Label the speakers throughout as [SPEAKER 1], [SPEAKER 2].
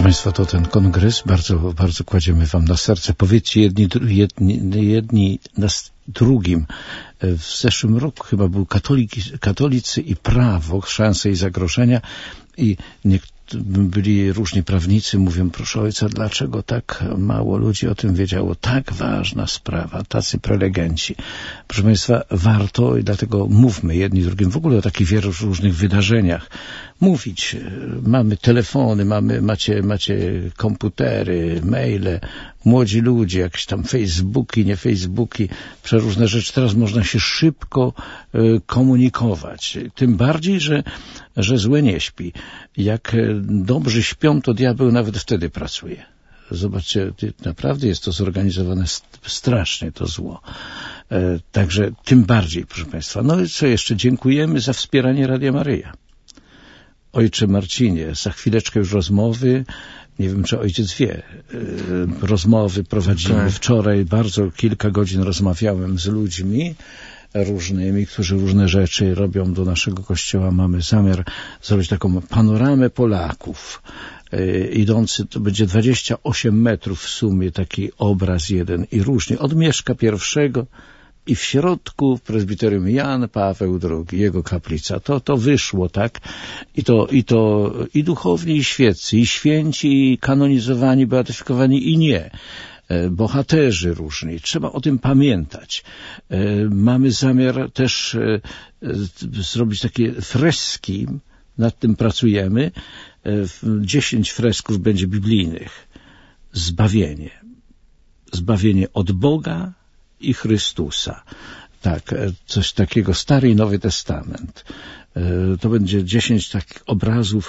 [SPEAKER 1] Państwa, to ten kongres bardzo, bardzo kładziemy Wam na serce. Powiedzcie jedni drugim. W zeszłym roku chyba był katolicy i prawo, szanse i zagrożenia, i byli różni prawnicy, mówią, proszę ojca, dlaczego tak mało ludzi o tym wiedziało? Tak ważna sprawa, tacy prelegenci. Proszę Państwa, warto, i dlatego mówmy jedni drugim w ogóle o takich wielu różnych wydarzeniach. Mówić. Mamy telefony, macie komputery, maile, młodzi ludzie, jakieś tam Facebooki, nie Facebooki, przeróżne rzeczy. Teraz można się szybko komunikować. Tym bardziej, że złe nie śpi. Jak dobrzy śpią, to diabeł nawet wtedy pracuje. Zobaczcie, naprawdę jest to zorganizowane strasznie, to zło. Także tym bardziej, proszę Państwa. No i co jeszcze? Dziękujemy za wspieranie Radia Maryja. Ojcze Marcinie, za chwileczkę już rozmowy, nie wiem, czy ojciec wie, rozmowy prowadzimy. Tak. Wczoraj kilka godzin rozmawiałem z ludźmi różnymi, którzy różne rzeczy robią do naszego kościoła. Mamy zamiar zrobić taką panoramę Polaków. Idący, to będzie 28 metrów w sumie, taki obraz jeden i różnie, od Mieszka I i w środku prezbiterium Jan Paweł II, jego kaplica. To wyszło, tak? I duchowni, i świeccy, i święci, i kanonizowani, beatyfikowani, i nie. Bohaterzy różni. Trzeba o tym pamiętać. Mamy zamiar też zrobić takie freski, nad tym pracujemy. 10 fresków będzie biblijnych. Zbawienie. Zbawienie od Boga i Chrystusa. Tak, coś takiego, Stary i Nowy Testament. To będzie 10 takich obrazów,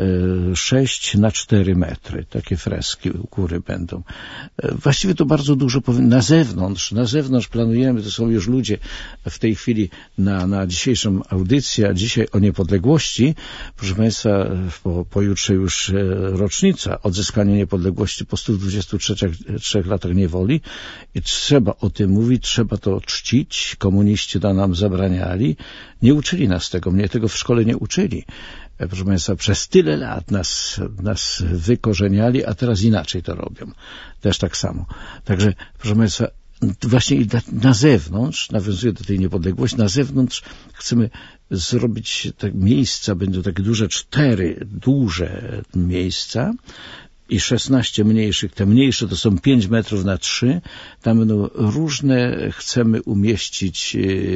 [SPEAKER 1] 6 na 4 metry. Takie freski u góry będą. Właściwie to bardzo dużo na zewnątrz planujemy, to są już ludzie w tej chwili na dzisiejszą audycję, a dzisiaj o niepodległości. Proszę Państwa, pojutrze już rocznica odzyskania niepodległości po 123 latach niewoli i trzeba o tym mówić, trzeba to czcić. Komuniści nam zabraniali. Nie uczyli nas tego, mnie tego w szkole nie uczyli. Proszę Państwa, przez tyle lat nas wykorzeniali, a teraz inaczej to robią. Też tak samo. Także, proszę Państwa, właśnie na zewnątrz, nawiązuję do tej niepodległości, na zewnątrz chcemy zrobić tak miejsca, będą takie duże, 4 duże miejsca i 16 mniejszych. Te mniejsze to są 5 metrów na 3. Tam będą różne, chcemy umieścić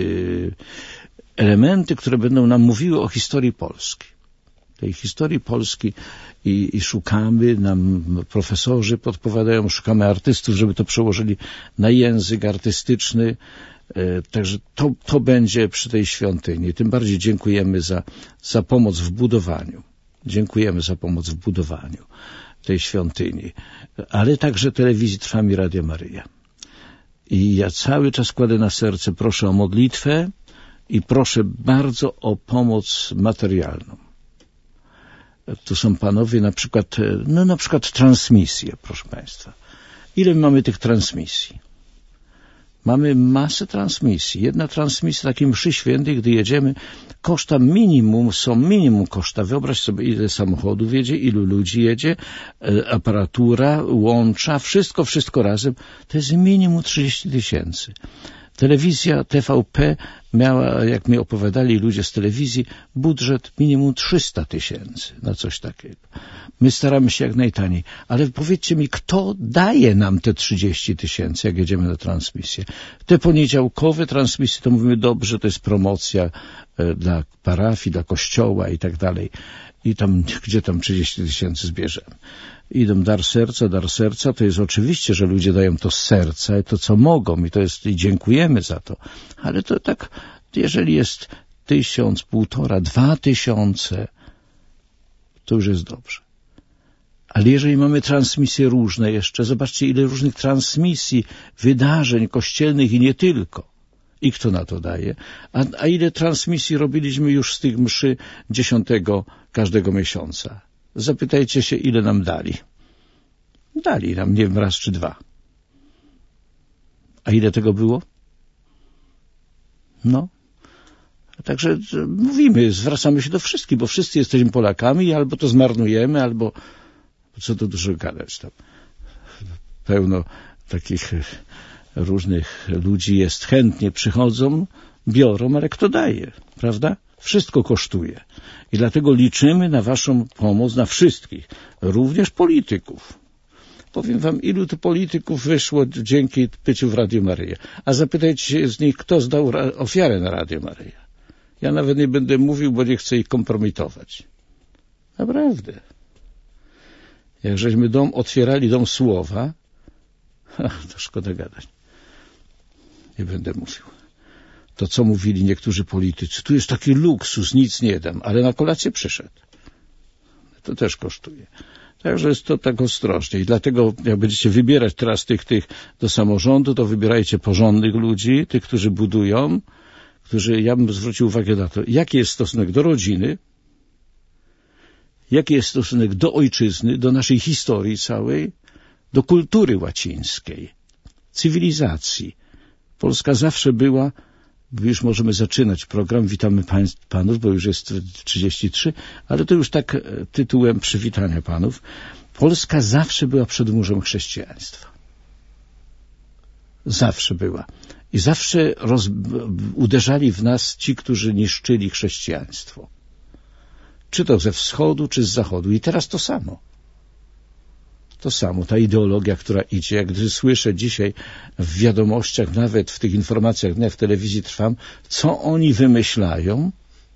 [SPEAKER 1] elementy, które będą nam mówiły o historii Polski. Tej historii Polski i szukamy, nam profesorzy podpowiadają, szukamy artystów, żeby to przełożyli na język artystyczny. Także to będzie przy tej świątyni. Tym bardziej dziękujemy za pomoc w budowaniu. Dziękujemy za pomoc w budowaniu tej świątyni. Ale także telewizji Trwam i Radia Maryja. I ja cały czas kładę na serce, proszę o modlitwę i proszę bardzo o pomoc materialną. Tu są panowie, na przykład transmisje, proszę Państwa. Ile mamy tych transmisji? Mamy masę transmisji. Jedna transmisja takiej mszy świętej, gdy jedziemy, koszta minimum koszta. Wyobraź sobie, ile samochodów jedzie, ilu ludzi jedzie, aparatura, łącza, wszystko razem. To jest minimum 30 000. Telewizja TVP miała, jak mi opowiadali ludzie z telewizji, budżet minimum 300 000 na coś takiego. My staramy się jak najtaniej. Ale powiedzcie mi, kto daje nam te 30 000, jak jedziemy na transmisję? Te poniedziałkowe transmisje, to mówimy, dobrze, to jest promocja dla parafii, dla kościoła i tak dalej. I tam, gdzie tam 30 000 zbierzemy? Idą dar serca, to jest oczywiście, że ludzie dają to z serca i to, co mogą, i dziękujemy za to. Ale to tak, jeżeli jest 1000, 1500, 2000, to już jest dobrze. Ale jeżeli mamy transmisje różne jeszcze, zobaczcie, ile różnych transmisji, wydarzeń kościelnych i nie tylko. I kto na to daje? A ile transmisji robiliśmy już z tych mszy 10 każdego miesiąca? Zapytajcie się, ile nam dali. Dali nam, nie wiem, raz czy 2. A ile tego było? No. Także mówimy, zwracamy się do wszystkich, bo wszyscy jesteśmy Polakami i albo to zmarnujemy, albo Co tu dużo gadać tam. Pełno takich różnych ludzi jest, chętnie przychodzą, biorą, ale kto daje, prawda? Wszystko kosztuje. I dlatego liczymy na waszą pomoc, na wszystkich, również polityków. Powiem wam, ilu tu polityków wyszło dzięki byciu w Radiu Maryja. A zapytajcie się z nich, kto zdał ofiarę na Radiu Maryja. Ja nawet nie będę mówił, bo nie chcę ich kompromitować. Naprawdę. Jak żeśmy otwierali dom słowa, to szkoda gadać. Nie będę mówił. To, co mówili niektórzy politycy, tu jest taki luksus, nic nie dam, ale na kolację przyszedł. To też kosztuje. Także jest to tak ostrożnie. I dlatego, jak będziecie wybierać teraz tych do samorządu, to wybierajcie porządnych ludzi, tych, którzy budują, ja bym zwrócił uwagę na to, jaki jest stosunek do rodziny, jaki jest stosunek do ojczyzny, do naszej historii całej, do kultury łacińskiej, cywilizacji. Polska zawsze była, już możemy zaczynać program, witamy panów, bo już jest 33, ale to już tak tytułem przywitania panów. Polska zawsze była przedmurzem chrześcijaństwa. Zawsze była. I zawsze uderzali w nas ci, którzy niszczyli chrześcijaństwo. Czy to ze wschodu, czy z zachodu. I teraz to samo. To samo, ta ideologia, która idzie. Jak gdy słyszę dzisiaj w wiadomościach, nawet w tych informacjach, w telewizji trwam, co oni wymyślają,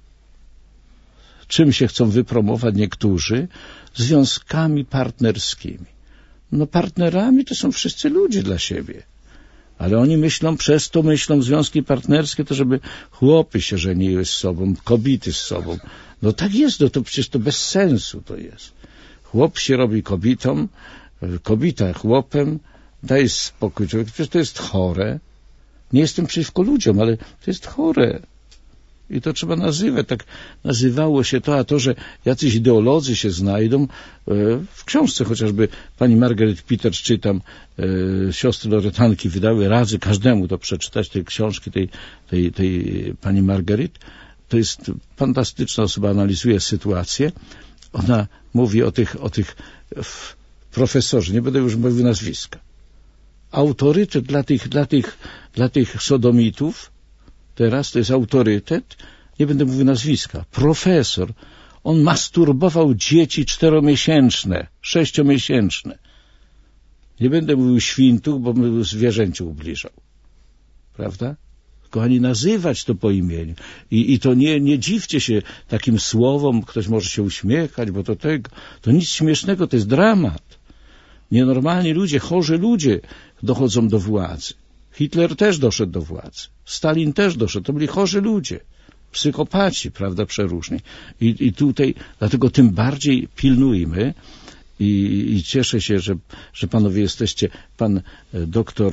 [SPEAKER 1] czym się chcą wypromować niektórzy, związkami partnerskimi. No partnerami to są wszyscy ludzie dla siebie. Ale oni myślą, przez to myślą związki partnerskie, to żeby chłopy się żeniły z sobą, kobiety z sobą. No tak jest, no to przecież to bez sensu to jest. Chłop się robi kobietą, kobieta chłopem, daj spokój, przecież to jest chore. Nie jestem przeciwko ludziom, ale to jest chore. I to trzeba nazywać. Tak nazywało się to, a to, że jacyś ideolodzy się znajdą, w książce chociażby pani Margaret Peters, czytam, siostry Loretanki wydały, radzę każdemu to przeczytać, tej książki, tej pani Margaret. To jest fantastyczna osoba, analizuje sytuację. Ona mówi o tych profesorzy, nie będę już mówił nazwiska. Autorytet dla tych sodomitów, teraz to jest autorytet, nie będę mówił nazwiska, profesor, on masturbował dzieci 4-miesięczne, 6-miesięczne. Nie będę mówił świntuch, bo bym zwierzęciu ubliżał. Prawda? Kochani, nazywać to po imieniu. I to nie dziwcie się takim słowom, ktoś może się uśmiechać, bo to nic śmiesznego, to jest dramat. Nienormalni ludzie, chorzy ludzie dochodzą do władzy. Hitler też doszedł do władzy. Stalin też doszedł. To byli chorzy ludzie. Psychopaci, prawda, przeróżni. I tutaj, dlatego tym bardziej pilnujmy i cieszę się, że panowie jesteście, pan doktor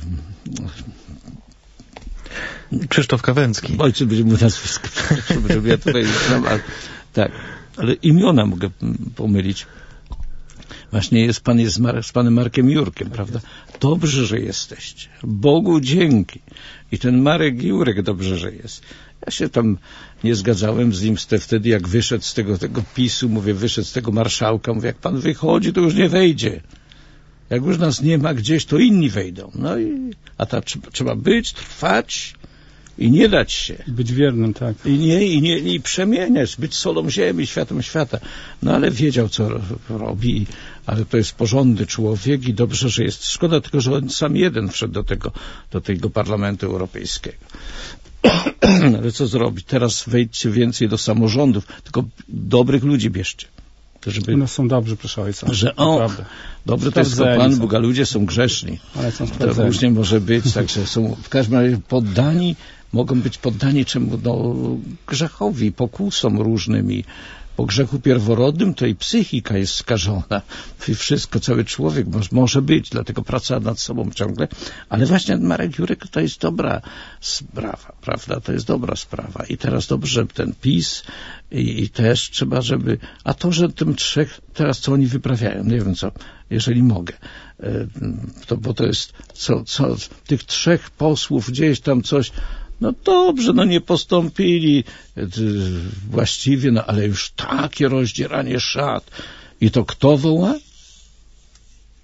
[SPEAKER 2] Krzysztof Kawęcki.
[SPEAKER 1] Ojciec będzie mówił nazwisko, żeby ja tutaj znam, tak, ale imiona mogę pomylić. Właśnie pan jest z panem Markiem Jurkiem, prawda? Dobrze, że jesteście. Bogu dzięki. I ten Marek Jurek dobrze, że jest. Ja się tam nie zgadzałem z nim wtedy, jak wyszedł z tego PiS-u, wyszedł z tego marszałka, mówię, jak pan wychodzi, to już nie wejdzie. Jak już nas nie ma gdzieś, to inni wejdą. No a trzeba być, trwać i nie dać się.
[SPEAKER 3] Być wiernym, tak.
[SPEAKER 1] I przemieniać, być solą ziemi, światłem świata. No ale wiedział, co robi, ale to jest porządny człowiek i dobrze, że jest. Szkoda tylko, że on sam jeden wszedł do tego Parlamentu Europejskiego. Ale co zrobić? Teraz wejdźcie więcej do samorządów, tylko dobrych ludzi bierzcie.
[SPEAKER 3] Żeby... One są dobrzy, proszę ojca.
[SPEAKER 1] Że dobry to jest tylko Pan Bóg, a ludzie są grzeszni.
[SPEAKER 3] Ale są
[SPEAKER 1] to różnie może być, także są w każdym razie poddani, mogą być poddani czemu? No, grzechowi, pokusom różnymi. Po grzechu pierworodnym to i psychika jest skażona. I wszystko, cały człowiek może być, dlatego praca nad sobą ciągle. Ale właśnie Marek Jurek to jest dobra sprawa, prawda? To jest dobra sprawa. I teraz dobrze ten PiS i też trzeba, żeby... A to, że tym trzech, teraz co oni wyprawiają, nie wiem co, jeżeli mogę, bo to jest tych trzech posłów gdzieś tam coś... No dobrze, no nie postąpili właściwie, no ale już takie rozdzieranie szat. I to kto woła?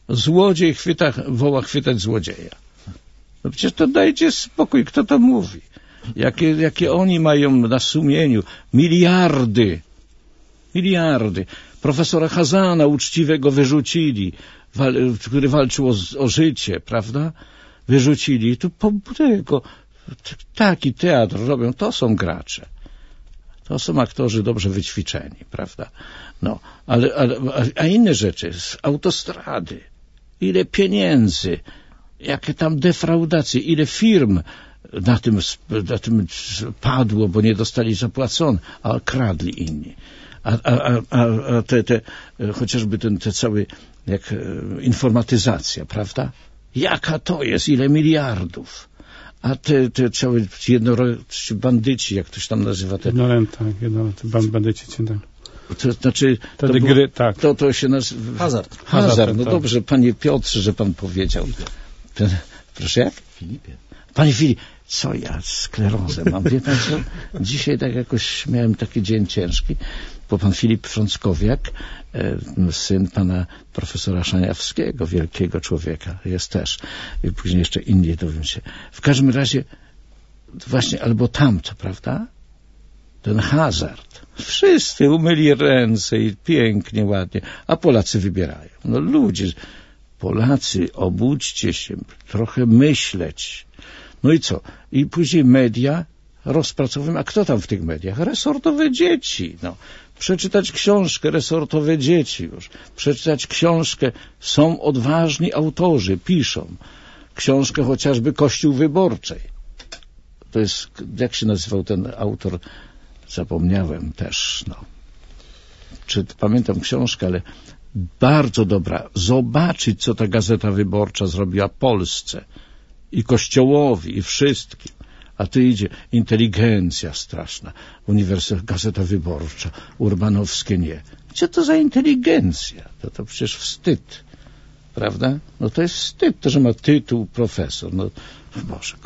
[SPEAKER 1] Złodziej woła chwytać złodzieja. No przecież to dajcie spokój, kto to mówi. Jakie oni mają na sumieniu? Miliardy. Profesora Hazana uczciwego wyrzucili, który walczył o życie, prawda? Wyrzucili. Tu taki teatr robią, to są gracze. To są aktorzy dobrze wyćwiczeni, prawda? No, a inne rzeczy, z autostrady, ile pieniędzy, jakie tam defraudacje, ile firm na tym padło, bo nie dostali zapłacone, a kradli inni. A chociażby te cały, informatyzacja, prawda? Jaka to jest, ile miliardów? A te całe bandyci, jak ktoś tam nazywa te...
[SPEAKER 3] Bandyci, tak.
[SPEAKER 1] To znaczy,
[SPEAKER 3] gry, tak.
[SPEAKER 1] To się nazywa...
[SPEAKER 3] Hazard.
[SPEAKER 1] No tak. Dobrze, panie Piotrze, że pan powiedział. Proszę jak? Panie Filip, co ja sklerozę mam? Wie pan co? Dzisiaj tak jakoś miałem taki dzień ciężki, bo pan Filip Frąckowiak, syn pana profesora Szaniawskiego, wielkiego człowieka, jest też. I później jeszcze inni dowiem się. W każdym razie właśnie albo tamto, prawda? Ten hazard. Wszyscy umyli ręce i pięknie, ładnie, a Polacy wybierają. No ludzie, Polacy, obudźcie się, trochę myśleć. No i co? I później media rozpracowują. A kto tam w tych mediach? Resortowe dzieci. No. Przeczytać książkę, resortowe dzieci już. Przeczytać książkę. Są odważni autorzy, piszą. Książkę chociażby Kościół Wyborczej. To jest, jak się nazywał ten autor? Zapomniałem też, no. Pamiętam książkę, ale bardzo dobra. Zobaczyć, co ta Gazeta Wyborcza zrobiła Polsce i Kościołowi, i wszystkim. A tu idzie inteligencja straszna. Gazeta Wyborcza, Urbanowskie nie. Co to za inteligencja? To przecież wstyd. Prawda? No to jest wstyd, to, że ma tytuł profesor. No, Boże,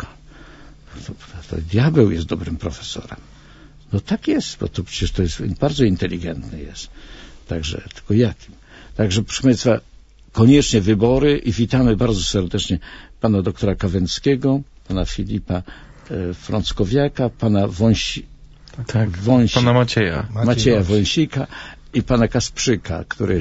[SPEAKER 1] to diabeł jest dobrym profesorem. No tak jest, bo to przecież to jest bardzo inteligentny jest. Także, tylko jakim? Także, proszę Państwa, koniecznie wybory i witamy bardzo serdecznie pana doktora Kawęckiego, pana Filipa Frąckowiaka, pana
[SPEAKER 2] pana Macieja
[SPEAKER 1] Wąsika i pana Kasprzyka, który...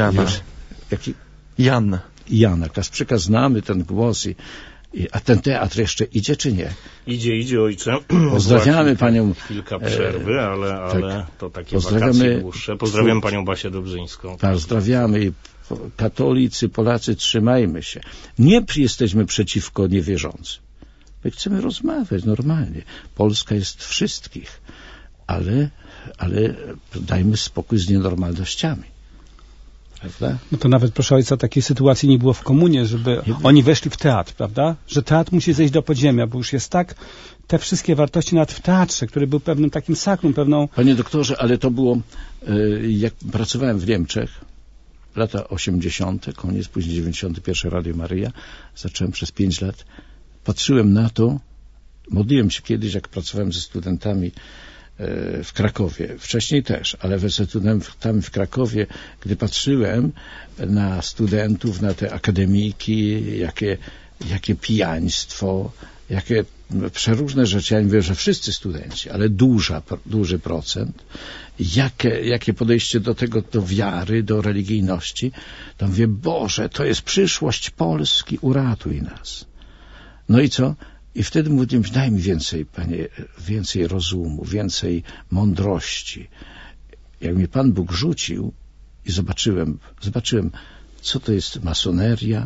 [SPEAKER 1] Jana Kasprzyka, znamy ten głos a ten teatr jeszcze idzie, czy nie?
[SPEAKER 4] Idzie, ojcze.
[SPEAKER 1] Pozdrawiamy panią...
[SPEAKER 4] Chwilka przerwy, ale to takie wakacje dłuższe. Pozdrawiam panią Basię Dobrzyńską.
[SPEAKER 1] Pozdrawiamy i katolicy, Polacy, trzymajmy się. Nie jesteśmy przeciwko niewierzącym. My chcemy rozmawiać normalnie. Polska jest wszystkich, ale dajmy spokój z nienormalnościami. Prawda?
[SPEAKER 3] No to nawet, proszę ojca, takiej sytuacji nie było w komunie, żeby oni weszli w teatr, prawda? Że teatr musi zejść do podziemia, bo już jest tak, te wszystkie wartości nawet w teatrze, który był pewnym takim sakrum, pewną...
[SPEAKER 1] Panie doktorze, ale to było, jak pracowałem w Niemczech, lata 80., koniec, później 91. Radio Maryja, zacząłem przez 5 lat, patrzyłem na to, modliłem się kiedyś, jak pracowałem ze studentami w Krakowie, wcześniej też, ale ze studentami w Krakowie, gdy patrzyłem na studentów, na te akademiki, jakie pijaństwo, jakie przeróżne rzeczy, ja nie mówię, że wszyscy studenci, ale duży procent, jakie podejście do tego, do wiary, do religijności, to mówię, Boże, to jest przyszłość Polski, uratuj nas. No i co? I wtedy mówiłem, daj mi więcej, Panie, więcej rozumu, więcej mądrości. Jak mnie Pan Bóg rzucił i zobaczyłem, co to jest masoneria,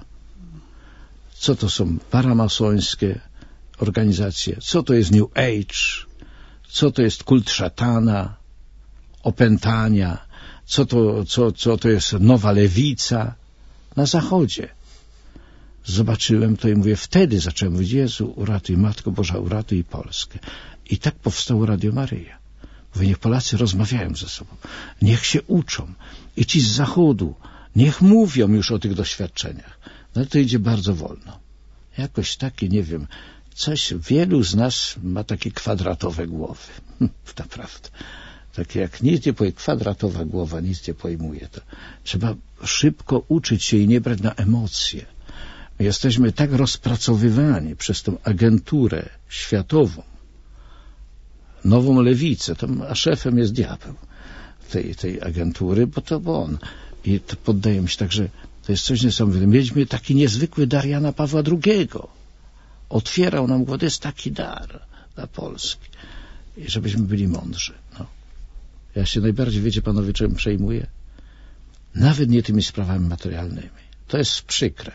[SPEAKER 1] co to są paramasońskie organizacje, co to jest New Age, co to jest kult szatana, opętania, co to jest nowa lewica na Zachodzie. Zobaczyłem to i mówię, wtedy zacząłem mówić, Jezu, uratuj, Matko Boża, uratuj Polskę. I tak powstało Radio Maryja. Mówię, niech Polacy rozmawiają ze sobą, niech się uczą. I ci z Zachodu, niech mówią już o tych doświadczeniach. No to idzie bardzo wolno. Jakoś takie, nie wiem, wielu z nas ma takie kwadratowe głowy. Naprawdę. takie jak nic nie pojmuje, kwadratowa głowa nic nie pojmuje. To trzeba szybko uczyć się i nie brać na emocje. My jesteśmy tak rozpracowywani przez tą agenturę światową, nową lewicę, a szefem jest diabeł tej agentury, bo on. I to poddajemy się, także to jest coś niesamowitego. Mieliśmy taki niezwykły dar Jana Pawła II. Otwierał nam głowę, to jest taki dar dla Polski. I żebyśmy byli mądrzy. No. Ja się najbardziej, wiecie panowie, czym przejmuję? Nawet nie tymi sprawami materialnymi. To jest przykre.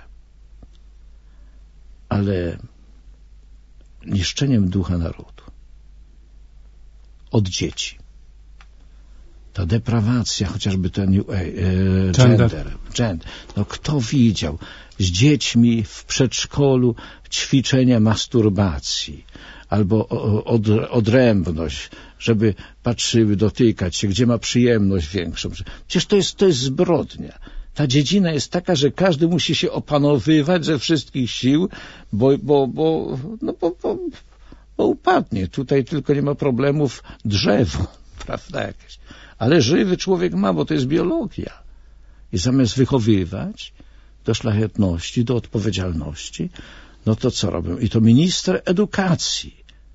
[SPEAKER 1] Ale niszczeniem ducha narodu. Od dzieci. Ta deprawacja, chociażby ten gender. No kto widział z dziećmi w przedszkolu ćwiczenia masturbacji albo odrębność, żeby patrzyły, dotykać się, gdzie ma przyjemność większą. Przecież to jest zbrodnia. Ta dziedzina jest taka, że każdy musi się opanowywać ze wszystkich sił, bo upadnie. Tutaj tylko nie ma problemów drzewo, prawda, jakieś. Ale żywy człowiek ma, bo to jest biologia. I zamiast wychowywać do szlachetności, do odpowiedzialności, no to co robią? I to minister edukacji,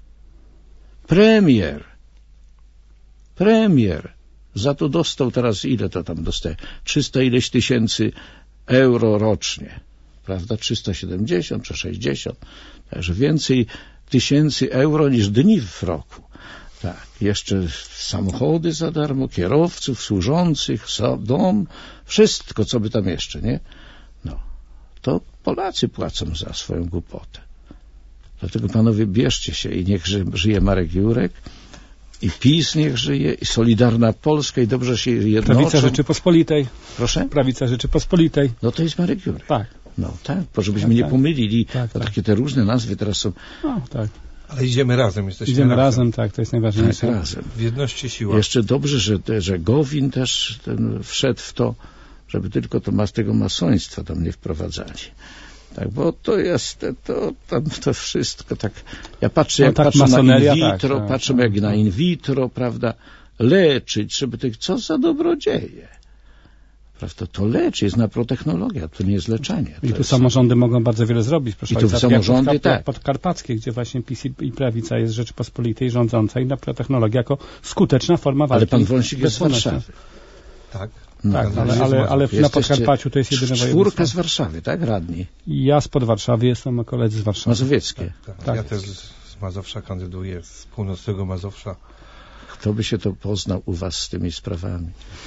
[SPEAKER 1] premier, za to dostał teraz, ile to tam dostaje? 300 ileś tysięcy euro rocznie, prawda? 370 czy 60, także więcej tysięcy euro niż dni w roku. Tak, jeszcze samochody za darmo, kierowców, służących, dom, wszystko, co by tam jeszcze, nie? No, to Polacy płacą za swoją głupotę. Dlatego panowie, bierzcie się i niech żyje Marek Jurek, i PiS niech żyje, i Solidarna Polska, i dobrze się jednoczą.
[SPEAKER 3] Prawica Rzeczypospolitej.
[SPEAKER 1] Proszę?
[SPEAKER 3] Prawica Rzeczypospolitej.
[SPEAKER 1] No to jest Marek Jurek.
[SPEAKER 3] Tak.
[SPEAKER 1] No tak, bo żebyśmy nie pomylili. Tak. Takie te różne nazwy teraz są.
[SPEAKER 3] No tak.
[SPEAKER 5] Ale idziemy razem,
[SPEAKER 3] Idziemy razem, tak, to jest najważniejsze.
[SPEAKER 1] Tak, razem.
[SPEAKER 5] W jedności siła.
[SPEAKER 1] Jeszcze dobrze, że Gowin też wszedł w to, żeby tylko tego masoństwa tam nie wprowadzali. Tak, bo to jest, to wszystko tak, ja patrzę, jak patrzę na in vitro, patrzę jak na in vitro, prawda, leczyć, żeby co za dobrodzieje. Prawda, to leczy, jest naprotechnologia, to nie jest leczenie.
[SPEAKER 3] I tu samorządy mogą bardzo wiele zrobić. Proszę
[SPEAKER 1] i tu samorządy, tak.
[SPEAKER 3] Podkarpackie, gdzie właśnie PiS i prawica jest Rzeczypospolitej rządząca i naprotechnologia jako skuteczna forma walki.
[SPEAKER 1] Ale pan Wąsik jest z Warszawy.
[SPEAKER 5] Tak.
[SPEAKER 3] No, tak, ale na Podkarpaciu to jest jedyne województwo.
[SPEAKER 1] 4 z Warszawy, tak, radni?
[SPEAKER 3] Ja spod Warszawy jestem, a koledzy z Warszawy.
[SPEAKER 1] Mazowieckie.
[SPEAKER 5] Tak. Ja też z Mazowsza kandyduję, z północnego Mazowsza.
[SPEAKER 1] Kto by się to poznał u was z tymi sprawami?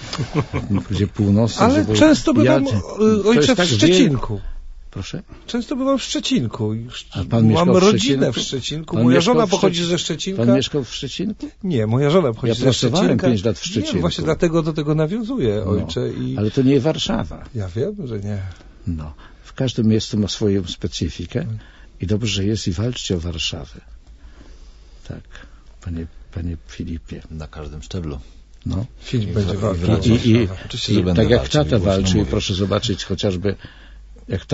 [SPEAKER 1] Gdzie północny...
[SPEAKER 5] Ale często bywam, ojcze, w Szczecinku.
[SPEAKER 1] Proszę?
[SPEAKER 5] Często bywam w Szczecinku.
[SPEAKER 1] Mam
[SPEAKER 5] rodzinę w Szczecinku. Moja żona pochodzi ze Szczecinka.
[SPEAKER 1] Pan mieszkał w Szczecinku?
[SPEAKER 5] Nie, moja żona pochodzi ze Szczecinka. Ja
[SPEAKER 1] pracowałem 5 lat w Szczecinku.
[SPEAKER 5] Nie, właśnie dlatego do tego nawiązuję, ojcze.
[SPEAKER 1] Ale to nie Warszawa.
[SPEAKER 5] Ja wiem, że nie.
[SPEAKER 1] No. W każdym miejscu ma swoją specyfikę i dobrze, że jest i walczcie o Warszawę. Tak, panie Filipie.
[SPEAKER 2] Na każdym szczeblu.
[SPEAKER 1] No.
[SPEAKER 5] Filip będzie walczył.
[SPEAKER 1] I tak jak tata walczył, i proszę zobaczyć chociażby, jak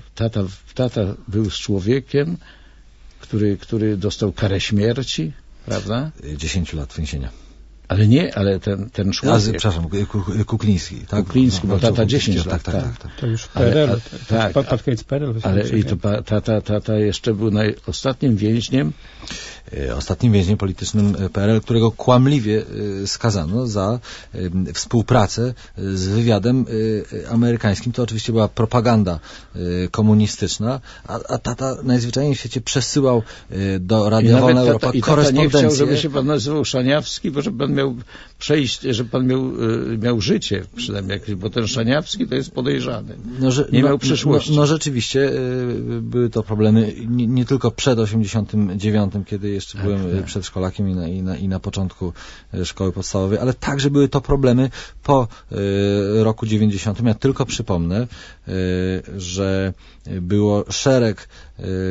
[SPEAKER 1] tata był z człowiekiem, który dostał karę śmierci, prawda?
[SPEAKER 2] 10 lat więzienia.
[SPEAKER 1] Ale ten człowiek...
[SPEAKER 2] Przepraszam, Kukliński. Tak?
[SPEAKER 1] Kukliński, bo tata 10 lat.
[SPEAKER 2] Tak.
[SPEAKER 3] To już PRL. Pod koniec PRL.
[SPEAKER 1] Ale i to tata jeszcze był ostatnim więźniem.
[SPEAKER 2] Ostatnim więźniem politycznym PRL, którego kłamliwie skazano za współpracę z wywiadem amerykańskim. To oczywiście była propaganda komunistyczna, a tata najzwyczajniej w świecie przesyłał do Radia Wolna Europa korespondencję.
[SPEAKER 1] Tata nie chciał, żeby się pan nazywał Szaniawski, bo żeby pan miał przejście, żeby pan miał życie przynajmniej, bo ten Szaniawski to jest podejrzany. Nie miał przyszłości.
[SPEAKER 2] No rzeczywiście były to problemy nie tylko przed 89, kiedy jeszcze byłem przedszkolakiem i na początku szkoły podstawowej, ale także były to problemy po roku 90. Ja tylko przypomnę, że było szereg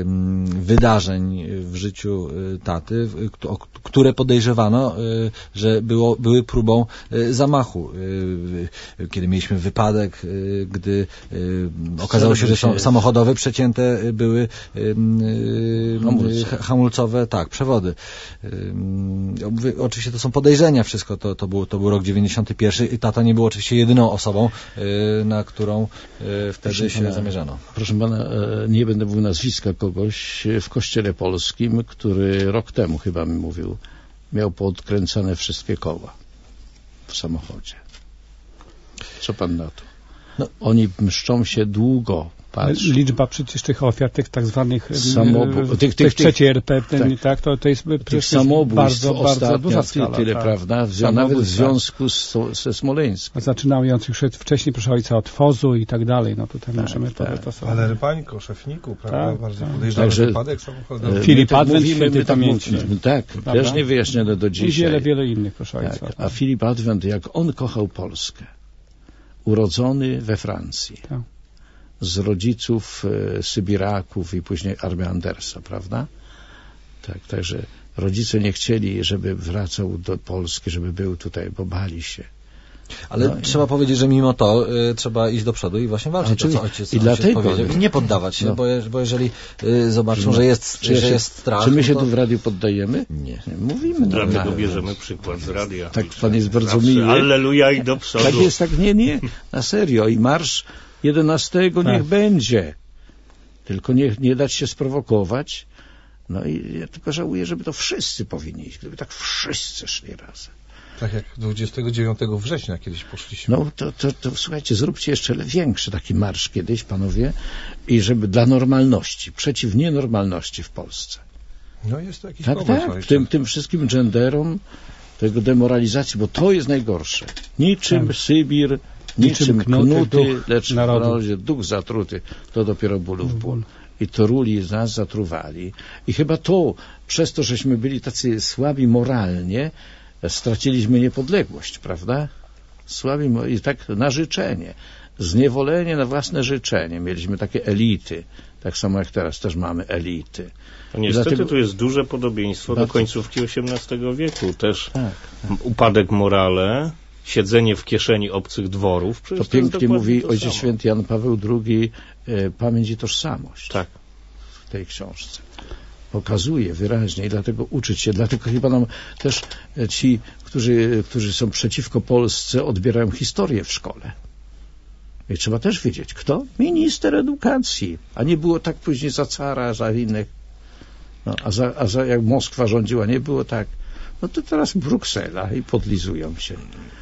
[SPEAKER 2] wydarzeń w życiu taty, które podejrzewano, że ale były próbą zamachu. Kiedy mieliśmy wypadek, gdy okazało się, że samochodowe przecięte były hamulcowe, tak, przewody. Oczywiście to są podejrzenia, wszystko to był rok 91 i tata nie był oczywiście jedyną osobą, na którą wtedy się zamierzano.
[SPEAKER 1] Proszę pana, nie będę mówił nazwiska kogoś w Kościele Polskim, który rok temu chyba mi mówił, miał poodkręcane wszystkie koła w samochodzie. Co pan na to? No, oni mszczą się długo. Patrz.
[SPEAKER 3] Liczba przecież tych ofiar, tych tak zwanych
[SPEAKER 1] tych
[SPEAKER 3] trzeciej RP, tak, to jest
[SPEAKER 1] tych samobójstw
[SPEAKER 3] bardzo duża skala.
[SPEAKER 1] Tyle, tak. Prawda? Nawet w związku ze Smoleńskiem.
[SPEAKER 3] Zaczynając już wcześniej, proszę ojca, od Fozu i tak dalej, no tutaj możemy to są.
[SPEAKER 5] Ale Rypańko, Szefniku, prawda?
[SPEAKER 3] Tak,
[SPEAKER 5] bardzo podejrzany wypadek samochodowy.
[SPEAKER 3] Filip Adwent, świętej pamięci.
[SPEAKER 1] Tak, też nie wyjaśnione do dzisiaj.
[SPEAKER 3] I wiele innych, proszę ojca.
[SPEAKER 1] A Filip Adwent, jak on kochał Polskę, urodzony we Francji. Tak. Z rodziców Sybiraków i później armii Andersa, prawda? Tak, także rodzice nie chcieli, żeby wracał do Polski, żeby był tutaj, bo bali się.
[SPEAKER 2] Ale trzeba powiedzieć, że mimo to trzeba iść do przodu i właśnie walczyć, to co ojciec powiedział. I nie poddawać się, bo jeżeli zobaczą, że jest strach...
[SPEAKER 1] Czy my się tu w radiu poddajemy?
[SPEAKER 2] Nie.
[SPEAKER 1] Mówimy.
[SPEAKER 4] Dlatego bierzemy przykład z radia.
[SPEAKER 1] Tak, pan jest bardzo miły.
[SPEAKER 4] Alleluja i do przodu.
[SPEAKER 1] Tak jest, tak, nie, na serio. I marsz 11 niech będzie. Tylko nie dać się sprowokować. No i ja tylko żałuję, żeby to wszyscy powinni iść. Gdyby tak wszyscy szli razem.
[SPEAKER 5] Tak jak 29 września kiedyś poszliśmy.
[SPEAKER 1] No to słuchajcie, zróbcie jeszcze większy taki marsz kiedyś, panowie, i żeby dla normalności, przeciw nienormalności w Polsce.
[SPEAKER 5] No jest to jakiś
[SPEAKER 1] pomysł. Tak, tym wszystkim genderom, tego demoralizacji, bo to jest najgorsze. Niczym Sybir, niczym knuty, lecz w narodzie duch zatruty, to dopiero bólów ból. I to ruli nas zatruwali. I chyba to, przez to, żeśmy byli tacy słabi moralnie, straciliśmy niepodległość, prawda? Słabi i tak na życzenie. Zniewolenie na własne życzenie. Mieliśmy takie elity. Tak samo jak teraz też mamy elity.
[SPEAKER 4] No niestety dlatego... tu jest duże podobieństwo do końcówki XVIII wieku. Też upadek morale, siedzenie w kieszeni obcych dworów.
[SPEAKER 1] To pięknie mówi Ojciec Święty Jan Paweł II, pamięć i tożsamość.
[SPEAKER 4] Tak.
[SPEAKER 1] W tej książce. Pokazuje wyraźnie i dlatego uczyć się. Dlatego chyba nam też ci, którzy są przeciwko Polsce, odbierają historię w szkole. I trzeba też wiedzieć, kto? Minister edukacji. A nie było tak później za cara, za innych. No, a jak Moskwa rządziła, nie było tak. No to teraz Bruksela i podlizują się.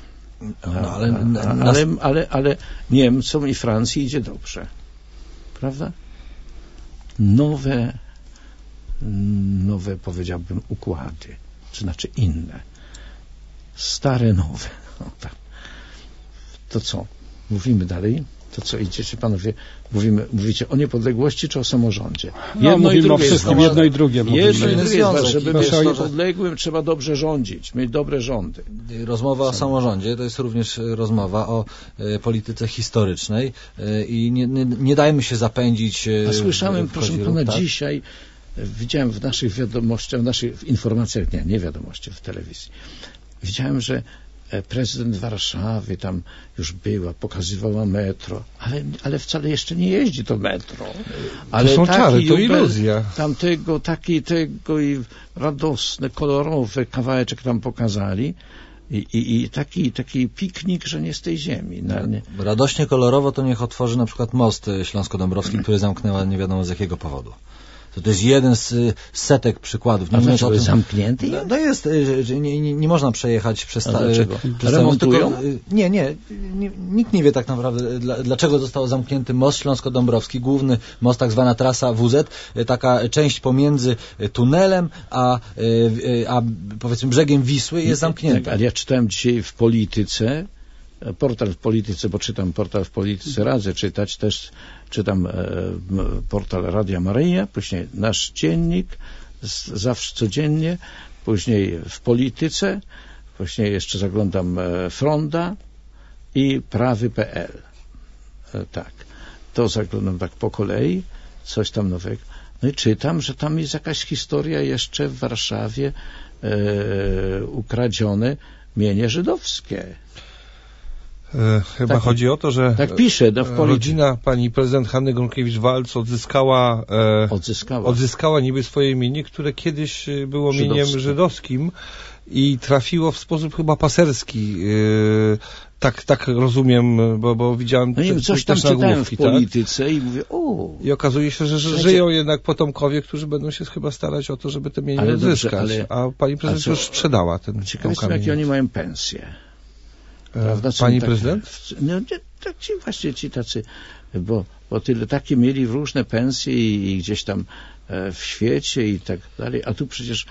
[SPEAKER 1] Ale Niemcom i Francji idzie dobrze. Prawda? Nowe, powiedziałbym, układy. To znaczy inne. Stare, nowe. No, tak. To co? Mówimy dalej? To co, idziecie panowie, mówicie o niepodległości czy o samorządzie?
[SPEAKER 3] Mówimy o wszystkim, jedno i drugie.
[SPEAKER 1] Jedno i drugie jest, żeby być niepodległym, trzeba dobrze rządzić, mieć dobre rządy.
[SPEAKER 2] Rozmowa o samorządzie to jest również rozmowa o polityce historycznej i nie dajmy się zapędzić.
[SPEAKER 1] A słyszałem, proszę pana, dzisiaj widziałem w naszych wiadomościach, w naszych informacjach, nie wiadomości, w telewizji, widziałem, że prezydent Warszawy tam już była, pokazywała metro, ale wcale jeszcze nie jeździ to metro.
[SPEAKER 5] Ale to są czary, to iluzja.
[SPEAKER 1] Tamtego, tego i radosne, kolorowe kawałeczek tam pokazali i taki piknik, że nie z tej ziemi.
[SPEAKER 2] Radośnie kolorowo to niech otworzy na przykład most śląsko-dąbrowski, który zamknęła nie wiadomo z jakiego powodu. To jest jeden z setek przykładów.
[SPEAKER 1] Nie mówiąc o tym, zamknięty?
[SPEAKER 2] No jest, że nie można przejechać przez...
[SPEAKER 1] Dlaczego? Remontują?
[SPEAKER 2] Nie, nikt nie wie tak naprawdę, dlaczego został zamknięty most śląsko-dąbrowski, główny most, tak zwana trasa WZ, taka część pomiędzy tunelem a powiedzmy brzegiem Wisły jest zamknięta.
[SPEAKER 1] Tak, ale ja czytałem dzisiaj w Polityce, portal w Polityce, bo czytam portal w Polityce, radzę czytać, też czytam portal Radia Maryja, później nasz dziennik, zawsze codziennie, później w Polityce, później jeszcze zaglądam Fronda i Prawy.pl. Tak, to zaglądam tak po kolei, coś tam nowego. No i czytam, że tam jest jakaś historia jeszcze w Warszawie ukradzione mienie żydowskie.
[SPEAKER 5] Chyba chodzi o to, że
[SPEAKER 1] tak pisze,
[SPEAKER 5] rodzina pani prezydent Hanny Gronkiewicz-Waltz odzyskała niby swoje mienie, które kiedyś było mieniem żydowskim i trafiło w sposób chyba paserski. Tak rozumiem, bo widziałem
[SPEAKER 1] coś tam czytałem w polityce i mówię,
[SPEAKER 5] I okazuje się, że żyją jednak potomkowie, którzy będą się chyba starać o to, żeby te mienie odzyskać. A pani prezydent już sprzedała ten
[SPEAKER 1] ciekawe są, jakie oni mają pensje. Prawda?
[SPEAKER 5] Pani prezydent?
[SPEAKER 1] No, tak ci tacy, bo tyle takie mieli różne pensje i gdzieś tam w świecie i tak dalej, a tu przecież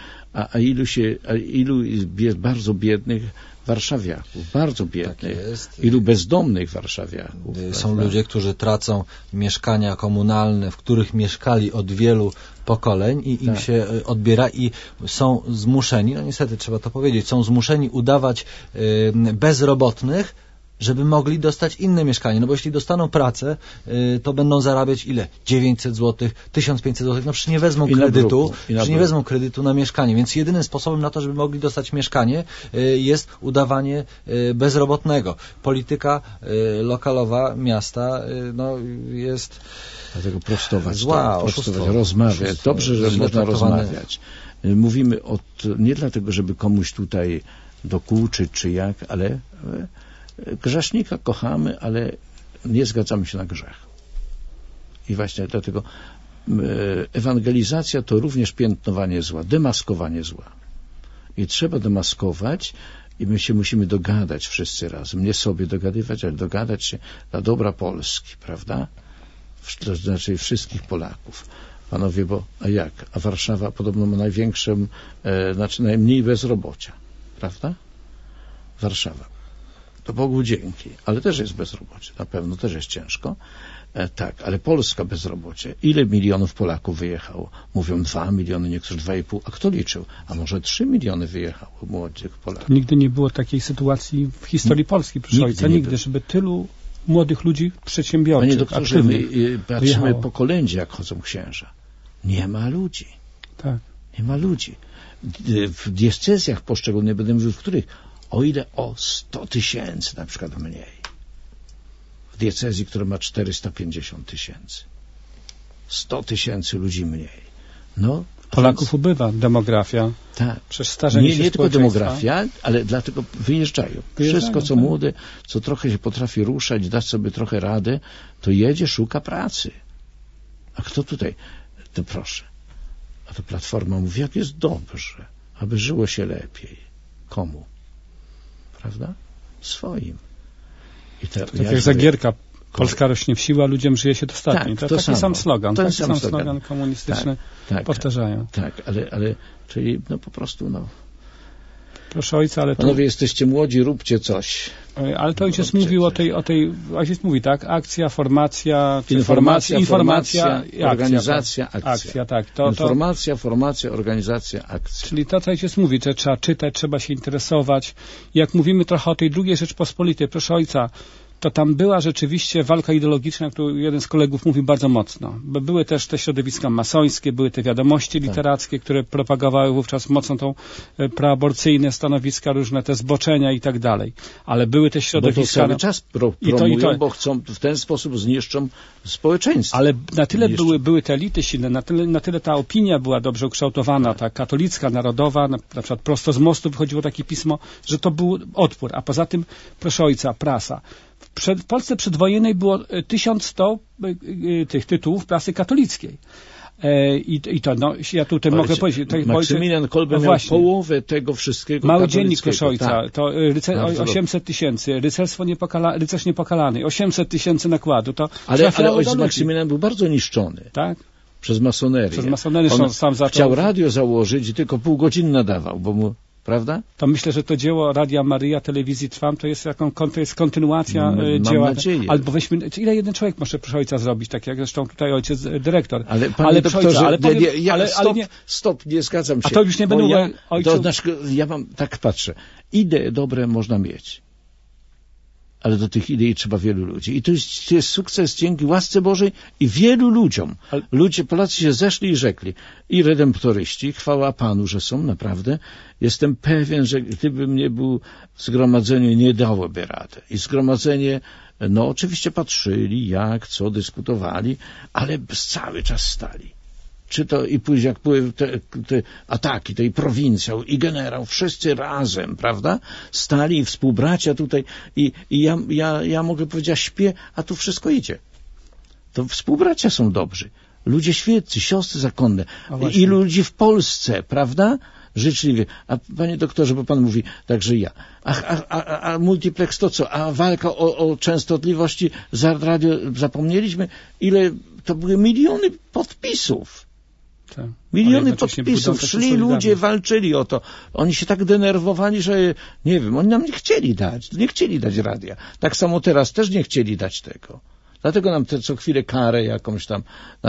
[SPEAKER 1] ilu jest bardzo biednych warszawiaków, bardzo biednych, tak ilu bezdomnych warszawiaków.
[SPEAKER 2] Są ludzie, którzy tracą mieszkania komunalne, w których mieszkali od wielu pokoleń i im się odbiera i są zmuszeni, no niestety trzeba to powiedzieć, są zmuszeni udawać bezrobotnych, żeby mogli dostać inne mieszkanie. No bo jeśli dostaną pracę, to będą zarabiać ile? 900 zł, 1500 zł. No przecież nie wezmą kredytu na mieszkanie. Więc jedynym sposobem na to, żeby mogli dostać mieszkanie, jest udawanie bezrobotnego. Polityka lokalowa miasta jest
[SPEAKER 1] dlatego prostować, rozmawiać. Dobrze, że można rozmawiać. Mówimy nie dlatego, żeby komuś tutaj dokuczyć czy jak, ale grzesznika kochamy, ale nie zgadzamy się na grzech. I właśnie dlatego ewangelizacja to również piętnowanie zła, demaskowanie zła. I trzeba demaskować i my się musimy dogadać wszyscy razem. Nie sobie dogadywać, ale dogadać się dla dobra Polski, prawda? To znaczy wszystkich Polaków. Panowie, a Warszawa podobno ma najmniej bezrobocia, prawda? Warszawa. To Bogu dzięki, ale też jest bezrobocie, na pewno też jest ciężko. Tak, ale Polska bezrobocie. Ile milionów Polaków wyjechało? Mówią 2 miliony, niektórzy 2,5. A kto liczył? A może 3 miliony wyjechało młodych Polaków?
[SPEAKER 3] To nigdy nie było takiej sytuacji w historii Polski, proszę ojca, nigdy, żeby tylu młodych ludzi przedsiębiorczych,
[SPEAKER 1] Panie doktorze, my patrzymy po kolędzie, jak chodzą księża. Nie ma ludzi.
[SPEAKER 3] Tak.
[SPEAKER 1] Nie ma ludzi. W diecezjach poszczególnych, będę mówił, w których o ile o 100 000 na przykład mniej. W diecezji, która ma 450 000. 100 000 ludzi mniej. No,
[SPEAKER 3] Polaków ubywa, demografia.
[SPEAKER 1] Tak.
[SPEAKER 3] Przez starzenie się
[SPEAKER 1] nie tylko demografia, ale dlatego wyjeżdżają. Wszystko, co młode, co trochę się potrafi ruszać, dać sobie trochę radę, to jedzie, szuka pracy. A kto tutaj? To proszę. A to Platforma mówi, jak jest dobrze, aby żyło się lepiej. Komu? Prawda? Swoim.
[SPEAKER 3] Tak jak Zagierka, Polska rośnie w siłę, a ludziom żyje się dostatnio.
[SPEAKER 1] Tak,
[SPEAKER 3] to taki sam slogan. Taki sam slogan komunistyczny powtarzają.
[SPEAKER 1] Tak, ale czyli po prostu
[SPEAKER 3] Proszę ojca, ale
[SPEAKER 1] panowie, jesteście młodzi, róbcie coś.
[SPEAKER 3] Ale to ojciec mówił ojciec mówi, tak? Akcja, formacja,
[SPEAKER 1] informacja, organizacja, akcja.
[SPEAKER 3] Tak.
[SPEAKER 1] Formacja, organizacja, akcja.
[SPEAKER 3] Czyli to, co ojciec mówi, że trzeba czytać, trzeba się interesować. Jak mówimy trochę o tej drugiej Rzeczpospolitej, proszę ojca, to tam była rzeczywiście walka ideologiczna, o której jeden z kolegów mówił bardzo mocno. Bo były też te środowiska masońskie, były te wiadomości literackie, które propagowały wówczas mocno tą proaborcyjne stanowiska, różne te zboczenia i tak dalej. Ale były te środowiska...
[SPEAKER 1] Bo to cały czas promują, bo chcą, w ten sposób zniszczą społeczeństwo.
[SPEAKER 3] Ale na tyle były te elity silne, na tyle ta opinia była dobrze ukształtowana, ta katolicka, narodowa, na przykład prosto z mostu wychodziło takie pismo, że to był odpór. A poza tym, proszę ojca, prasa. W Polsce przedwojennej było 1100 tych tytułów prasy katolickiej. I to, ja tutaj mogę powiedzieć...
[SPEAKER 1] Maksymilian Kolbe miał połowę tego wszystkiego
[SPEAKER 3] Mały dziennik, proszę ojca, to 800 000, rycerz niepokalany, 800 000 nakładu.
[SPEAKER 1] Ale ojciec Maksymilian był bardzo niszczony.
[SPEAKER 3] Tak?
[SPEAKER 1] Przez masonerię.
[SPEAKER 3] On sam zaczął...
[SPEAKER 1] Chciał radio założyć i tylko pół godziny nadawał, bo mu... Prawda?
[SPEAKER 3] To myślę, że to dzieło Radia Maryja, telewizji Trwam, to jest kontynuacja dzieła.
[SPEAKER 1] Mam nadzieję.
[SPEAKER 3] Albo weźmy, ile jeden człowiek może proszę ojca zrobić, tak jak zresztą tutaj ojciec dyrektor.
[SPEAKER 1] Ale panie doktorze, stop, nie zgadzam się.
[SPEAKER 3] A to już nie będę
[SPEAKER 1] ja mam, tak patrzę, idee dobre można mieć. ale do tych idei trzeba wielu ludzi. I to jest sukces dzięki łasce Bożej i wielu ludziom. Polacy się zeszli i rzekli. I redemptoryści, chwała Panu, że są, naprawdę. Jestem pewien, że gdybym nie był w zgromadzeniu, nie dałoby rady. I zgromadzenie, no oczywiście patrzyli, jak, co, dyskutowali, ale cały czas stali. Czy to i później, jak były te ataki, tej prowincjał i generał, wszyscy razem, prawda? Stali i współbracia tutaj i ja mogę powiedzieć, ja śpię, a tu wszystko idzie. To współbracia są dobrzy. Ludzie świeccy, siostry zakonne i ludzi w Polsce, prawda? Życzliwie. A panie doktorze, bo pan mówi, także ja. A multiplex to co? A walka o częstotliwości za radio, zapomnieliśmy? Ile? To były miliony podpisów.
[SPEAKER 3] Tak.
[SPEAKER 1] Miliony podpisów. Szli ludzie, walczyli o to. Oni się tak denerwowali, że nie wiem, oni nam nie chcieli dać radia. Tak samo teraz też nie chcieli dać tego. Dlatego nam co chwilę karę jakąś tam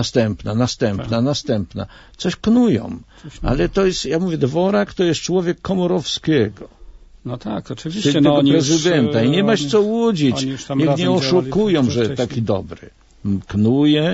[SPEAKER 1] następna. Coś knują. Ale to jest, ja mówię, Dworak to jest człowiek Komorowskiego.
[SPEAKER 3] No tak, oczywiście.
[SPEAKER 1] Tego prezydenta. I nie masz co łudzić. Niech nie oszukują, że taki dobry. Knuje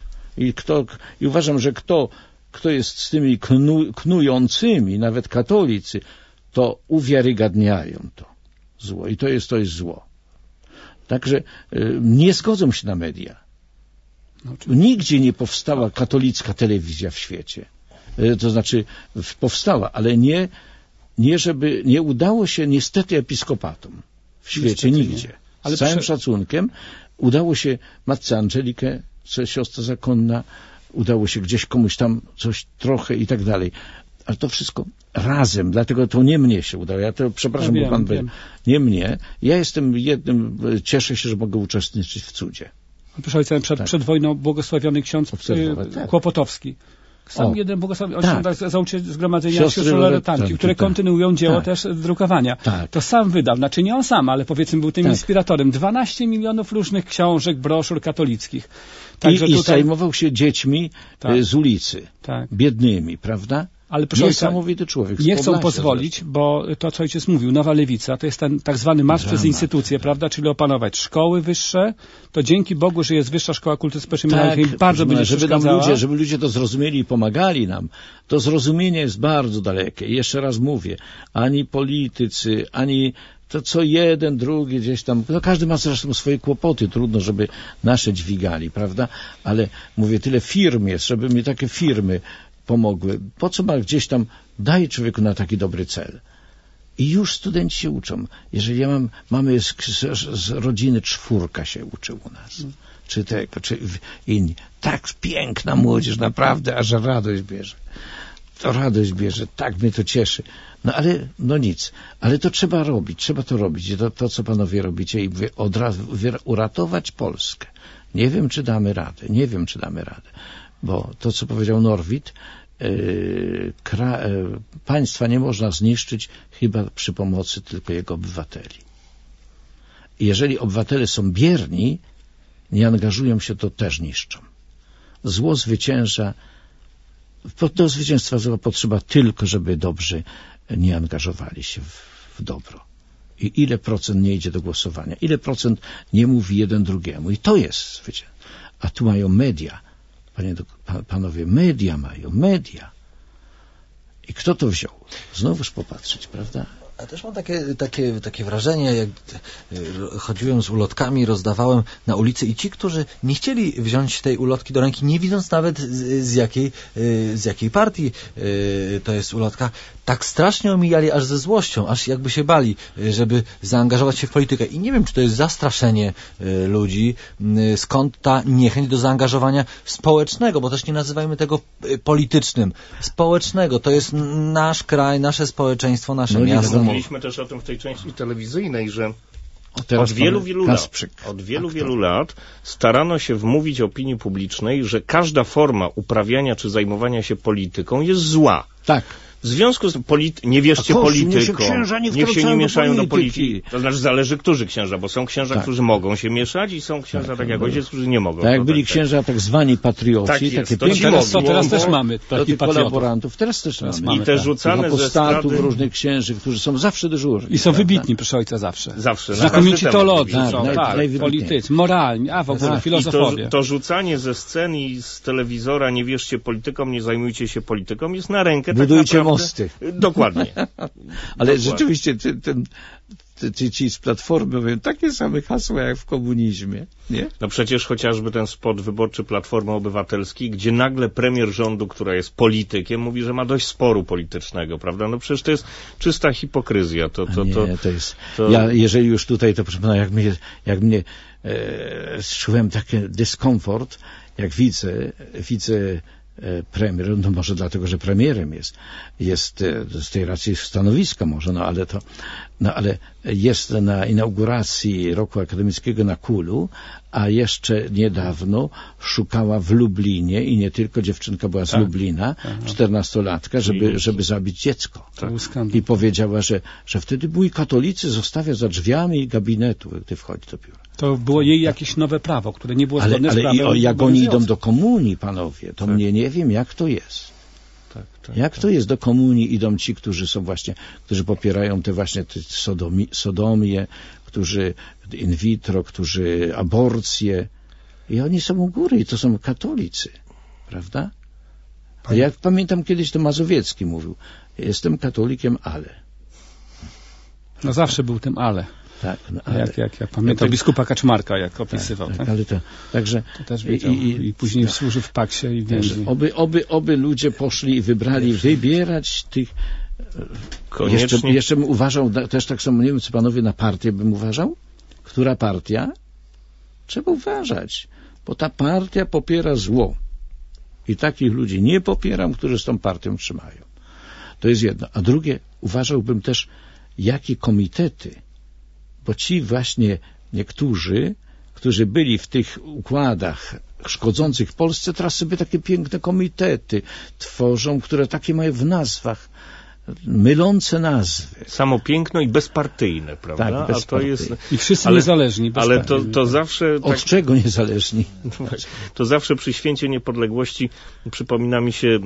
[SPEAKER 1] i uważam, że kto jest z tymi knującymi, nawet katolicy, to uwiarygadniają to zło. I to jest zło. Także nie zgodzą się na media. Nigdzie nie powstała katolicka telewizja w świecie. To znaczy powstała, ale nie żeby nie udało się niestety episkopatom w świecie nigdzie. Ale z całym szacunkiem udało się matce Angelikę, siostra zakonna, udało się gdzieś komuś tam coś trochę i tak dalej. Ale to wszystko razem, dlatego to nie mnie się udało. Ja to, przepraszam, bo pan nie mnie. Ja jestem jednym, cieszę się, że mogę uczestniczyć w cudzie.
[SPEAKER 3] Proszę ojca, przed wojną błogosławiony ksiądz Kłopotowski. Sam jeden błogosławiony, on się zauczył zgromadzenia sióstr Loretanki, które kontynuują dzieło też drukowania. To sam wydał, znaczy nie on sam, ale powiedzmy był tym inspiratorem. 12 milionów różnych książek, broszur katolickich. Także
[SPEAKER 1] I zajmował się dziećmi z ulicy, biednymi, prawda?
[SPEAKER 3] Ale proszę
[SPEAKER 1] niesamowity człowiek.
[SPEAKER 3] Nie chcą pozwolić, bo to, co ojciec mówił, nowa lewica, to jest ten tak zwany marsz przez instytucje, prawda? Czyli opanować szkoły wyższe. To dzięki Bogu, że jest Wyższa Szkoła Kultury Społecznej, bardzo będzie przeszkadzała.
[SPEAKER 1] Żeby ludzie to zrozumieli i pomagali nam. To zrozumienie jest bardzo dalekie. I jeszcze raz mówię, ani politycy, ani to co jeden, drugi gdzieś tam, no każdy ma zresztą swoje kłopoty, trudno, żeby nasze dźwigali, prawda? Ale mówię, tyle firm jest, żeby mi takie firmy pomogły. Po co ma gdzieś tam, daje człowieku na taki dobry cel. I już studenci się uczą. Jeżeli mamy z rodziny 4 się uczy u nas. Czy inni. Tak piękna młodzież, naprawdę, aż radość bierze. To radość bierze, tak mnie to cieszy. No ale, no nic. Ale to trzeba robić, trzeba to robić. To co panowie robicie i od razu uratować Polskę. Nie wiem, czy damy radę. Bo to, co powiedział Norwid, państwa nie można zniszczyć chyba przy pomocy tylko jego obywateli. I jeżeli obywatele są bierni, nie angażują się, to też niszczą. Zło zwycięża. Do zwycięstwa zła potrzeba tylko, żeby dobrzy nie angażowali się w dobro. I ile procent nie idzie do głosowania, ile procent nie mówi jeden drugiemu. I to jest zwycięstwo. A tu mają media. Panowie, media. I kto to wziął? Znowuż popatrzeć, prawda?
[SPEAKER 2] A też mam takie wrażenie, jak chodziłem z ulotkami, rozdawałem na ulicy i ci, którzy nie chcieli wziąć tej ulotki do ręki, nie widząc nawet z jakiej partii to jest ulotka, tak strasznie omijali aż ze złością, aż jakby się bali, żeby zaangażować się w politykę. I nie wiem, czy to jest zastraszenie ludzi, skąd ta niechęć do zaangażowania społecznego, bo też nie nazywajmy tego politycznym. Społecznego, to jest nasz kraj, nasze społeczeństwo, nasze miasto.
[SPEAKER 4] Mówiliśmy też o tym w tej części telewizyjnej, że od wielu lat starano się wmówić opinii publicznej, że każda forma uprawiania czy zajmowania się polityką jest zła.
[SPEAKER 1] Tak.
[SPEAKER 4] W związku z nie wierzcie politykom, niech się nie mieszają do polityki. To znaczy zależy, którzy księża, bo są księża, którzy mogą się mieszać i są księża, tak jak ojciec, którzy nie mogą.
[SPEAKER 1] Tak jak byli księża tak zwani patrioci,
[SPEAKER 4] tak jest,
[SPEAKER 1] takie
[SPEAKER 3] teraz też mamy takich
[SPEAKER 1] kolaborantów, teraz też mamy.
[SPEAKER 4] I te rzucane ze
[SPEAKER 1] estrady różnych księży, którzy są zawsze dyżurni.
[SPEAKER 3] I są wybitni, proszę ojca, zawsze.
[SPEAKER 4] Znakomici
[SPEAKER 3] teolodzy są, politycy, moralni, w ogóle filozofowie.
[SPEAKER 4] To rzucanie ze scen i z telewizora, nie wierzcie politykom, nie zajmujcie się polityką, jest na rękę.
[SPEAKER 1] Budujcie mosty.
[SPEAKER 4] Dokładnie.
[SPEAKER 1] Ale rzeczywiście ci z Platformy mówią takie same hasła jak w komunizmie, nie?
[SPEAKER 4] No przecież chociażby ten spot wyborczy Platformy Obywatelskiej, gdzie nagle premier rządu, która jest politykiem, mówi, że ma dość sporu politycznego, prawda? No przecież to jest czysta hipokryzja.
[SPEAKER 1] Ja, jeżeli już tutaj, to proszę pana, jak mnie czułem taki dyskomfort, jak widzę premier, no może dlatego, że premierem jest z tej racji stanowiska może, ale jest na inauguracji roku akademickiego na Kulu, a jeszcze niedawno szukała w Lublinie i nie tylko, dziewczynka była z Lublina, 14-latka, żeby zabić dziecko. I powiedziała, że wtedy mój katolicy zostawia za drzwiami gabinetu, gdy wchodzi do biura.
[SPEAKER 3] To było jej jakieś nowe prawo, które nie było zgodne z prawem.
[SPEAKER 1] Ale jak oni idą do komunii, panowie, to mnie nie wiem, jak to jest. Jak to jest, do komunii idą ci, którzy popierają te sodomię, którzy in vitro, którzy aborcję. I oni są u góry i to są katolicy. Prawda? A jak pamiętam kiedyś to Mazowiecki mówił, jestem katolikiem, ale.
[SPEAKER 3] No zawsze był tym ale.
[SPEAKER 1] Tak,
[SPEAKER 3] jak pamiętam biskupa Kaczmarka, jak opisywał. Tak?
[SPEAKER 1] Ale także
[SPEAKER 3] to też wiedział. I później służył w Paksie i więzień.
[SPEAKER 1] Oby ludzie poszli i wybierać tych. Jeszcze bym uważał, też tak samo, nie wiem, co panowie na partię bym uważał? Która partia? Trzeba uważać, bo ta partia popiera zło. I takich ludzi nie popieram, którzy z tą partią trzymają. To jest jedno. A drugie, uważałbym też, jakie komitety, bo ci właśnie niektórzy, którzy byli w tych układach szkodzących Polsce, teraz sobie takie piękne komitety tworzą, które takie mają w nazwach, mylące nazwy.
[SPEAKER 4] Samo piękno i bezpartyjne, prawda?
[SPEAKER 1] Tak, bezpartyjne.
[SPEAKER 4] A to jest...
[SPEAKER 3] I wszyscy niezależni.
[SPEAKER 4] Ale to zawsze...
[SPEAKER 1] Od czego niezależni?
[SPEAKER 4] To zawsze przy Święcie Niepodległości przypomina mi się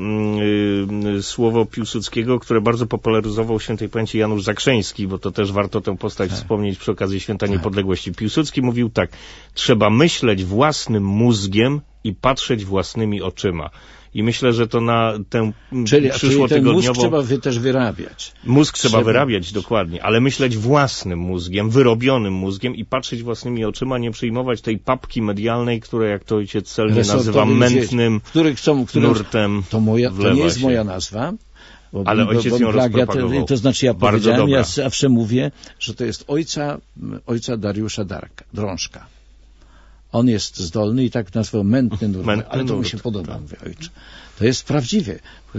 [SPEAKER 4] słowo Piłsudskiego, które bardzo popularyzował świętej pamięci Janusz Zakrzeński, bo to też warto tę postać wspomnieć przy okazji Święta Niepodległości. Piłsudski mówił tak: trzeba myśleć własnym mózgiem i patrzeć własnymi oczyma. I myślę, że to na tę przyszłotygodniową...
[SPEAKER 1] Czyli ten mózg trzeba też wyrabiać.
[SPEAKER 4] Mózg trzeba wyrabiać, dokładnie, ale myśleć własnym mózgiem, wyrobionym mózggiem i patrzeć własnymi oczyma, nie przyjmować tej papki medialnej, która, jak to ojciec celnie nazywa, mętnym nurtem.
[SPEAKER 1] To nie jest moja nazwa.
[SPEAKER 4] Ale ojciec ją rozpropagował.
[SPEAKER 1] To znaczy ja powiedziałem, ja zawsze mówię, że to jest ojca Dariusza Drążka. On jest zdolny i tak nazwał mętny nurt, ale to mi się podoba, mówię, ojcze. To jest prawdziwie.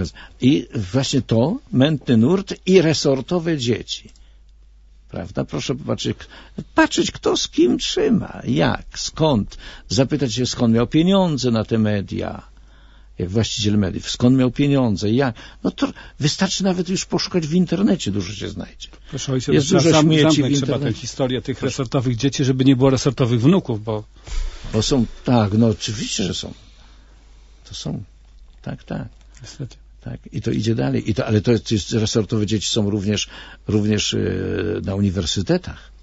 [SPEAKER 1] I właśnie to, mętny nurt i resortowe dzieci. Prawda? Proszę patrzeć, kto z kim trzyma, jak, skąd. Zapytać się, skąd miał pieniądze na te media, jak właściciel mediów, skąd miał pieniądze, jak. No to wystarczy nawet już poszukać w internecie, dużo się znajdzie.
[SPEAKER 3] Proszę ojca, jest dużo śmieci w internecie. Trzeba tę historię tych resortowych dzieci, żeby nie było resortowych wnuków, bo
[SPEAKER 1] są, tak, no oczywiście, że są. To są, tak.
[SPEAKER 3] Niestety.
[SPEAKER 1] Tak, i to idzie dalej. Ale to jest, resortowe dzieci są również na uniwersytetach.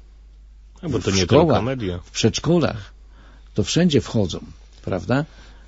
[SPEAKER 4] No bo to nie tylko media.
[SPEAKER 1] W przedszkolach. To wszędzie wchodzą, prawda?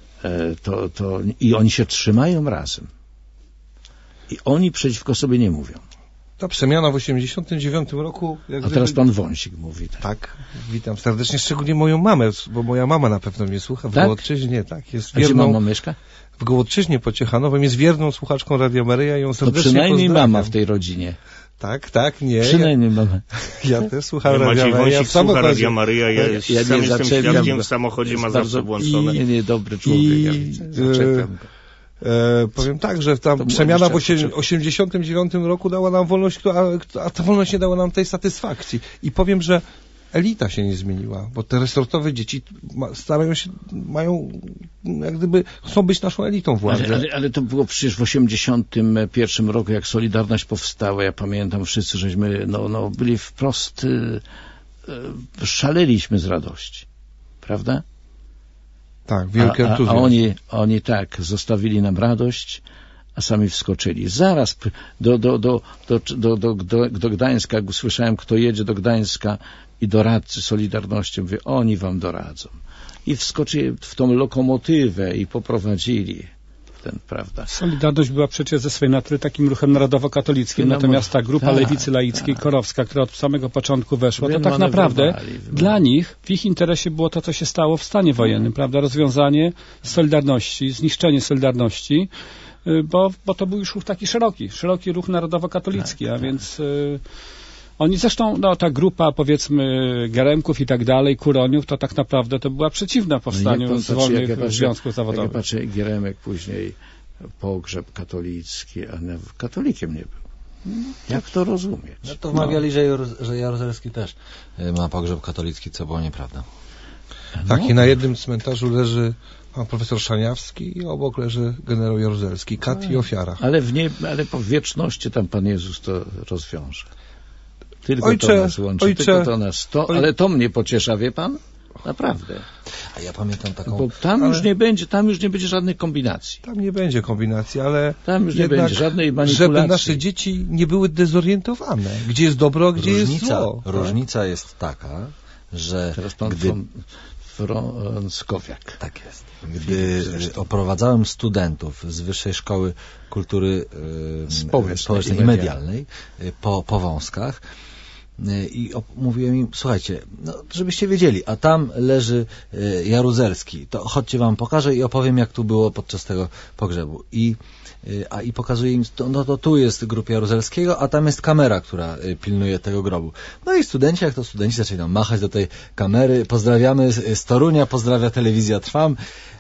[SPEAKER 1] I oni się trzymają razem. I oni przeciwko sobie nie mówią.
[SPEAKER 5] Ta przemiana w 89 roku...
[SPEAKER 1] A teraz pan Wąsik mówi.
[SPEAKER 5] Tak, witam serdecznie, szczególnie moją mamę, bo moja mama na pewno mnie słucha w Gołodczyźnie. Tak, jest wierną...
[SPEAKER 1] A gdzie mama mieszka?
[SPEAKER 5] W Gołodczyźnie pod Ciechanowem, jest wierną słuchaczką Radia Maryja, ją serdecznie
[SPEAKER 1] przynajmniej mama w tej rodzinie.
[SPEAKER 5] Tak, nie.
[SPEAKER 1] Przynajmniej mama.
[SPEAKER 5] Ja też słucham Radia Maryja.
[SPEAKER 4] Maciej słucha Radia Maryja, ja sam jestem świadkiem, w samochodzie ma zawsze włączone.
[SPEAKER 1] Nie, dobry człowiek, zaczepiam go.
[SPEAKER 5] Powiem tak, że ta przemiana w 89 roku dała nam wolność, a ta wolność nie dała nam tej satysfakcji. I powiem, że elita się nie zmieniła, bo te resortowe dzieci starają się, jak gdyby chcą być naszą elitą władzy.
[SPEAKER 1] Ale to było przecież w 1981 roku, jak Solidarność powstała, ja pamiętam, wszyscy żeśmy byli wprost, szaleliśmy z radości, prawda?
[SPEAKER 5] Tak, wielki entuzjazm.
[SPEAKER 1] A oni tak, zostawili nam radość, a sami wskoczyli. Zaraz do Gdańska, jak usłyszałem, kto jedzie do Gdańska i doradcy Solidarności, mówię, oni wam doradzą. I wskoczyli w tą lokomotywę i poprowadzili ten, prawda.
[SPEAKER 3] Solidarność była przecież ze swojej natury takim ruchem narodowo-katolickim, natomiast ta grupa Lewicy Laickiej, Korowska, która od samego początku weszła, to tak naprawdę dla nich, w ich interesie było to, co się stało w stanie wojennym, prawda, rozwiązanie Solidarności, zniszczenie Solidarności, bo to był już ruch taki szeroki ruch narodowo-katolicki, a więc oni zresztą, ta grupa, powiedzmy, Geremków i tak dalej, Kuroniów, to tak naprawdę to była przeciwna powstaniu wolnych związków zawodowych.
[SPEAKER 1] Jak ja patrzę, Geremek później pogrzeb katolicki, a katolikiem nie był. Jak to rozumieć?
[SPEAKER 2] No to wmawiali, że Jaruzelski też ma pogrzeb katolicki, co było nieprawda.
[SPEAKER 5] Tak, i na jednym cmentarzu leży pan profesor Szaniawski i obok leży generał Jaruzelski, kat i ofiara.
[SPEAKER 1] Ale po wieczności tam Pan Jezus to rozwiąże. Tylko to nas łączy, tylko to nas ale to mnie pociesza, wie pan? Naprawdę.
[SPEAKER 2] A ja pamiętam taką...
[SPEAKER 1] Bo tam już nie będzie żadnej kombinacji.
[SPEAKER 5] Tam nie będzie kombinacji, ale...
[SPEAKER 1] Tam już nie będzie żadnej manipulacji.
[SPEAKER 5] Żeby nasze dzieci nie były dezorientowane. Gdzie jest dobro, a gdzie jest zło.
[SPEAKER 2] Różnica jest taka, że
[SPEAKER 1] teraz pan Frąckowiak.
[SPEAKER 2] Tak jest. Gdy oprowadzałem studentów z Wyższej Szkoły Kultury Społecznej i Medialnej po Wąskach i mówiłem im, słuchajcie, żebyście wiedzieli, a tam leży Jaruzelski, to chodźcie wam pokażę i opowiem, jak tu było podczas tego pogrzebu. I pokazuję im, to tu jest grób Jaruzelskiego, a tam jest kamera, która pilnuje tego grobu. No i studenci, jak to studenci zaczęli nam machać do tej kamery, pozdrawiamy z Torunia, pozdrawia Telewizja Trwam.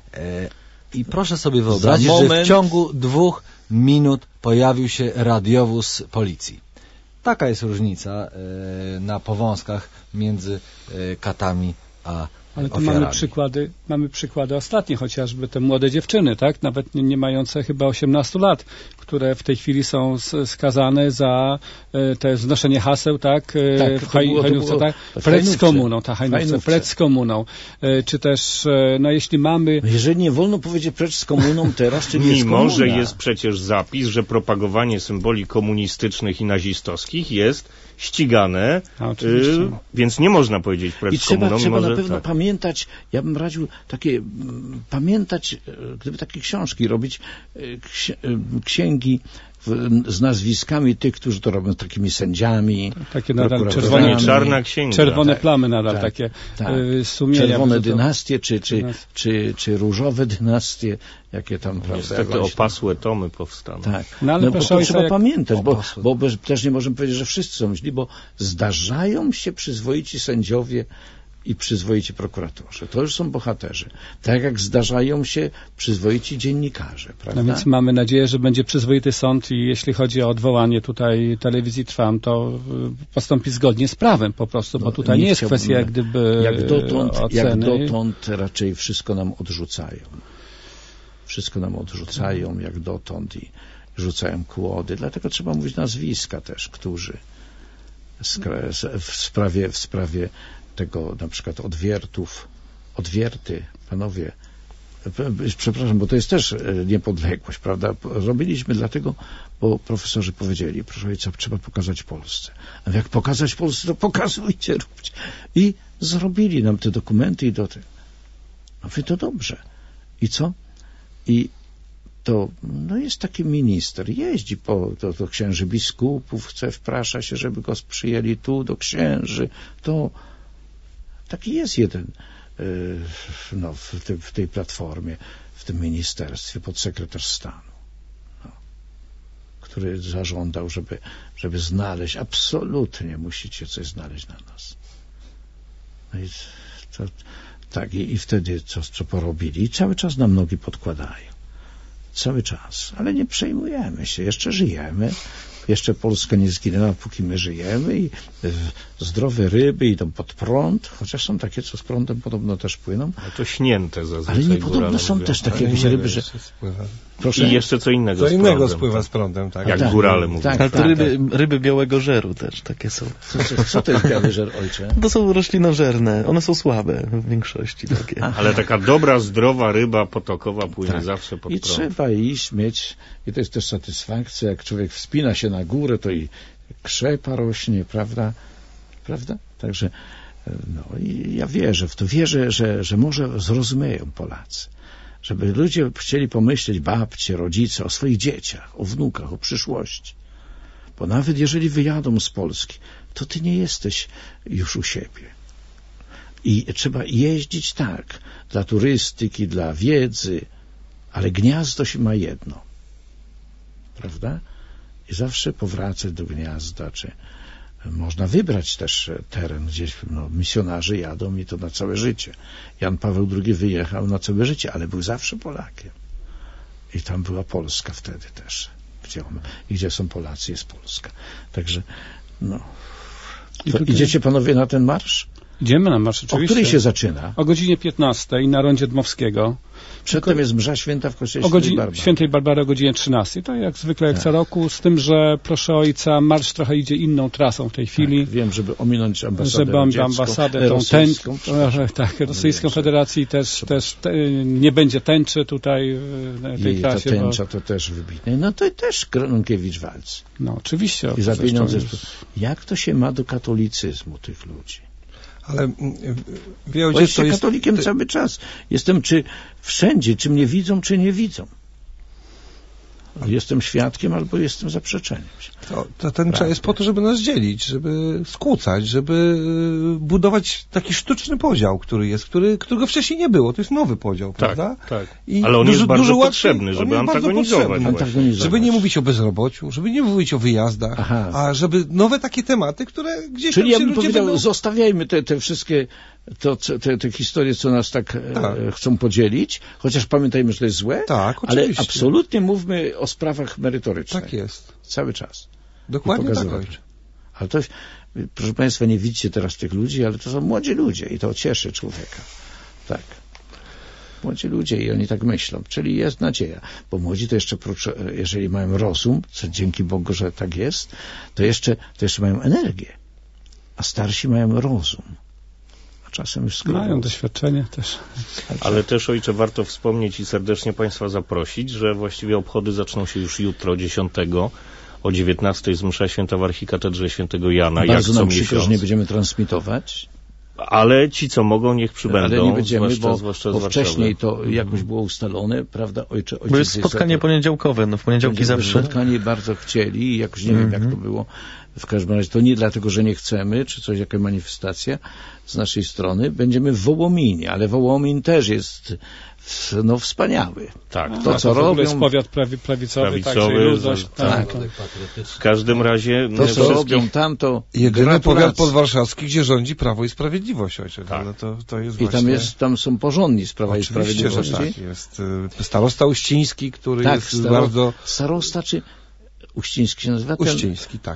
[SPEAKER 2] I proszę sobie wyobrazić, że w ciągu 2 minut pojawił się radiowóz policji. Taka jest różnica na Powązkach między katami a
[SPEAKER 3] ale tu
[SPEAKER 2] ofiarami.
[SPEAKER 3] mamy przykłady ostatnie, chociażby te młode dziewczyny, tak, nawet nie mające chyba 18 lat, które w tej chwili są skazane za te znoszenie haseł, tak, w Hajnówce, tak, precz z komuną, ta Hajnówce, precz z komuną, czy też, jeśli mamy...
[SPEAKER 1] Jeżeli nie wolno powiedzieć precz z komuną teraz, czyli
[SPEAKER 4] mimo, że jest przecież zapis, że propagowanie symboli komunistycznych i nazistowskich jest ścigane, więc nie można powiedzieć precz z komuną.
[SPEAKER 1] Trzeba na pewno pamiętać, ja bym radził pamiętać, gdyby takie książki robić, księgi z nazwiskami tych, którzy to robią, takimi sędziami.
[SPEAKER 3] Takie nadal
[SPEAKER 4] czarna księga.
[SPEAKER 3] Czerwone plamy nadal, takie sumienia.
[SPEAKER 1] Czerwone dynastie, czy różowe dynastie, jakie tam,
[SPEAKER 4] niestety opasłe tomy powstaną.
[SPEAKER 1] Tak.
[SPEAKER 3] Ale
[SPEAKER 1] bo to trzeba pamiętać, bo też nie możemy powiedzieć, że wszyscy są źli, bo zdarzają się przyzwoici sędziowie i przyzwoici prokuratorzy. To już są bohaterzy. Tak jak zdarzają się przyzwoici dziennikarze, prawda?
[SPEAKER 3] No więc mamy nadzieję, że będzie przyzwoity sąd i jeśli chodzi o odwołanie tutaj Telewizji Trwam, to postąpi zgodnie z prawem po prostu, bo tutaj nie jest kwestia jak gdyby
[SPEAKER 1] jak dotąd raczej wszystko nam odrzucają. Wszystko nam odrzucają jak dotąd i rzucają kłody. Dlatego trzeba mówić nazwiska też, którzy w sprawie tego na przykład odwierty, panowie, przepraszam, bo to jest też niepodległość, prawda? Robiliśmy dlatego, bo profesorzy powiedzieli, proszę ojca, trzeba pokazać Polsce. A jak pokazać Polsce, to pokazujcie, róbcie. I zrobili nam te dokumenty i do tego. Mówię, to dobrze. I co? I to jest taki minister, jeździ do księży biskupów, wprasza się, żeby go przyjęli tu, do księży, to taki jest jeden w tej platformie, w tym ministerstwie, podsekretarz stanu, który zażądał, żeby znaleźć, absolutnie musicie coś znaleźć na nas. No i tak, i wtedy co porobili? I cały czas nam nogi podkładają. Cały czas. Ale nie przejmujemy się. Jeszcze żyjemy. jeszcze Polska nie zginęła, póki my żyjemy i zdrowe ryby idą pod prąd, chociaż są takie, co z prądem podobno też płyną.
[SPEAKER 4] A to śnięte zazwyczaj.
[SPEAKER 1] Ale nie podobno są też takie jakieś ryby, że...
[SPEAKER 4] Proszę? I jeszcze co innego
[SPEAKER 5] co innego spływa z prądem, tak.
[SPEAKER 4] Jak górale mówią.
[SPEAKER 6] Ale to ryby białego żeru też takie są.
[SPEAKER 1] Co to jest biały żer, ojcze?
[SPEAKER 6] To są roślinożerne. One są słabe w większości takie.
[SPEAKER 4] Ale taka dobra, zdrowa ryba potokowa płynie zawsze pod prąd.
[SPEAKER 1] I trzeba iść, mieć, i to jest też satysfakcja, jak człowiek wspina się na górę, to i krzepa rośnie, prawda? Także, no i ja wierzę w to. Wierzę, że może zrozumieją Polacy. Żeby ludzie chcieli pomyśleć, babcie, rodzice, o swoich dzieciach, o wnukach, o przyszłości. Bo nawet jeżeli wyjadą z Polski, to ty nie jesteś już u siebie. I trzeba jeździć tak, dla turystyki, dla wiedzy, ale gniazdo się ma jedno. Prawda? I zawsze powracać do gniazda, czy można wybrać też teren gdzieś, misjonarze jadą i to na całe życie. Jan Paweł II wyjechał na całe życie, ale był zawsze Polakiem. I tam była Polska wtedy też. Gdzie są Polacy, jest Polska. Także, idziecie panowie na ten marsz?
[SPEAKER 3] Idziemy na marsz, oczywiście.
[SPEAKER 1] O której się zaczyna?
[SPEAKER 3] O godzinie 15 na rondzie Dmowskiego.
[SPEAKER 1] Przedtem jest msza święta w kościele
[SPEAKER 3] Świętej Barbary o godzinie 13. To jak zwykle, jak co roku, z tym, że proszę ojca, marsz trochę idzie inną trasą w tej chwili.
[SPEAKER 1] Tak, wiem, żeby ominąć ambasadę
[SPEAKER 3] rosyjską. Rosyjską Federacji też nie będzie tęczy tutaj na tej trasie.
[SPEAKER 1] Ta tęcza to też wybitne. No to też Gronkiewicz-Walc.
[SPEAKER 3] No oczywiście.
[SPEAKER 1] I za pieniądze. Jak to się ma do katolicyzmu tych ludzi?
[SPEAKER 5] Ale
[SPEAKER 1] bo jestem katolikiem cały czas. Jestem wszędzie, czy mnie widzą, czy nie widzą. Jestem świadkiem, albo jestem zaprzeczeniem.
[SPEAKER 5] To tęcza jest po to, żeby nas dzielić, żeby skłócać, żeby budować taki sztuczny podział, który jest, którego wcześniej nie było. To jest nowy podział, prawda?
[SPEAKER 4] Tak. Ale on jest bardzo potrzebny, żeby antagonizować.
[SPEAKER 5] Żeby nie mówić o bezrobociu, żeby nie mówić o wyjazdach, a żeby nowe takie tematy, które gdzieś
[SPEAKER 1] Czyli
[SPEAKER 5] tam się
[SPEAKER 1] ja bym
[SPEAKER 5] ludzie
[SPEAKER 1] powiedział, zostawiajmy te wszystkie te historie, co nas tak chcą podzielić, chociaż pamiętajmy, że to jest złe, ale absolutnie mówmy o sprawach merytorycznych.
[SPEAKER 5] Tak jest.
[SPEAKER 1] Cały czas.
[SPEAKER 5] Dokładnie tak.
[SPEAKER 1] Ale to, proszę Państwa, nie widzicie teraz tych ludzi, ale to są młodzi ludzie i to cieszy człowieka. Tak. Młodzi ludzie i oni tak myślą. Czyli jest nadzieja. Bo młodzi to jeszcze, jeżeli mają rozum, co dzięki Bogu, że tak jest, to jeszcze mają energię. A starsi mają rozum. Czasem już
[SPEAKER 3] mają doświadczenie też.
[SPEAKER 4] Ale też, ojcze, warto wspomnieć i serdecznie Państwa zaprosić, że właściwie obchody zaczną się już jutro, 10. o 19 jest msza święta w archikatedrze świętego Jana.
[SPEAKER 1] Bardzo nam przykro, że nie będziemy transmitować.
[SPEAKER 4] Ale ci, co mogą, niech przybędą.
[SPEAKER 1] Ale nie będziemy,
[SPEAKER 4] zwłaszcza
[SPEAKER 1] bo wcześniej to jakoś było ustalone, prawda? Ojciec
[SPEAKER 6] bo jest spotkanie poniedziałkowe, w poniedziałki zawsze.
[SPEAKER 1] Spotkanie bardzo chcieli i jakoś nie wiem, jak to było. W każdym razie to nie dlatego, że nie chcemy, czy coś, jaka manifestacja z naszej strony. Będziemy w Wołominie, ale Wołomin też jest wspaniały.
[SPEAKER 4] Tak.
[SPEAKER 1] To, co robią.
[SPEAKER 3] jest powiat prawicowy, także ludność.
[SPEAKER 1] Tak.
[SPEAKER 4] W każdym razie
[SPEAKER 1] to, co robią tam, to
[SPEAKER 5] jedyny powiat podwarszawski, gdzie rządzi Prawo i Sprawiedliwość, ojcze. Tak. To jest
[SPEAKER 1] i tam są porządni z Prawa i Sprawiedliwości.
[SPEAKER 5] Że tak. Jest starosta Uściński, który jest bardzo...
[SPEAKER 1] Starosta czy... Uściński się nazywa?
[SPEAKER 5] Uściński, tak.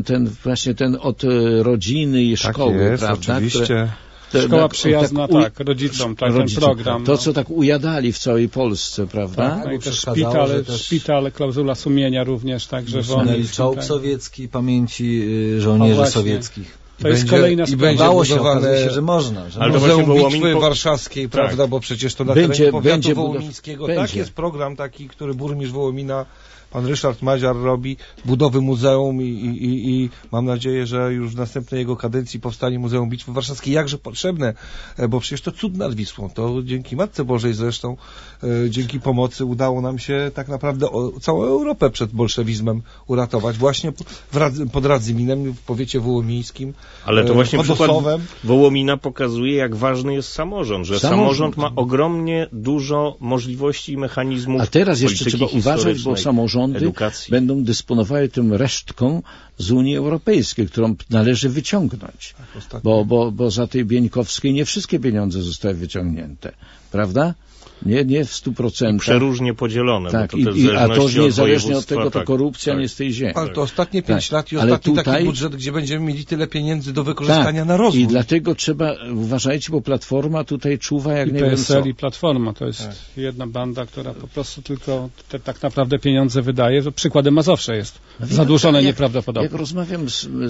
[SPEAKER 1] Ten od rodziny i szkoły,
[SPEAKER 5] tak jest,
[SPEAKER 1] prawda?
[SPEAKER 5] Oczywiście.
[SPEAKER 3] Szkoła przyjazna, rodzicom, ten program.
[SPEAKER 1] To, co tak ujadali w całej Polsce, prawda?
[SPEAKER 3] Tak, i też szpital, klauzula sumienia również, także
[SPEAKER 2] czołg sowiecki, pamięci żołnierzy sowieckich.
[SPEAKER 3] To jest kolejna sprawa.
[SPEAKER 2] Udało się, okazuje się, że można.
[SPEAKER 5] Ale Muzeum Bitwy Warszawskiej, prawda, bo przecież to na terenie powiatu wołomińskiego. Tak, jest program taki, który burmistrz Wołomina, pan Ryszard Maziar, robi budowy muzeum i mam nadzieję, że już w następnej jego kadencji powstanie Muzeum Bitwy Warszawskiej. Jakże potrzebne, bo przecież to cud nad Wisłą. To dzięki Matce Bożej zresztą, dzięki pomocy udało nam się tak naprawdę całą Europę przed bolszewizmem uratować. Właśnie pod Radzyminem, w powiecie wołomińskim.
[SPEAKER 4] Ale to właśnie przykład Wołomina pokazuje, jak ważny jest samorząd, że samorząd ma ogromnie dużo możliwości i mechanizmów.
[SPEAKER 1] A teraz jeszcze trzeba uważać, bo samorządy będą dysponowały tym resztką z Unii Europejskiej, którą należy wyciągnąć. Bo za tej Bieńkowskiej nie wszystkie pieniądze zostały wyciągnięte. Prawda? Nie w 100%.
[SPEAKER 4] Przeróżnie podzielone.
[SPEAKER 1] Tak,
[SPEAKER 4] bo to też
[SPEAKER 1] a to niezależnie od tego, to
[SPEAKER 4] tak,
[SPEAKER 1] korupcja
[SPEAKER 4] tak.
[SPEAKER 1] nie z tej ziemi.
[SPEAKER 5] Ale to ostatnie 5 lat i
[SPEAKER 1] ale
[SPEAKER 5] ostatni
[SPEAKER 1] tutaj...
[SPEAKER 5] taki budżet, gdzie będziemy mieli tyle pieniędzy do wykorzystania na rozwój.
[SPEAKER 1] I dlatego trzeba, uważajcie, bo Platforma tutaj czuwa jak nie wiem co.
[SPEAKER 3] PSL i Platforma to jest jedna banda, która po prostu tylko tak naprawdę pieniądze wydaje. To przykładem Mazowsze jest. Zadłużone nieprawdopodobnie.
[SPEAKER 1] Jak rozmawiam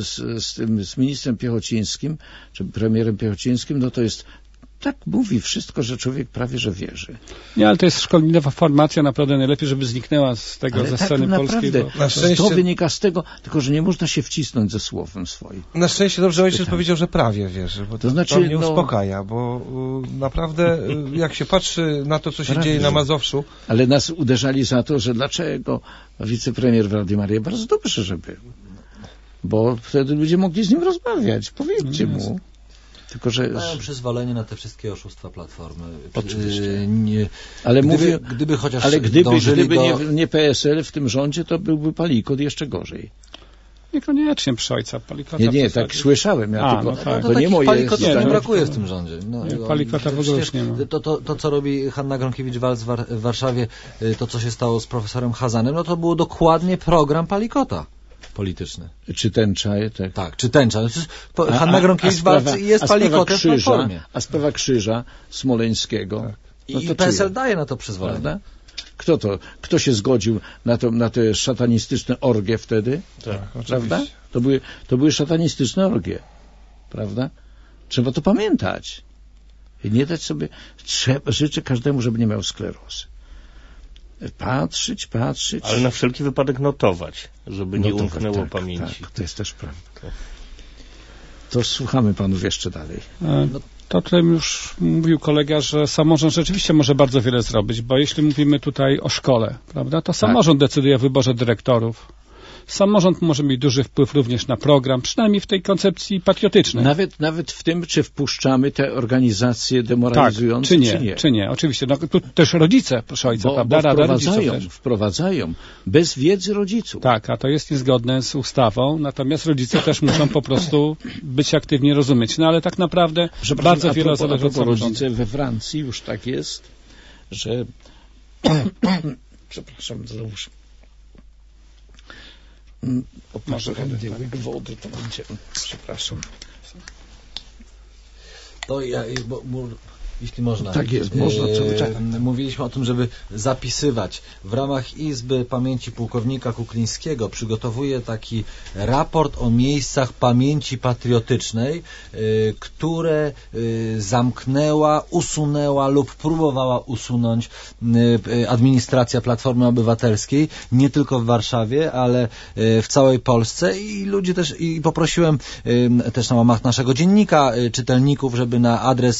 [SPEAKER 1] z ministrem Piechocińskim, czy premierem Piechocińskim, no to jest tak mówi wszystko, że człowiek prawie że wierzy.
[SPEAKER 3] Nie, ale to jest szkodliwa formacja, naprawdę najlepiej, żeby zniknęła z tego,
[SPEAKER 1] ale
[SPEAKER 3] ze
[SPEAKER 1] tak
[SPEAKER 3] sceny polskiej.
[SPEAKER 5] Na szczęście...
[SPEAKER 1] To wynika z tego, tylko że nie można się wcisnąć ze słowem swoim.
[SPEAKER 5] Na szczęście dobrze ojciec powiedział, że prawie wierzy, bo to znaczy, mnie uspokaja, bo naprawdę jak się patrzy na to, co się dzieje na Mazowszu...
[SPEAKER 1] Ale nas uderzali za to, że dlaczego wicepremier Władimir bardzo dobrze, że był. Bo wtedy ludzie mogli z nim rozmawiać. Powiedzcie mu. Tylko, że...
[SPEAKER 2] Mają przyzwolenie na te wszystkie oszustwa Platformy.
[SPEAKER 1] Oczywiście.
[SPEAKER 2] Ale gdyby chociaż
[SPEAKER 1] nie PSL w tym rządzie, to byłby Palikot jeszcze gorzej.
[SPEAKER 3] Niekoniecznie przy ojca Palikota.
[SPEAKER 1] Nie, tak słyszałem.
[SPEAKER 2] To nie moje Palikota nie brakuje w tym rządzie.
[SPEAKER 3] Palikota w ogóle już nie ma.
[SPEAKER 2] To, co robi Hanna Gronkiewicz-Waltz w Warszawie, to, co się stało z profesorem Chazanem, no to było dokładnie program Palikota polityczny.
[SPEAKER 1] Czy tęcza?
[SPEAKER 2] Tak, czy tęcza. Hanna Gronkiewicz-Waltz jest Palikotem w Platformie.
[SPEAKER 1] A sprawa Krzyża Smoleńskiego.
[SPEAKER 2] Tak. No i PSL daje na to przyzwolenie.
[SPEAKER 1] Prawda? Kto się zgodził na te szatanistyczne orgie wtedy?
[SPEAKER 5] Tak,
[SPEAKER 1] prawda? To były szatanistyczne orgie. Prawda? Trzeba to pamiętać. I nie dać sobie... Życzę każdemu, żeby nie miał sklerozy. Patrzeć.
[SPEAKER 4] Ale na wszelki wypadek notować, żeby nie umknęło pamięci.
[SPEAKER 1] Tak, to jest też prawda. To słuchamy panów jeszcze dalej.
[SPEAKER 3] To tutaj już mówił kolega, że samorząd rzeczywiście może bardzo wiele zrobić, bo jeśli mówimy tutaj o szkole, prawda, to samorząd decyduje o wyborze dyrektorów. Samorząd może mieć duży wpływ również na program, przynajmniej w tej koncepcji patriotycznej.
[SPEAKER 1] Nawet w tym, czy wpuszczamy te organizacje demoralizujące,
[SPEAKER 3] czy nie. Oczywiście. No, tu też rodzice, proszę ojca, prawda?
[SPEAKER 1] Wprowadzają bez wiedzy rodziców.
[SPEAKER 3] Tak, a to jest niezgodne z ustawą, natomiast rodzice też muszą po prostu być aktywnie rozumieć. No ale tak naprawdę bardzo wiele zależy od samorządu.
[SPEAKER 1] Rodzice we Francji już tak jest, że przepraszam, załóż. Może łyk wody to będzie. Przepraszam.
[SPEAKER 2] To jeśli można.
[SPEAKER 1] Tak jest, można.
[SPEAKER 2] Mówiliśmy o tym, żeby zapisywać. W ramach Izby Pamięci Pułkownika Kuklińskiego przygotowuje taki raport o miejscach pamięci patriotycznej, które usunęła lub próbowała usunąć administracja Platformy Obywatelskiej, nie tylko w Warszawie, ale w całej Polsce i ludzie też, i poprosiłem też na łamach naszego dziennika czytelników, żeby na adres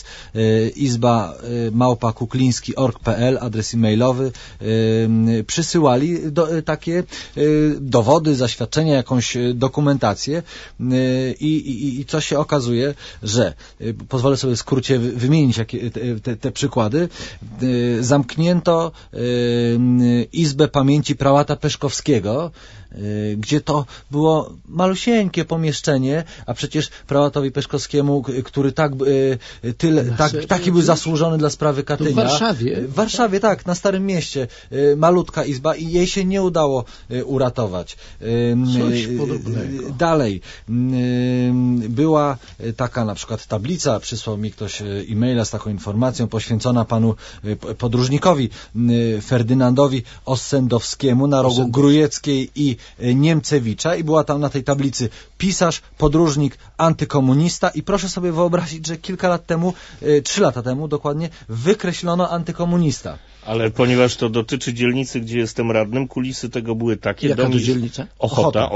[SPEAKER 2] izba@kukliński.org.pl, adres e-mailowy, przysyłali takie dowody, zaświadczenia, jakąś dokumentację i co się okazuje, że pozwolę sobie w skrócie wymienić te przykłady. Zamknięto Izbę Pamięci Prałata Peszkowskiego, gdzie to było malusieńkie pomieszczenie, a przecież prałatowi Peszkowskiemu, który taki był zasłużony dla sprawy Katynia.
[SPEAKER 1] To w Warszawie?
[SPEAKER 2] W Warszawie, tak, na Starym Mieście. Malutka izba i jej się nie udało uratować.
[SPEAKER 1] Coś podobnego.
[SPEAKER 2] Dalej. Była taka na przykład tablica, przysłał mi ktoś e-maila z taką informacją, poświęcona panu podróżnikowi Ferdynandowi Ossendowskiemu na rogu Grujeckiej i Niemcewicza i była tam na tej tablicy pisarz, podróżnik, antykomunista i proszę sobie wyobrazić, że kilka lat temu, 3 lata temu dokładnie, wykreślono antykomunista.
[SPEAKER 4] Ale ponieważ to dotyczy dzielnicy, gdzie jestem radnym, kulisy tego były takie.
[SPEAKER 1] Jaka to dzielnica?
[SPEAKER 4] Ochota.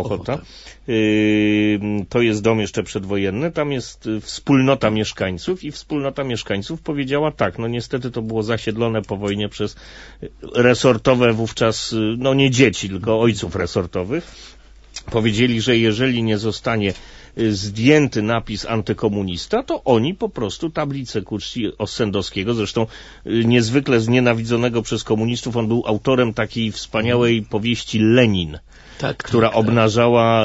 [SPEAKER 4] To jest dom jeszcze przedwojenny, tam jest wspólnota mieszkańców i wspólnota mieszkańców powiedziała tak, no niestety to było zasiedlone po wojnie przez resortowe wówczas, no nie dzieci, tylko ojców resortowych. Powiedzieli, że jeżeli nie zostanie zdjęty napis antykomunista, to oni po prostu tablicę ku czci Ossendowskiego, zresztą niezwykle znienawidzonego przez komunistów, on był autorem takiej wspaniałej powieści Lenin. która obnażała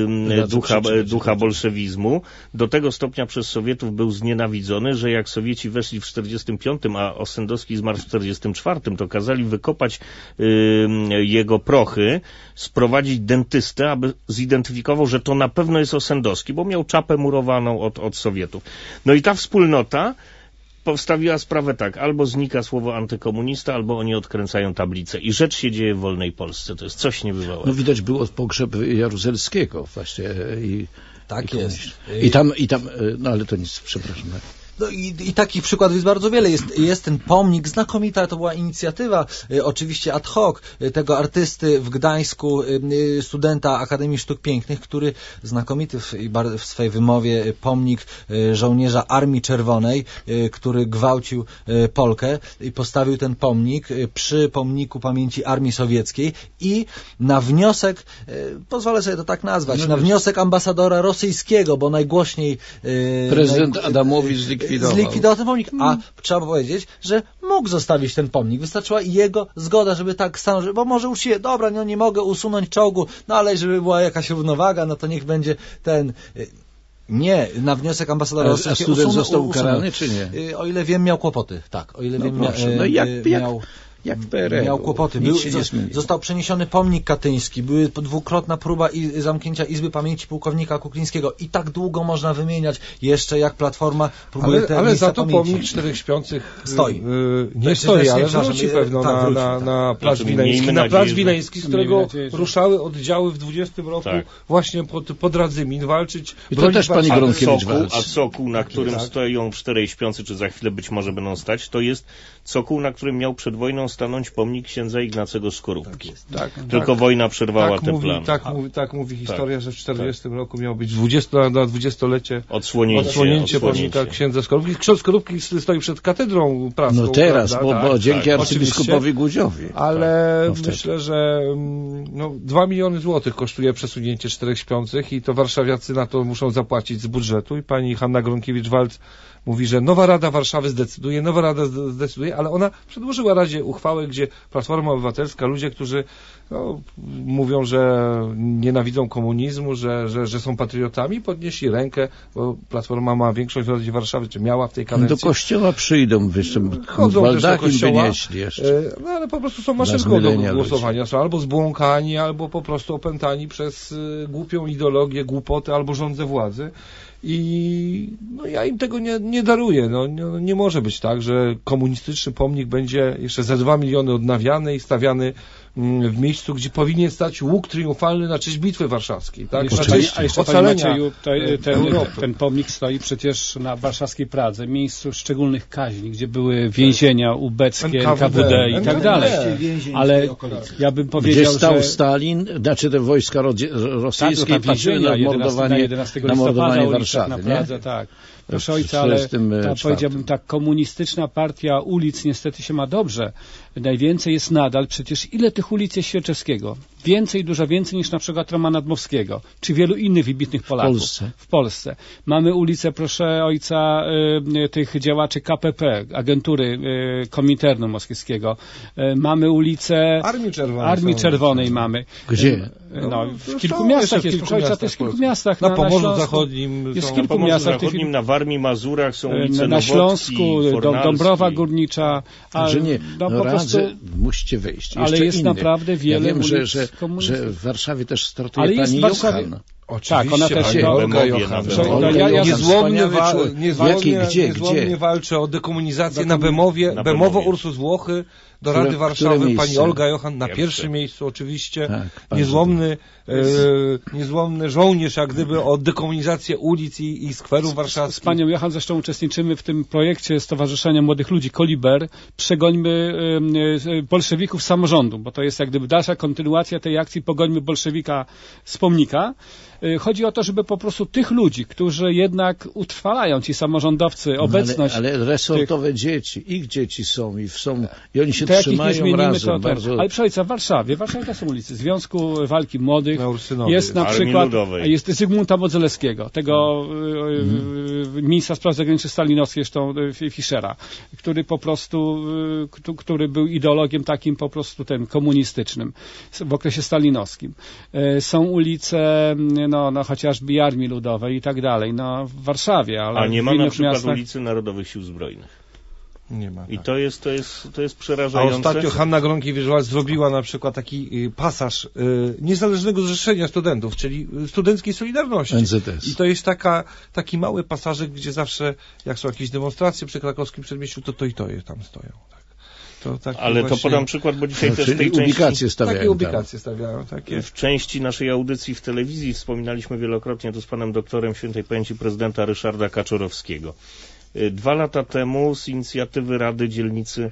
[SPEAKER 4] ducha bolszewizmu. Do tego stopnia przez Sowietów był znienawidzony, że jak Sowieci weszli w 1945, a Ossendowski zmarł w 1944, to kazali wykopać jego prochy, sprowadzić dentystę, aby zidentyfikował, że to na pewno jest Ossendowski, bo miał czapę murowaną od Sowietów. No i ta wspólnota postawiła sprawę tak, albo znika słowo antykomunista, albo oni odkręcają tablicę. I rzecz się dzieje w wolnej Polsce. To jest coś niebywałego.
[SPEAKER 1] No widać było pogrzeb Jaruzelskiego właśnie.
[SPEAKER 2] Tak jest.
[SPEAKER 1] I tam, no ale to nic, przepraszam.
[SPEAKER 2] No i takich przykładów jest bardzo wiele. Jest ten pomnik, znakomita to była inicjatywa, oczywiście ad hoc, tego artysty w Gdańsku, studenta Akademii Sztuk Pięknych, który znakomity w swojej wymowie pomnik żołnierza Armii Czerwonej, który gwałcił Polkę i postawił ten pomnik przy pomniku pamięci Armii Sowieckiej i na wniosek, pozwolę sobie to tak nazwać, na wniosek ambasadora rosyjskiego, bo najgłośniej
[SPEAKER 1] prezydent Adamowicz zlikwidował
[SPEAKER 2] ten pomnik, a trzeba powiedzieć, że mógł zostawić ten pomnik. Wystarczyła jego zgoda, żeby tak stanąć, bo może uczciwie, dobra, no nie mogę usunąć czołgu, no ale żeby była jakaś równowaga, no to niech będzie ten... Nie, na wniosek ambasadora rosyjskiego.
[SPEAKER 1] A student został ukarany, czy nie?
[SPEAKER 2] O ile wiem, miał kłopoty. Tak, o ile wiem,
[SPEAKER 1] jak PRL
[SPEAKER 2] miał kłopoty. Został przeniesiony pomnik katyński, były dwukrotna próba zamknięcia Izby Pamięci pułkownika Kuklińskiego i tak długo można wymieniać jeszcze, jak Platforma próbuje te
[SPEAKER 5] ale za to pomnik Czterech Śpiących
[SPEAKER 2] stoi.
[SPEAKER 5] Nie stoi, ale wróci pewno na Plac Wileński. Na Plac Wileński, z którego ruszały oddziały w 20 roku właśnie pod Radzymin walczyć.
[SPEAKER 1] I to też pani Gronkiewicz walczy.
[SPEAKER 4] A Sokół, na którym stoją Czterej Śpiący, czy za chwilę być może będą stać, to jest Sokół, na którym miał przed wojną stanąć pomnik księdza Ignacego Skorupki. Tylko wojna przerwała te plany.
[SPEAKER 5] Tak mówi historia, że w 40 roku miało być na 20-lecie odsłonięcie pomnika księdza Skorupki. Ksiądz Skorupki stoi przed katedrą praską.
[SPEAKER 1] No teraz, bo dzięki arcybiskupowi Gudziowi.
[SPEAKER 5] Ale myślę, że 2 miliony złotych kosztuje przesunięcie Czterech Śpiących i to warszawiacy na to muszą zapłacić z budżetu i pani Hanna Gronkiewicz-Waltz mówi, że nowa Rada Warszawy zdecyduje, ale ona przedłożyła Radzie uchwałę, gdzie Platforma Obywatelska, ludzie, którzy mówią, że nienawidzą komunizmu, że są patriotami, podnieśli rękę, bo Platforma ma większość w Radzie Warszawy, czy miała w tej kadencji.
[SPEAKER 1] Do kościoła przyjdą, baldachim wynieśli jeszcze.
[SPEAKER 5] No ale po prostu są maszynką do głosowania. Są albo zbłąkani, albo po prostu opętani przez głupią ideologię, głupotę, albo żądzę władzy. I ja im tego nie daruję. Nie może być tak, że komunistyczny pomnik będzie jeszcze za 2 miliony odnawiany i stawiany w miejscu, gdzie powinien stać łuk triumfalny na cześć Bitwy Warszawskiej. Tak?
[SPEAKER 3] A jeszcze ocalenia ten pomnik stoi przecież na warszawskiej Pradze, miejscu szczególnych kaźni, gdzie były więzienia ubeckie, NKWD i tak dalej. Ale ja bym powiedział,
[SPEAKER 1] gdzie stał Stalin, znaczy te wojska rosyjskie patrzyły na mordowanie Warszawy.
[SPEAKER 3] Na Pradze, tak. Proszę ojca, ale powiedziałbym tak, komunistyczna partia ulic niestety się ma dobrze. Najwięcej jest nadal, przecież ile tych ulic jest Świerczewskiego? Dużo więcej niż na przykład Romana Dmowskiego, czy wielu innych wybitnych Polaków. W Polsce. Mamy ulicę, proszę ojca, tych działaczy KPP, agentury Kominternu Moskiewskiego. Mamy ulicę Armii Czerwonej mamy.
[SPEAKER 1] Gdzie?
[SPEAKER 3] W kilku miastach jest, proszę ojca, to jest w kilku miastach.
[SPEAKER 5] Na Pomorzu Zachodnim.
[SPEAKER 3] Jest w kilku miastach.
[SPEAKER 4] Na Warmii, Mazurach są ulice
[SPEAKER 3] na Śląsku, Dąbrowa Górnicza.
[SPEAKER 1] Po prostu musicie wyjść.
[SPEAKER 3] Ale jest naprawdę wiele
[SPEAKER 1] ulic że w Warszawie też startuje pani Jochan.
[SPEAKER 5] Oczywiście,
[SPEAKER 3] tak, ona też
[SPEAKER 5] Olga Jochan. Niezłomnie walczy o dekomunizację na Bemowie. Bemowo Ursus Włochy do Rady Warszawy. Pani Olga Jochan na pierwszym miejscu oczywiście. Tak, niezłomny żołnierz, jak gdyby o dekomunizację ulic i skwerów warszawskich.
[SPEAKER 3] Z panią Jochan zresztą uczestniczymy w tym projekcie Stowarzyszenia Młodych Ludzi Koliber. Przegońmy bolszewików z samorządu, bo to jest jak gdyby dalsza kontynuacja tej akcji Pogońmy bolszewika z pomnika. Chodzi o to, żeby po prostu tych ludzi, którzy jednak utrwalają, ci samorządowcy, obecność...
[SPEAKER 1] Ale resortowe dzieci, ich dzieci są i oni się się trzymają razem. Bardzo...
[SPEAKER 3] Ale proszę ojca, w Warszawie to są ulicy Związku Walki Młodych, jest na przykład jest Zygmunta Modzelewskiego, tego ministra spraw zagranicznych stalinowskich, zresztą Fischera, który po prostu, który był ideologiem takim po prostu komunistycznym w okresie stalinowskim. Są ulice, no chociażby Armii Ludowej i tak dalej, no w Warszawie, ale
[SPEAKER 4] a nie ma na przykład ulicy Narodowych Sił Zbrojnych.
[SPEAKER 5] Nie ma.
[SPEAKER 4] I to jest przerażające.
[SPEAKER 5] A ostatnio Hanna Gronkiewicz zrobiła na przykład taki pasaż Niezależnego Zrzeszenia Studentów, czyli Studenckiej Solidarności.
[SPEAKER 1] NZS.
[SPEAKER 5] I to jest taki mały pasażek, gdzie zawsze, jak są jakieś demonstracje przy krakowskim przedmieściu, to tam stoją. Tak.
[SPEAKER 4] Ale właśnie... to podam przykład, bo dzisiaj też w tej części...
[SPEAKER 5] Takie ubikacje stawiają.
[SPEAKER 4] W części naszej audycji w telewizji wspominaliśmy wielokrotnie tu z panem doktorem świętej pamięci prezydenta Ryszarda Kaczorowskiego. 2 lata temu z inicjatywy Rady Dzielnicy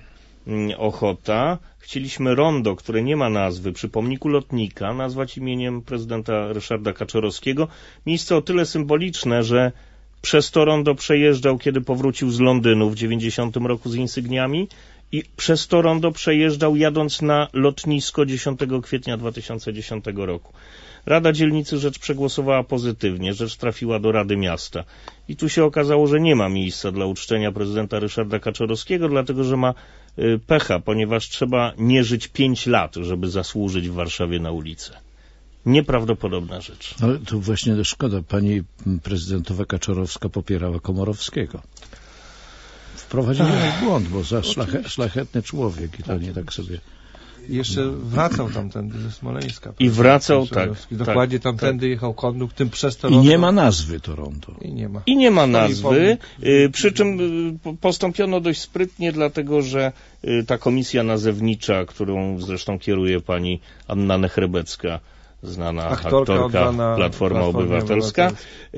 [SPEAKER 4] Ochota chcieliśmy rondo, które nie ma nazwy, przy pomniku lotnika, nazwać imieniem prezydenta Ryszarda Kaczorowskiego. Miejsce o tyle symboliczne, że przez to rondo przejeżdżał, kiedy powrócił z Londynu w 90 roku z insygniami i przez to rondo przejeżdżał jadąc na lotnisko 10 kwietnia 2010 roku. Rada Dzielnicy rzecz przegłosowała pozytywnie, rzecz trafiła do Rady Miasta. I tu się okazało, że nie ma miejsca dla uczczenia prezydenta Ryszarda Kaczorowskiego, dlatego że ma pecha, ponieważ trzeba nie żyć 5 lat, żeby zasłużyć w Warszawie na ulicę. Nieprawdopodobna rzecz.
[SPEAKER 1] Ale to właśnie szkoda, pani prezydentowa Kaczorowska popierała Komorowskiego. Wprowadziła w błąd, bo za szlachetny człowiek i to nie tak sobie...
[SPEAKER 5] Jeszcze wracał tamtędy ze Smoleńska.
[SPEAKER 4] I wracał, tak.
[SPEAKER 5] Dokładnie tamtędy jechał kondukt, tym przez to
[SPEAKER 1] rondo. I nie ma nazwy to rondo.
[SPEAKER 4] I nie ma nazwy, przy czym postąpiono dość sprytnie, dlatego że ta komisja nazewnicza, którą zresztą kieruje pani Anna Nechrebecka, znana aktorka Platforma Obywatelska,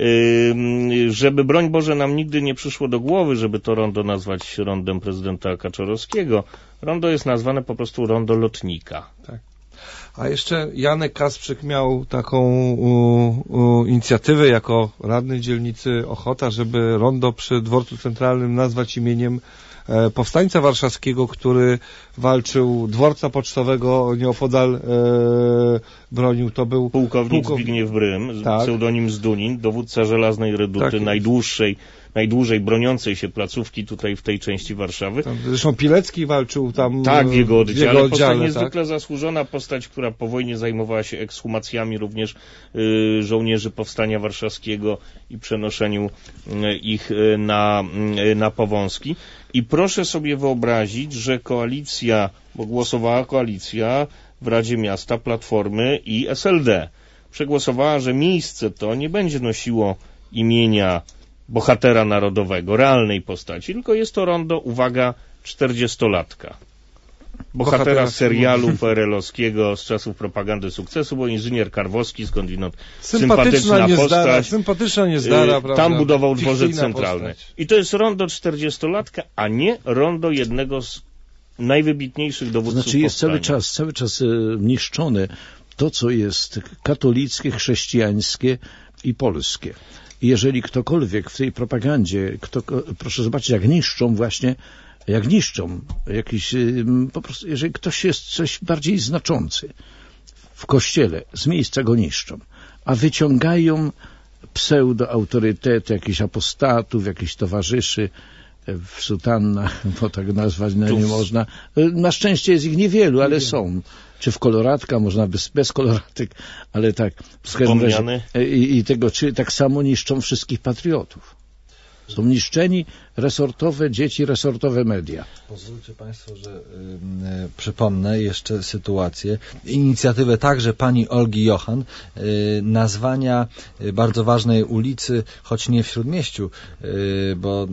[SPEAKER 4] żeby broń Boże nam nigdy nie przyszło do głowy, żeby to rondo nazwać rondem prezydenta Kaczorowskiego. Rondo jest nazwane po prostu rondo lotnika.
[SPEAKER 5] Tak. A jeszcze Janek Kasprzyk miał taką inicjatywę jako radny dzielnicy Ochota, żeby rondo przy dworcu centralnym nazwać imieniem powstańca warszawskiego, który walczył dworca pocztowego nieopodal bronił. To był
[SPEAKER 4] pułkownik Zbigniew Brym, tak. Pseudonim Zdunin, dowódca Żelaznej Reduty, tak. najdłużej broniącej się placówki tutaj w tej części Warszawy.
[SPEAKER 5] Zresztą Pilecki walczył tam
[SPEAKER 4] w jego oddziale. Postać niezwykle zasłużona, postać, która po wojnie zajmowała się ekshumacjami również żołnierzy Powstania Warszawskiego i przenoszeniu ich na Powązki. I proszę sobie wyobrazić, że koalicja, bo głosowała koalicja w Radzie Miasta Platformy i SLD, przegłosowała, że miejsce to nie będzie nosiło imienia bohatera narodowego, realnej postaci, tylko jest to rondo, uwaga, 40-latka. Bohatera serialu PRL-owskiego z czasów propagandy sukcesu, bo inżynier Karwowski, skądinąd sympatyczna postać.
[SPEAKER 5] Sympatyczna niezdara, prawda?
[SPEAKER 4] Tam budował dworzec centralny. I to jest rondo 40-latka, a nie rondo jednego z najwybitniejszych dowódców
[SPEAKER 1] Znaczy jest
[SPEAKER 4] powstania.
[SPEAKER 1] cały czas niszczone to, co jest katolickie, chrześcijańskie i polskie. I jeżeli ktokolwiek w tej propagandzie, proszę zobaczyć, jak niszczą jakiś, po prostu, jeżeli ktoś jest coś bardziej znaczący w kościele, z miejsca go niszczą, a wyciągają pseudo-autorytety, jakichś apostatów, jakichś towarzyszy w sutannach, bo tak nazwać nie można. Na szczęście jest ich niewielu, ale są. Czy w koloratka, można bez koloratek, ale tak. W każdym razie, czy tak samo niszczą wszystkich patriotów. Są niszczeni dzieci resortowe media.
[SPEAKER 2] Pozwólcie Państwo, że przypomnę jeszcze sytuację. Inicjatywę także pani Olgi Jochan, nazwania bardzo ważnej ulicy, choć nie w Śródmieściu, bo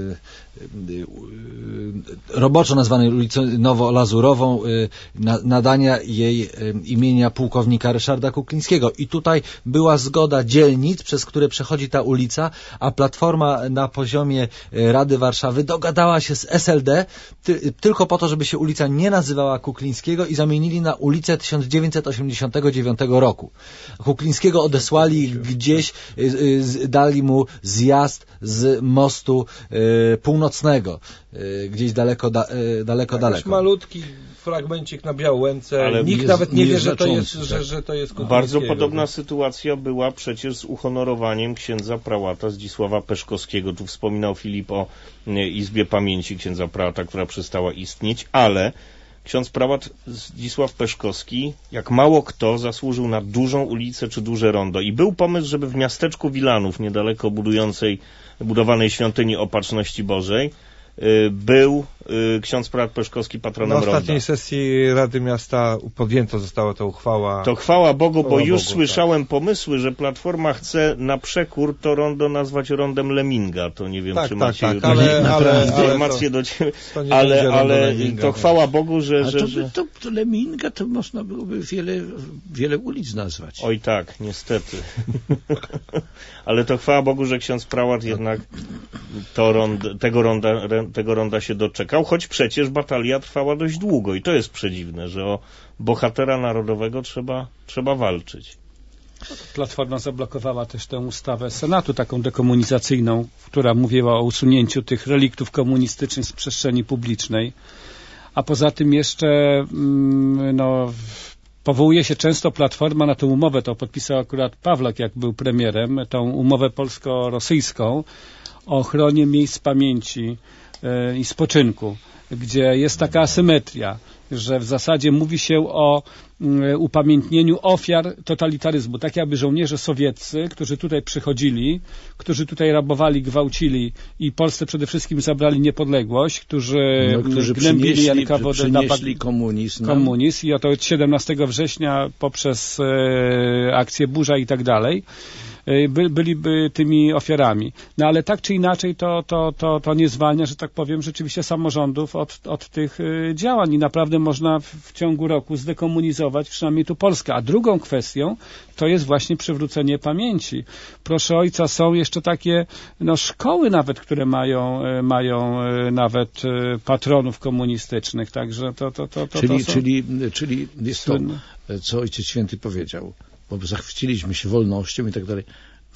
[SPEAKER 2] roboczo nazwanej ulicą Nowo-Lazurową, nadania jej imienia pułkownika Ryszarda Kuklińskiego. I tutaj była zgoda dzielnic, przez które przechodzi ta ulica, a Platforma na poziomie Rady Warszawy dogadała się z SLD tylko po to, żeby się ulica nie nazywała Kuklińskiego i zamienili na ulicę 1989 roku. Kuklińskiego odesłali gdzieś, dali mu zjazd z mostu północnego, gdzieś daleko.
[SPEAKER 5] Malutki fragmencik na Białęce, ale nikt nawet nie wie, że to jest Kuklińskiego.
[SPEAKER 4] Bardzo podobna sytuacja była przecież z uhonorowaniem księdza prałata Zdzisława Peszkowskiego. Tu wspominał Filip o Izbie Pamięci księdza prałata, która przestała istnieć, ale ksiądz prałat Zdzisław Peszkowski, jak mało kto, zasłużył na dużą ulicę czy duże rondo. I był pomysł, żeby w miasteczku Wilanów, niedaleko budowanej świątyni Opatrzności Bożej, był ksiądz prałat Peszkowski patronem ronda.
[SPEAKER 5] Na ostatniej sesji Rady Miasta podjęta została ta uchwała.
[SPEAKER 4] To chwała Bogu, bo już słyszałem pomysły, że Platforma chce na przekór to rondo nazwać rondem Leminga. To nie wiem, czy macie informacje do ciebie. Ale to chwała Bogu, że...
[SPEAKER 1] To Leminga to można byłoby wiele ulic nazwać.
[SPEAKER 4] Oj tak, niestety. Ale to chwała Bogu, że ksiądz prałat jednak tego ronda się doczekał, choć przecież batalia trwała dość długo i to jest przedziwne, że o bohatera narodowego trzeba walczyć.
[SPEAKER 3] Platforma zablokowała też tę ustawę Senatu, taką dekomunizacyjną, która mówiła o usunięciu tych reliktów komunistycznych z przestrzeni publicznej, a poza tym jeszcze powołuje się często Platforma na tę umowę, to podpisał akurat Pawlak, jak był premierem, tą umowę polsko-rosyjską o ochronie miejsc pamięci i spoczynku, gdzie jest taka asymetria, że w zasadzie mówi się o upamiętnieniu ofiar totalitaryzmu. Tak jakby żołnierze sowieccy, którzy tutaj przychodzili, którzy tutaj rabowali, gwałcili i Polsce przede wszystkim zabrali niepodległość, którzy gnębili Jankowodę, napadli komunizm i oto 17 września poprzez akcję Burza i tak dalej byliby tymi ofiarami. No ale tak czy inaczej to nie zwalnia, że tak powiem, rzeczywiście samorządów od tych działań i naprawdę można w ciągu roku zdekomunizować przynajmniej tu Polskę. A drugą kwestią to jest właśnie przywrócenie pamięci. Proszę ojca, są jeszcze takie szkoły nawet, które mają nawet patronów komunistycznych, także
[SPEAKER 1] czyli jest to, co Ojciec Święty powiedział, bo zachwyciliśmy się wolnością i tak dalej.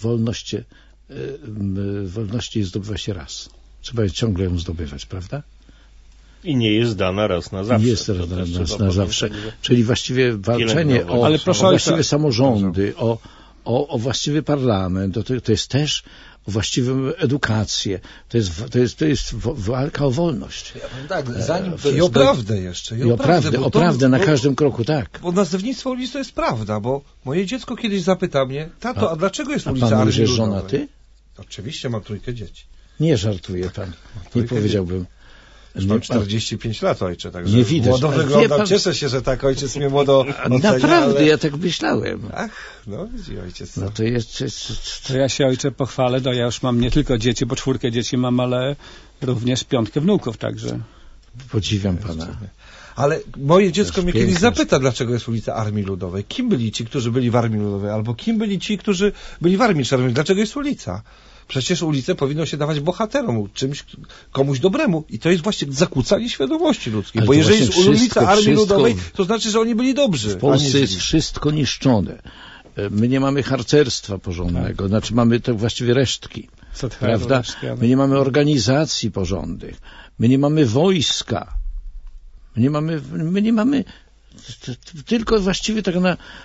[SPEAKER 1] Wolności zdobywa się raz. Trzeba ciągle ją zdobywać, prawda?
[SPEAKER 4] I nie jest dana raz na zawsze.
[SPEAKER 1] Nie jest raz na zawsze. Czyli właściwie walczenie o właściwe samorządy, o właściwy parlament, to jest też o właściwą edukację. To jest walka o wolność.
[SPEAKER 5] I o prawdę jeszcze.
[SPEAKER 1] O prawdę na każdym kroku, tak.
[SPEAKER 5] Bo nazewnictwo ulicy to jest prawda, bo moje dziecko kiedyś zapyta mnie, tato, a dlaczego jest ulica Armii Ludowej?
[SPEAKER 1] Pan już jest żona, ty?
[SPEAKER 5] Oczywiście, mam 3 dzieci.
[SPEAKER 1] Nie żartuje pan. Nie powiedziałbym.
[SPEAKER 5] Mam 45 lat, ojcze, także
[SPEAKER 1] nie widać.
[SPEAKER 5] Młodo wyglądam. Cieszę się, że tak ojciec mnie młodo ocenia.
[SPEAKER 1] Naprawdę, ale... ja tak myślałem.
[SPEAKER 5] Widzi ojciec.
[SPEAKER 1] No to jest...
[SPEAKER 3] To ja się, ojcze, pochwalę, ja już mam nie tylko dzieci, bo 4 dzieci mam, ale również 5 wnuków, także...
[SPEAKER 1] Podziwiam pana.
[SPEAKER 5] Ale moje dziecko mnie kiedyś zapyta, dlaczego jest ulica Armii Ludowej. Kim byli ci, którzy byli w Armii Ludowej? Albo kim byli ci, którzy byli w Armii Czerwonej? Dlaczego jest ulica? Przecież ulicę powinno się dawać bohaterom, komuś dobremu. I to jest właśnie zakłócanie świadomości ludzkiej. Ale bo jeżeli jest ulica Armii Ludowej, to znaczy, że oni byli dobrzy.
[SPEAKER 1] W Polsce jest wszystko niszczone. My nie mamy harcerstwa porządnego. Znaczy mamy to właściwie resztki. Prawda? My nie mamy organizacji porządnych. My nie mamy wojska. My nie mamy tylko właściwie tak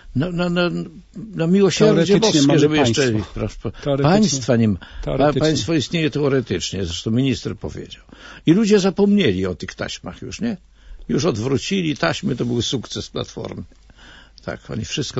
[SPEAKER 1] na miłosierdzie boskie, żeby jeszcze państwa nie ma. Państwo istnieje teoretycznie, zresztą minister powiedział. I ludzie zapomnieli o tych taśmach już, nie? Już odwrócili taśmy, to był sukces Platformy. Tak, oni wszystko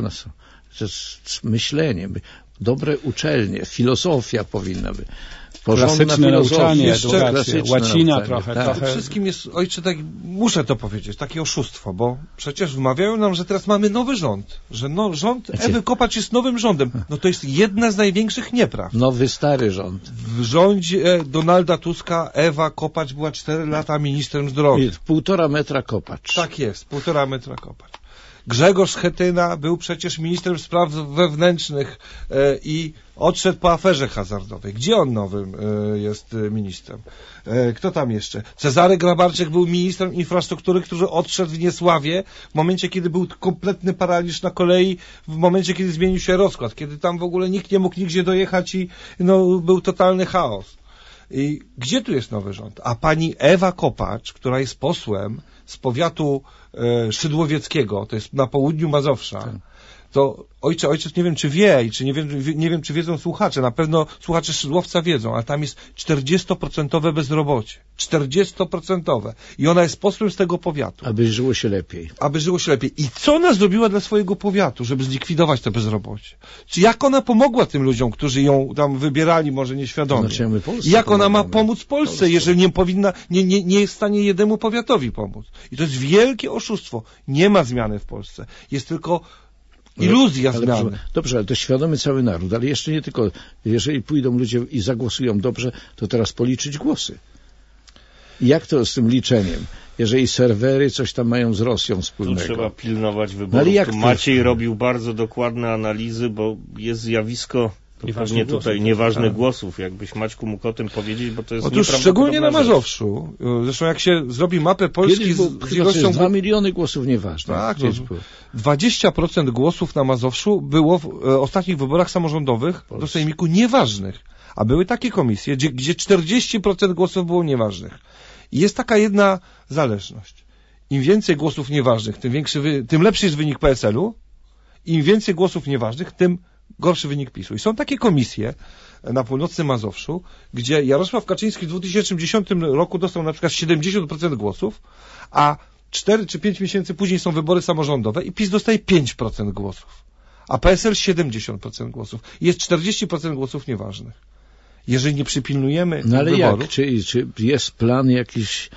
[SPEAKER 1] myślenie, dobre uczelnie, filozofia powinna być.
[SPEAKER 3] Klasyczne nauczanie, łacina trochę.
[SPEAKER 5] Przede wszystkim jest, ojcze, muszę to powiedzieć, takie oszustwo, bo przecież wmawiają nam, że teraz mamy nowy rząd, że rząd Ewy Kopacz jest nowym rządem. No to jest jedna z największych nieprawd.
[SPEAKER 1] Nowy, stary rząd.
[SPEAKER 5] W rządzie Donalda Tuska Ewa Kopacz była 4 lata ministrem zdrowia.
[SPEAKER 1] 1,5 metra Kopacz.
[SPEAKER 5] Tak jest, 1,5 metra Kopacz. Grzegorz Schetyna był przecież ministrem spraw wewnętrznych i odszedł po aferze hazardowej. Gdzie on nowym jest ministrem? Kto tam jeszcze? Cezary Grabarczyk był ministrem infrastruktury, który odszedł w niesławie w momencie, kiedy był kompletny paraliż na kolei, w momencie, kiedy zmienił się rozkład, kiedy tam w ogóle nikt nie mógł nigdzie dojechać i był totalny chaos. I gdzie tu jest nowy rząd? A pani Ewa Kopacz, która jest posłem z powiatu szydłowieckiego, to jest na południu Mazowsza, to ojciec nie wiem, czy wie i czy nie wiem, czy wiedzą słuchacze, na pewno słuchacze Szydłowca wiedzą, ale tam jest 40% bezrobocie. 40%. I ona jest posłem z tego powiatu.
[SPEAKER 1] Aby żyło się lepiej.
[SPEAKER 5] I co ona zrobiła dla swojego powiatu, żeby zlikwidować to bezrobocie? Czy jak ona pomogła tym ludziom, którzy ją tam wybierali, może nieświadomie? I jak ona ma pomóc Polsce, jeżeli nie powinna, nie jest w stanie jednemu powiatowi pomóc? I to jest wielkie oszustwo. Nie ma zmiany w Polsce. Jest tylko iluzja zmiany.
[SPEAKER 1] Dobrze, ale to świadomy cały naród, ale jeszcze nie tylko, jeżeli pójdą ludzie i zagłosują dobrze, to teraz policzyć głosy. Jak to z tym liczeniem? Jeżeli serwery coś tam mają z Rosją wspólnego.
[SPEAKER 4] Tu trzeba pilnować wyborów. Tu Maciej robił bardzo dokładne analizy, bo jest zjawisko pewnie tutaj nieważnych głosów, jakbyś Maćku mógł o tym powiedzieć, bo to jest
[SPEAKER 5] Otóż szczególnie na Mazowszu. Zresztą jak się zrobi mapę Polski
[SPEAKER 1] z ilością 2 miliony głosów nieważnych.
[SPEAKER 5] Tak, 20% głosów na Mazowszu było w ostatnich wyborach samorządowych do Sejmiku nieważnych. A były takie komisje, gdzie 40% głosów było nieważnych. I jest taka jedna zależność. Im więcej głosów nieważnych, tym lepszy jest wynik PSL-u. Im więcej głosów nieważnych, tym gorszy wynik PiS-u. I są takie komisje na północnym Mazowszu, gdzie Jarosław Kaczyński w 2010 roku dostał na przykład 70% głosów, a 4 czy 5 miesięcy później są wybory samorządowe i PiS dostaje 5% głosów, a PSL 70% głosów. I jest 40% głosów nieważnych. Jeżeli nie przypilnujemy
[SPEAKER 1] ale
[SPEAKER 5] wyborów...
[SPEAKER 1] jak? Czy jest plan jakiś,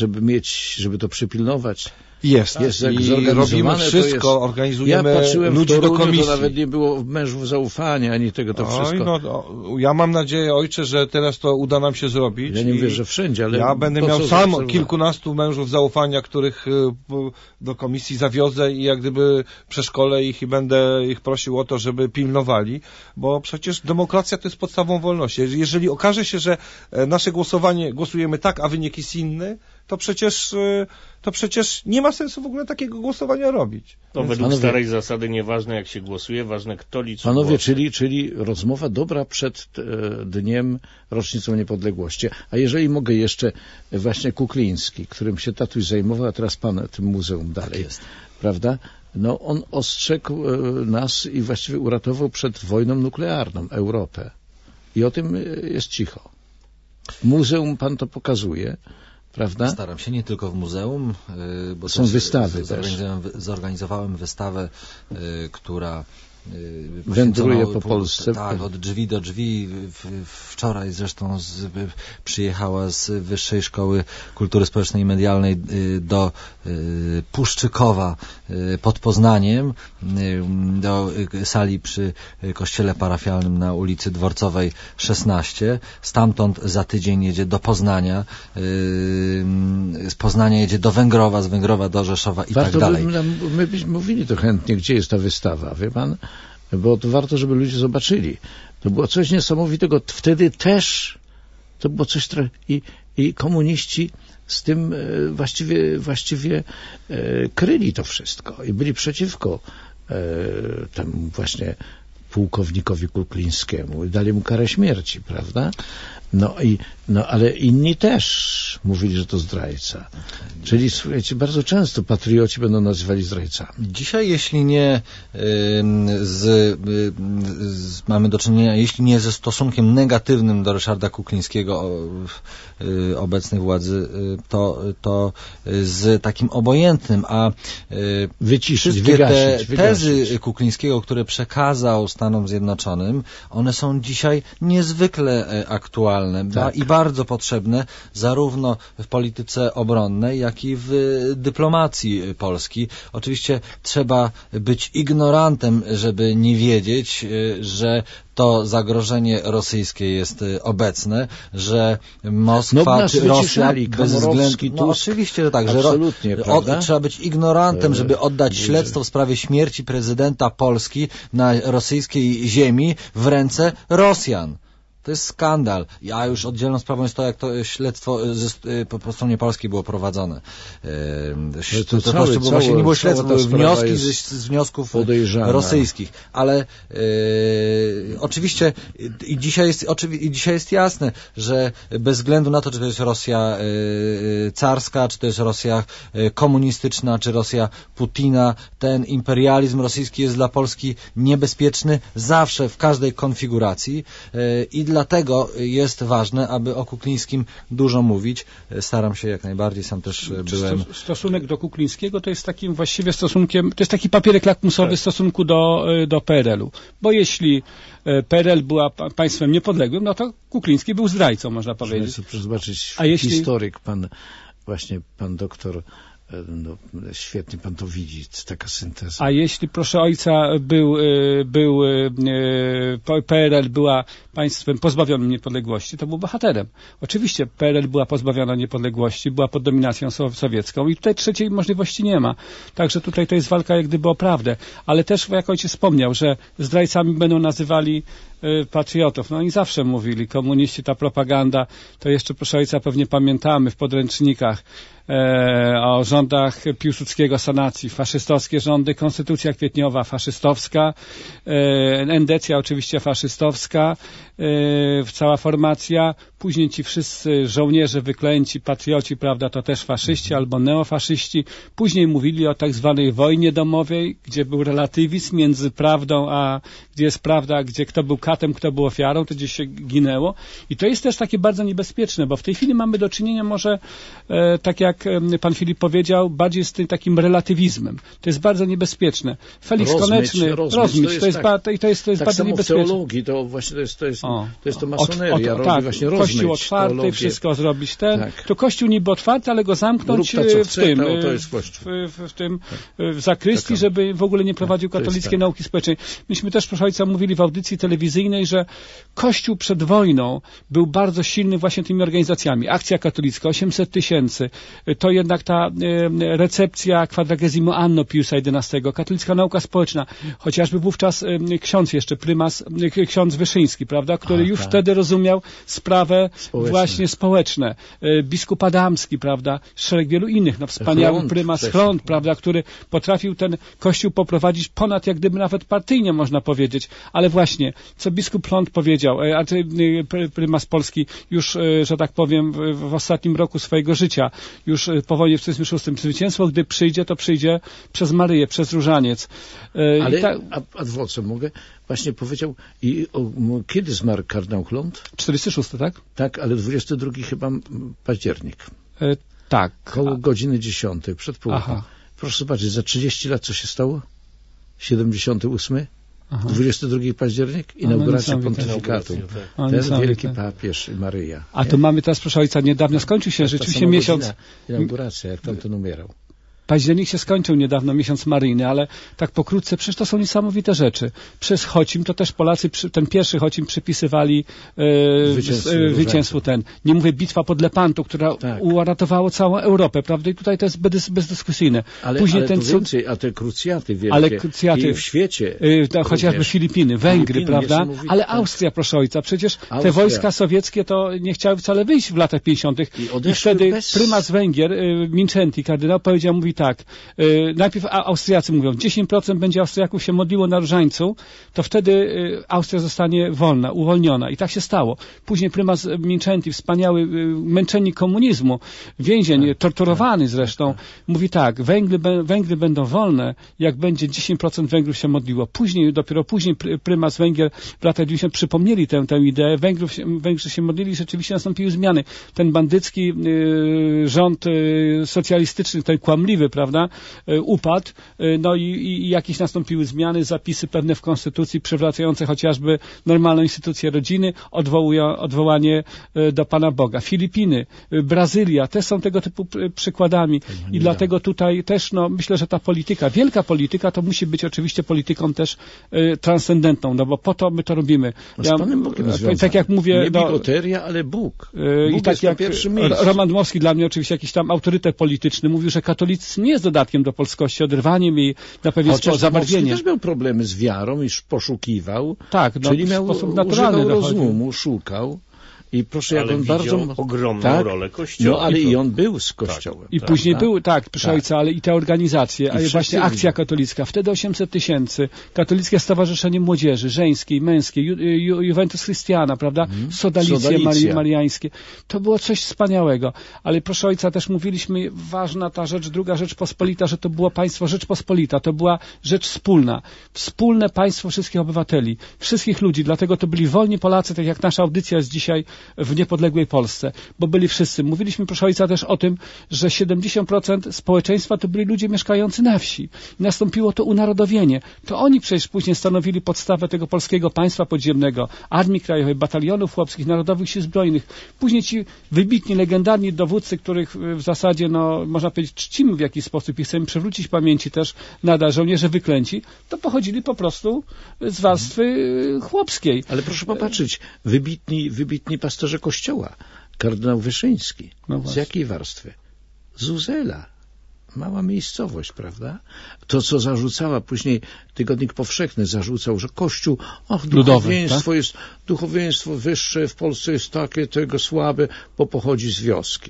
[SPEAKER 1] żeby to przypilnować?
[SPEAKER 5] Jest i robimy wszystko, organizujemy ludzi do komisji.
[SPEAKER 1] To nawet nie było mężów zaufania, ani tego to wszystko.
[SPEAKER 5] Ja mam nadzieję, ojcze, że teraz to uda nam się zrobić.
[SPEAKER 1] Ja nie mówię, że wszędzie, ale...
[SPEAKER 5] Ja będę miał sam kilkunastu mężów zaufania, których do komisji zawiozę i jak gdyby przeszkolę ich i będę ich prosił o to, żeby pilnowali, bo przecież demokracja to jest podstawą wolności. Jeżeli okaże się, że nasze głosujemy tak, a wynik jest inny, to przecież nie ma sensu w ogóle takiego głosowania robić.
[SPEAKER 4] To według starej zasady nieważne jak się głosuje, ważne kto liczy
[SPEAKER 1] Panowie, czyli rozmowa dobra przed dniem rocznicą niepodległości. A jeżeli mogę jeszcze właśnie Kukliński, którym się tatuś zajmował, a teraz pan tym muzeum dalej. Tak jest. Prawda? No on ostrzegł nas i właściwie uratował przed wojną nuklearną Europę. I o tym jest cicho. Muzeum pan to pokazuje. Prawda?
[SPEAKER 2] Staram się nie tylko w muzeum, bo
[SPEAKER 1] są wystawy
[SPEAKER 2] zorganizowałem wystawę, która
[SPEAKER 1] wędruje po Polsce.
[SPEAKER 2] Tak, od drzwi do drzwi. Wczoraj zresztą przyjechała z Wyższej Szkoły Kultury Społecznej i Medialnej do Puszczykowa pod Poznaniem, do sali przy kościele parafialnym na ulicy Dworcowej 16. Stamtąd za tydzień jedzie do Poznania. Z Poznania jedzie do Węgrowa, z Węgrowa do Rzeszowa i tak dalej.
[SPEAKER 1] My byśmy mówili to chętnie, gdzie jest ta wystawa, wie pan? Bo to warto, żeby ludzie zobaczyli. To było coś niesamowitego. Wtedy też to było coś... I komuniści z tym właściwie kryli to wszystko i byli przeciwko temu właśnie pułkownikowi Kuklińskiemu i dali mu karę śmierci, prawda? Ale inni też mówili, że to zdrajca. Czyli słuchajcie, bardzo często patrioci będą nazywali zdrajcami.
[SPEAKER 2] Dzisiaj, jeśli nie mamy do czynienia, jeśli nie ze stosunkiem negatywnym do Ryszarda Kuklińskiego obecnej władzy, to z takim obojętnym, a wszystkie te tezy Kuklińskiego, które przekazał Stanom Zjednoczonym, one są dzisiaj niezwykle aktualne naturalne i bardzo potrzebne zarówno w polityce obronnej, jak i w dyplomacji Polski. Oczywiście trzeba być ignorantem, żeby nie wiedzieć, że to zagrożenie rosyjskie jest obecne, że Moskwa czy Rosja bez względu... oczywiście, że tak, że trzeba być ignorantem, żeby oddać śledztwo w sprawie śmierci prezydenta Polski na rosyjskiej ziemi w ręce Rosjan. To jest skandal. A już oddzielną sprawą jest to, jak to śledztwo po stronie polskiej było prowadzone. Nie było śledztwa, były wnioski z wniosków rosyjskich. Ale oczywiście i dzisiaj jest jasne, że bez względu na to, czy to jest Rosja carska, czy to jest Rosja komunistyczna, czy Rosja Putina, ten imperializm rosyjski jest dla Polski niebezpieczny zawsze, w każdej konfiguracji i dlatego jest ważne, aby o Kuklińskim dużo mówić. Staram się jak najbardziej, sam też byłem...
[SPEAKER 3] Stosunek do Kuklińskiego to jest takim właściwie stosunkiem, to jest taki papierek lakmusowy w stosunku do PRL-u. Bo jeśli PRL była państwem niepodległym, no to Kukliński był zdrajcą, można powiedzieć.
[SPEAKER 1] Proszę zobaczyć, historyk, pan doktor, no, świetnie pan to widzi, taka synteza.
[SPEAKER 3] A jeśli, proszę ojca, PRL była państwem pozbawionym niepodległości, to był bohaterem. Oczywiście PRL była pozbawiona niepodległości, była pod dominacją sowiecką i tutaj trzeciej możliwości nie ma. Także tutaj to jest walka jak gdyby o prawdę. Ale też, jak ojciec wspomniał, że zdrajcami będą nazywali patriotów. No i zawsze mówili, komuniści, ta propaganda, to jeszcze, proszę ojca, pewnie pamiętamy w podręcznikach o rządach Piłsudskiego, sanacji, faszystowskie rządy, konstytucja kwietniowa faszystowska, endecja oczywiście faszystowska, cała formacja, później ci wszyscy żołnierze wyklęci, patrioci, prawda, to też faszyści albo neofaszyści. Później mówili o tak zwanej wojnie domowej, gdzie był relatywizm między prawdą, a gdzie jest prawda, gdzie kto był katem, kto był ofiarą, to gdzieś się ginęło. I to jest też takie bardzo niebezpieczne, bo w tej chwili mamy do czynienia może, tak jak pan Filip powiedział, bardziej z tym takim relatywizmem. To jest bardzo niebezpieczne. Felix Koneczny, rozmyć, to jest bardzo niebezpieczne. W teologii
[SPEAKER 1] to właśnie to jest to masoneria, robi właśnie rozmyć.
[SPEAKER 3] Kościół otwarty, teologię. Wszystko zrobić to Kościół niby otwarty, ale go zamknąć w zakrystii, żeby w ogóle nie prowadził katolickiej nauki społecznej. Myśmy też, proszę ojca, mówili w audycji telewizyjnej, że Kościół przed wojną był bardzo silny właśnie tymi organizacjami. Akcja katolicka, 800 000, to jednak ta recepcja Quadragesimo Anno Piusa XI, katolicka nauka społeczna, chociażby wówczas ksiądz jeszcze, prymas, ksiądz Wyszyński, prawda, który już wtedy rozumiał sprawę właśnie społeczne. Biskup Adamski, prawda, szereg wielu innych, no wspaniały prymas Front, prawda, który potrafił ten Kościół poprowadzić ponad jak gdyby nawet partyjnie, można powiedzieć. Ale właśnie, co biskup Front powiedział, prymas Polski już, że tak powiem, w ostatnim roku swojego życia, już po wojnie w 1936, zwycięstwo, gdy przyjdzie, to przyjdzie przez Maryję, przez Różaniec.
[SPEAKER 1] Ale adwocem mogę? Właśnie powiedział, kiedy zmarł kardynał Chlont?
[SPEAKER 3] 46, tak?
[SPEAKER 1] Tak, ale 22 chyba październik.
[SPEAKER 3] Tak.
[SPEAKER 1] Koło godziny 10, przed południem. Proszę zobaczyć, za 30 lat co się stało? 78? 22 październik? Inauguracja pontyfikatu. Ten wielki papież Maryja.
[SPEAKER 3] A tu mamy teraz, proszę ojca, niedawno skończył się rzeczywiście miesiąc...
[SPEAKER 1] Inauguracja, jak tam ten umierał.
[SPEAKER 3] Październik się skończył niedawno, miesiąc maryjny, ale tak pokrótce, przecież to są niesamowite rzeczy. Przez Chocim, to też Polacy, ten pierwszy Chocim przypisywali zwycięstwu ten. Nie mówię bitwa pod Lepanto, która uratowało całą Europę, prawda? I tutaj to jest bezdyskusyjne.
[SPEAKER 1] Później ten więcej, a te krucjaty wielkie i w świecie.
[SPEAKER 3] Chociażby Filipiny, Węgry, prawda? Ale Austria, proszę ojca, przecież te wojska sowieckie to nie chciały wcale wyjść w latach 50. I wtedy prymas Węgier, Minczenti, kardynał, mówi tak, najpierw Austriacy mówią, 10% będzie Austriaków się modliło na Różańcu, to wtedy Austria zostanie wolna, uwolniona. I tak się stało. Później prymas Minczenti, wspaniały męczennik komunizmu, więzień, torturowany zresztą, mówi tak, Węgry będą wolne, jak będzie 10% Węgrów się modliło. Dopiero później prymas Węgier w latach 90 przypomnieli tę ideę, Węgrzy się modlili i rzeczywiście nastąpiły zmiany. Ten bandycki rząd socjalistyczny, ten kłamliwy, nieszczęśliwy, prawda, upadł, no i jakieś nastąpiły zmiany, zapisy pewne w konstytucji przywracające chociażby normalną instytucję rodziny, odwołanie do Pana Boga. Filipiny, Brazylia, też są tego typu przykładami i dlatego tutaj też, no, myślę, że ta polityka, wielka polityka to musi być oczywiście polityką też transcendentną, no bo po to my to robimy.
[SPEAKER 1] Z Panem Bogiem
[SPEAKER 3] tak jak mówię...
[SPEAKER 1] Nie bigoteria, ale Bóg. Bóg
[SPEAKER 3] i tak
[SPEAKER 1] jest
[SPEAKER 3] jak
[SPEAKER 1] na pierwszym miejscu.
[SPEAKER 3] Roman Dmowski, dla mnie oczywiście jakiś tam autorytet polityczny, mówił, że katolicyzm nie jest dodatkiem do polskości, oderwaniem jej na pewien sposób zabarwieniem.
[SPEAKER 1] Też miał problemy z wiarą, iż poszukiwał,
[SPEAKER 3] tak, no,
[SPEAKER 1] czyli miał
[SPEAKER 3] sposób naturalny
[SPEAKER 1] rozumu, szukał. I proszę, jak on bardzo...
[SPEAKER 4] ogromną rolę Kościoła.
[SPEAKER 1] No, ale i on był z Kościołem.
[SPEAKER 3] Tak. I później był, proszę ojca, ale i te organizacje, ale właśnie Akcja Katolicka, wtedy 800 000, Katolickie Stowarzyszenie Młodzieży, Żeńskiej, Męskiej, Juventus Christiana, prawda, Sodalicje Mariańskie. To było coś wspaniałego. Ale proszę ojca, też mówiliśmy, ważna ta rzecz, druga Rzeczpospolita, że to było państwo Rzeczpospolita, to była rzecz wspólna. Wspólne państwo wszystkich obywateli, wszystkich ludzi, dlatego to byli wolni Polacy, tak jak nasza audycja jest dzisiaj w niepodległej Polsce, bo byli wszyscy. Mówiliśmy, proszę ojca, też o tym, że 70% społeczeństwa to byli ludzie mieszkający na wsi. I nastąpiło to unarodowienie. To oni przecież później stanowili podstawę tego polskiego państwa podziemnego, Armii Krajowej, batalionów chłopskich, Narodowych Sił Zbrojnych. Później ci wybitni, legendarni dowódcy, których w zasadzie, no, można powiedzieć, czcimy w jakiś sposób i chcemy przywrócić pamięci też nadal żołnierze wyklęci, to pochodzili po prostu z warstwy chłopskiej.
[SPEAKER 1] Ale proszę popatrzeć, wybitni pasterze Kościoła, kardynał Wyszyński.
[SPEAKER 3] No
[SPEAKER 1] z jakiej warstwy? Z Uzela. Mała miejscowość, prawda? To, co zarzucała później Tygodnik Powszechny, zarzucał, że Kościół, duchowieństwo jest, duchowieństwo wyższe w Polsce jest takie, tego słabe, bo pochodzi z wioski.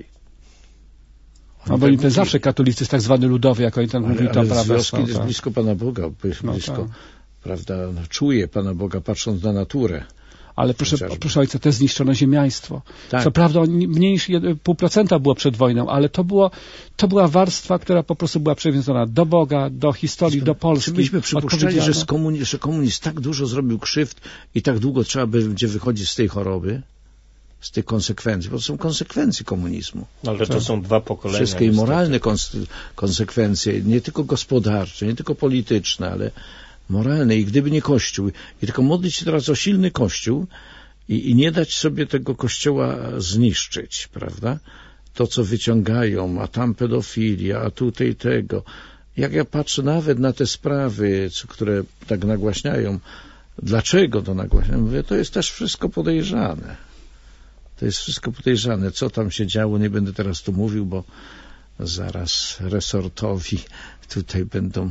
[SPEAKER 3] No bo to zawsze katolicy, tak zwany ludowy, jak oni tam mówili, tam
[SPEAKER 1] z wioski jest blisko Pana Boga, blisko, prawda, czuje Pana Boga, patrząc na naturę.
[SPEAKER 3] Ale proszę ojca, to zniszczono ziemiaństwo. Tak. Co prawda mniej niż 0,5% było przed wojną, ale to była warstwa, która po prostu była przywiązana do Boga, do historii, do Polski.
[SPEAKER 1] Czy myśmy przypuszczali, że komunizm tak dużo zrobił krzywd i tak długo trzeba będzie wychodzić z tej choroby? Z tych konsekwencji, bo to są konsekwencje komunizmu.
[SPEAKER 4] Ale to są dwa pokolenia.
[SPEAKER 1] Wszystkie i moralne konsekwencje, nie tylko gospodarcze, nie tylko polityczne, ale moralne. I gdyby nie Kościół, i tylko modlić się teraz o silny Kościół i nie dać sobie tego Kościoła zniszczyć, prawda? To, co wyciągają, a tam pedofilia, a tutaj tego. Jak ja patrzę nawet na te sprawy, które tak nagłaśniają, dlaczego to nagłaśniają? Mówię, to jest też wszystko podejrzane. To jest wszystko podejrzane. Co tam się działo, nie będę teraz tu mówił, bo zaraz resortowi tutaj będą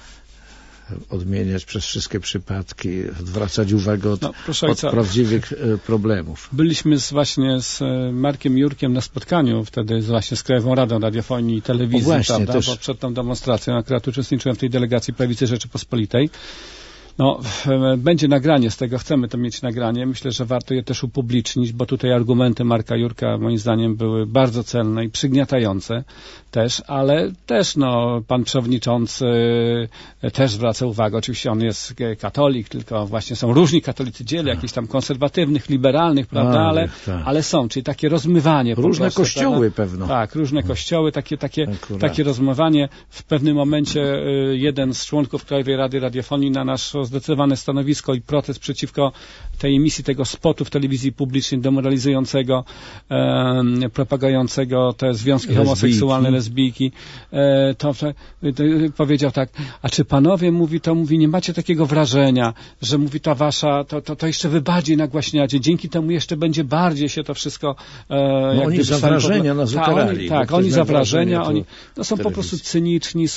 [SPEAKER 1] odmieniać przez wszystkie przypadki, odwracać uwagę od prawdziwych problemów.
[SPEAKER 3] Byliśmy właśnie z Markiem Jurkiem na spotkaniu wtedy właśnie z Krajową Radą Radiofonii i Telewizji,
[SPEAKER 1] właśnie,
[SPEAKER 3] prawda? Bo przed tą demonstracją akurat uczestniczyłem w tej delegacji Prawicy Rzeczypospolitej. No, będzie nagranie z tego, chcemy to mieć nagranie. Myślę, że warto je też upublicznić, bo tutaj argumenty Marka Jurka moim zdaniem były bardzo celne i przygniatające też, ale też, no, pan przewodniczący też zwraca uwagę. Oczywiście on jest katolik, tylko właśnie są różni katolicy dzieli, jakichś tam konserwatywnych, liberalnych, prawda, ale są, czyli takie rozmywanie.
[SPEAKER 1] Różne kościoły pewno.
[SPEAKER 3] Tak, różne kościoły, takie rozmywanie. W pewnym momencie jeden z członków Krajowej Rady Radiofonii na nasz zdecydowane stanowisko i protest przeciwko tej emisji, tego spotu w telewizji publicznej demoralizującego, propagującego te związki homoseksualne, lesbijki, to powiedział tak, a czy panowie, mówi, nie macie takiego wrażenia, że mówi ta wasza, to jeszcze wy bardziej nagłaśniacie, dzięki temu jeszcze będzie bardziej się to wszystko
[SPEAKER 1] oni za wrażenia nas ukarali.
[SPEAKER 3] Tak, oni za wrażenia, oni są po prostu cyniczni,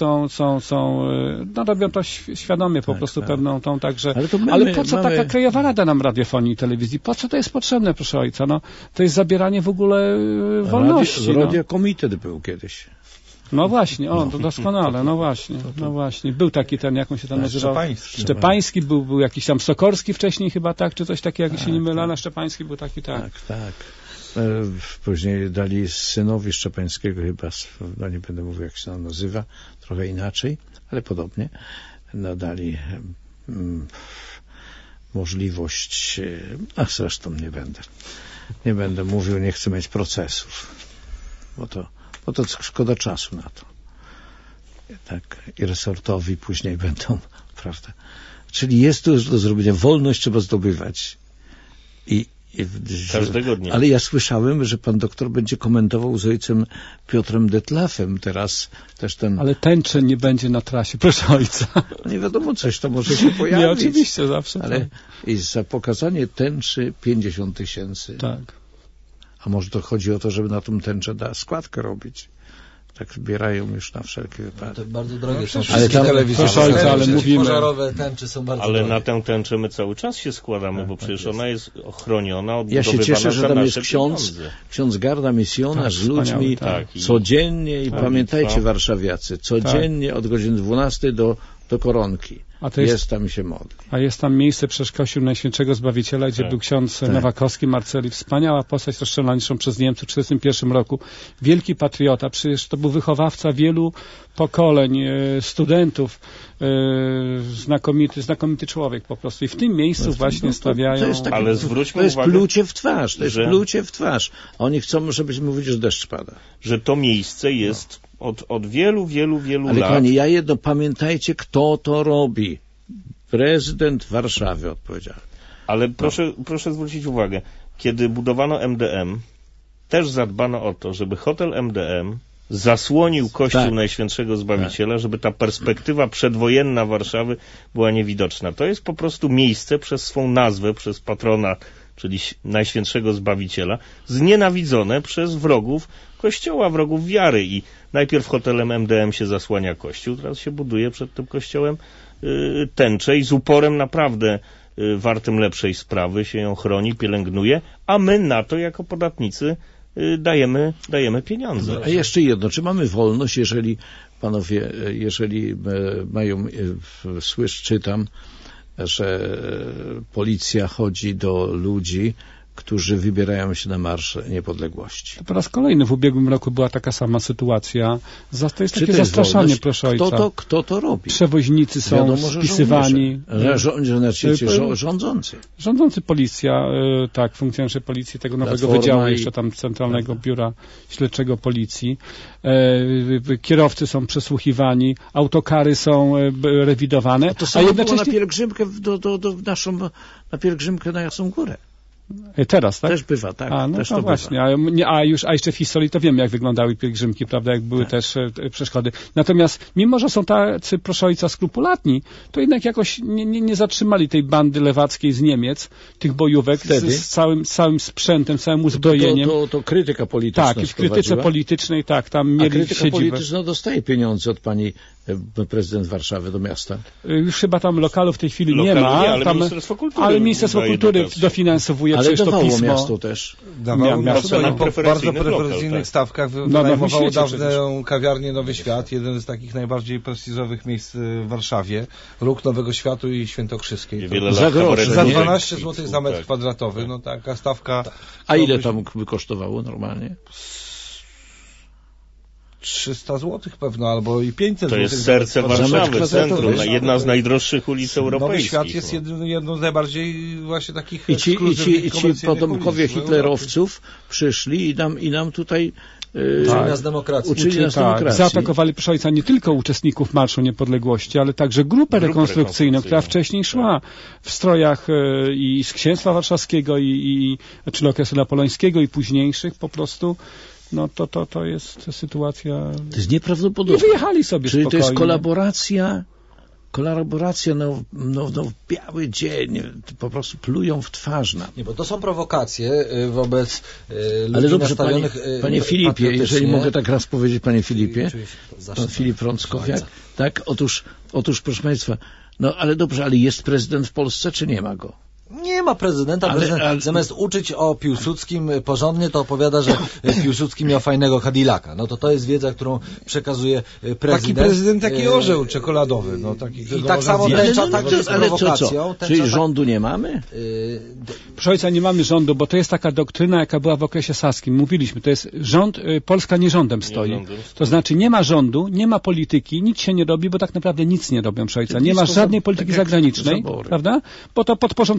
[SPEAKER 3] robią to świadomie po prostu pewną tą także. Ale po co taka Krajowa Rada nam radiofonii i telewizji? Po co to jest potrzebne, proszę ojca? No, to jest zabieranie w ogóle wolności.
[SPEAKER 1] Radiokomitet był kiedyś.
[SPEAKER 3] No właśnie, to doskonale, no właśnie. Był taki ten, jak on się tam nazywał? Szczepański był jakiś tam Sokorski wcześniej chyba, tak? Czy coś takiego, jak się nie mylę, Szczepański był taki, tak.
[SPEAKER 1] Później dali synowi Szczepańskiego chyba, nie będę mówił, jak się on nazywa, trochę inaczej, ale podobnie, dali możliwość, a zresztą nie będę mówił, nie chcę mieć procesów, bo to szkoda czasu na to. tak, i resortowi później będą, prawda? Czyli jest tu już do zrobienia. Wolność trzeba zdobywać.
[SPEAKER 4] Każdego dnia.
[SPEAKER 1] Ale ja słyszałem, że pan doktor będzie komentował z ojcem Piotrem Detlafem teraz też ten...
[SPEAKER 3] Ale tęczy nie będzie na trasie, proszę ojca.
[SPEAKER 1] Nie wiadomo, coś to może się pojawić.
[SPEAKER 3] Nie, oczywiście, zawsze.
[SPEAKER 1] Ale
[SPEAKER 3] tak.
[SPEAKER 1] i za pokazanie tęczy 50 000.
[SPEAKER 3] Tak.
[SPEAKER 1] A może to chodzi o to, żeby na tą tęczę składkę robić. Tak zbierają już na wszelki wypadek.
[SPEAKER 2] To bardzo drogie są
[SPEAKER 1] ale tam
[SPEAKER 3] ale mówimy...
[SPEAKER 2] pożarowe tęczy są bardzo
[SPEAKER 4] ale
[SPEAKER 2] drogie.
[SPEAKER 4] na tę tęczę my cały czas się składamy, bo przecież ona jest ochroniona,
[SPEAKER 1] ja się cieszę, że tam jest ksiądz Garda Misjonarz z ludźmi codziennie i pamiętajcie warszawiacy, codziennie od godziny 12 do koronki. Jest tam i się modli.
[SPEAKER 3] A jest tam miejsce przez Kościół Najświętszego Zbawiciela, gdzie był ksiądz Nowakowski, Marceli, wspaniała postać rozstrzelana przez Niemców w 1941 roku. Wielki patriota, przecież to był wychowawca wielu pokoleń, studentów, znakomity człowiek po prostu. I w tym miejscu właśnie stawiają...
[SPEAKER 4] Ale zwróćmy
[SPEAKER 1] uwagę...
[SPEAKER 4] To
[SPEAKER 1] jest plucie w twarz, to jest plucie w twarz. A oni chcą, żebyśmy mówili, że deszcz pada.
[SPEAKER 4] Że to miejsce jest od wielu lat.
[SPEAKER 1] Ale kochani, pamiętajcie, kto to robi. Prezydent Warszawy odpowiedział.
[SPEAKER 4] Ale proszę zwrócić uwagę, kiedy budowano MDM, też zadbano o to, żeby hotel MDM zasłonił Kościół Najświętszego Zbawiciela, żeby ta perspektywa przedwojenna Warszawy była niewidoczna. To jest po prostu miejsce przez swą nazwę, przez patrona, czyli Najświętszego Zbawiciela, znienawidzone przez wrogów Kościoła, wrogów wiary. I najpierw hotelem MDM się zasłania Kościół, teraz się buduje przed tym Kościołem tęczę i z uporem naprawdę wartym lepszej sprawy się ją chroni, pielęgnuje, a my na to jako podatnicy dajemy pieniądze.
[SPEAKER 1] A jeszcze jedno, czy mamy wolność, jeżeli panowie, mają, czytam, że policja chodzi do ludzi, którzy wybierają się na Marsz Niepodległości.
[SPEAKER 3] To po raz kolejny w ubiegłym roku była taka sama sytuacja. To jest takie zastraszanie, proszę ojca.
[SPEAKER 1] Kto to robi?
[SPEAKER 3] Przewoźnicy są spisywani.
[SPEAKER 1] Rządzący.
[SPEAKER 3] Rządzący, policja, funkcjonariusze policji, tego nowego wydziału, jeszcze tam Centralnego Biura Śledczego Policji. Kierowcy są przesłuchiwani, autokary są rewidowane.
[SPEAKER 1] To samo było na pielgrzymkę na pielgrzymkę na Jasną Górę.
[SPEAKER 3] Teraz, tak?
[SPEAKER 1] Też bywa, tak.
[SPEAKER 3] Też to właśnie. A jeszcze w historii to wiemy, jak wyglądały pielgrzymki, prawda, jak były też przeszkody. Natomiast, mimo że są tacy, proszę ojca, skrupulatni, to jednak jakoś nie zatrzymali tej bandy lewackiej z Niemiec, tych bojówek z całym sprzętem, całym uzbrojeniem.
[SPEAKER 1] To krytyka polityczna.
[SPEAKER 3] Tak, w krytyce politycznej, tam mieli siedzibę.
[SPEAKER 1] Krytyka polityczna dostaje pieniądze od pani prezydent Warszawy do miasta.
[SPEAKER 3] Już chyba tam lokalu w tej chwili nie ma. Ale Ministerstwo Kultury dofinansowuje przecież to pismo.
[SPEAKER 1] Miasto też.
[SPEAKER 5] Dawało miasto po bardzo preferencyjnych stawkach wynajmowało dawną kawiarnię Nowy Świat, jeden z takich najbardziej prestiżowych miejsc w Warszawie. Róg Nowego Światu i Świętokrzyskiej. Za 12 zł za metr kwadratowy. No taka stawka.
[SPEAKER 1] A ile tam by kosztowało normalnie?
[SPEAKER 5] 300 zł pewno, albo i 500 zł.
[SPEAKER 4] To jest serce Warszawy, centrum, jedna z najdroższych ulic europejskich.
[SPEAKER 5] Nowy Świat jest jedną z najbardziej właśnie takich
[SPEAKER 1] I ci potomkowie hitlerowców przyszli i nam tutaj
[SPEAKER 2] uczyli nas demokracji.
[SPEAKER 3] Zaatakowali, proszę ojca, nie tylko uczestników Marszu Niepodległości, ale także grupę rekonstrukcyjną, która wcześniej szła w strojach i z Księstwa Warszawskiego, czyli okresu napoleońskiego i późniejszych po prostu. No to jest sytuacja...
[SPEAKER 1] To jest nieprawdopodobne.
[SPEAKER 3] I wyjechali sobie
[SPEAKER 1] Czyli
[SPEAKER 3] spokojnie.
[SPEAKER 1] to jest kolaboracja w biały dzień. Po prostu plują w twarz nam.
[SPEAKER 2] Nie, bo to są prowokacje wobec ludzi
[SPEAKER 1] ale dobrze,
[SPEAKER 2] nastawionych
[SPEAKER 1] panie Filipie, jeżeli mogę tak raz powiedzieć, panie Filipie, pan Filip Rąckowiak, tak? Otóż, proszę państwa, ale dobrze, ale jest prezydent w Polsce, czy nie ma go?
[SPEAKER 2] Nie ma prezydenta. Prezydent zamiast uczyć o Piłsudskim porządnie, to opowiada, że Piłsudski miał fajnego Cadillaca. No to jest wiedza, którą przekazuje prezydent.
[SPEAKER 5] Taki prezydent, taki orzeł czekoladowy.
[SPEAKER 2] I tak samo tęcza także z prowokacją.
[SPEAKER 1] Czyli rządu nie mamy?
[SPEAKER 3] Proszę ojca, nie mamy rządu, bo to jest taka doktryna, jaka była w okresie saskim. Mówiliśmy, to jest rząd, Polska nie rządem stoi. To znaczy nie ma rządu, nie ma polityki, nic się nie robi, bo tak naprawdę nic nie robią, proszę ojca. Nie ma żadnej polityki zagranicznej, prawda? Bo to podporządkowanie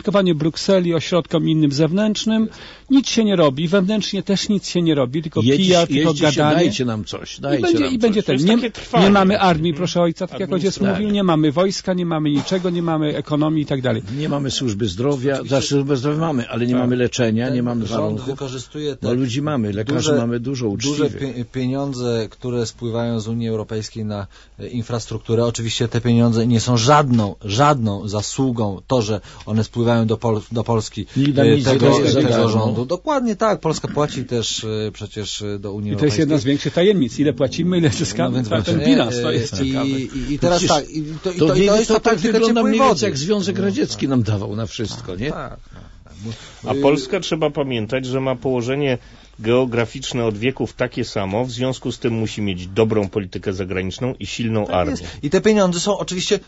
[SPEAKER 3] Brukseli, ośrodkom innym zewnętrznym. Nic się nie robi, wewnętrznie też nic się nie robi, tylko PR, tylko gadanie.
[SPEAKER 1] Dajcie nam coś,
[SPEAKER 3] I będzie ten. Nie mamy armii, proszę ojca, tak jak ojciec mówił, nie mamy wojska, nie mamy niczego, nie mamy ekonomii i tak dalej.
[SPEAKER 1] Nie mamy służby zdrowia, służbę zdrowia mamy, ale nie mamy leczenia, nie mamy warunków.
[SPEAKER 2] Wykorzystuje
[SPEAKER 1] no ludzi mamy, lekarzy mamy dużo, uczciwych.
[SPEAKER 2] Duże pieniądze, które spływają z Unii Europejskiej na infrastrukturę. Oczywiście te pieniądze nie są żadną zasługą to, że one spływają do Polski tego rządu. Dokładnie tak. Polska płaci też przecież do Unii Europejskiej.
[SPEAKER 3] I to jest jedna z większych tajemnic. Ile płacimy, ile zyskamy. No ten bilans to jest ciekawe.
[SPEAKER 2] I teraz tak.
[SPEAKER 1] To tak wygląda mniej więcej jak Związek Radziecki nam dawał na wszystko, nie?
[SPEAKER 2] Tak.
[SPEAKER 4] A Polska, trzeba pamiętać, że ma położenie geograficzne od wieków takie samo, w związku z tym musi mieć dobrą politykę zagraniczną i silną armię.
[SPEAKER 2] I te pieniądze są oczywiście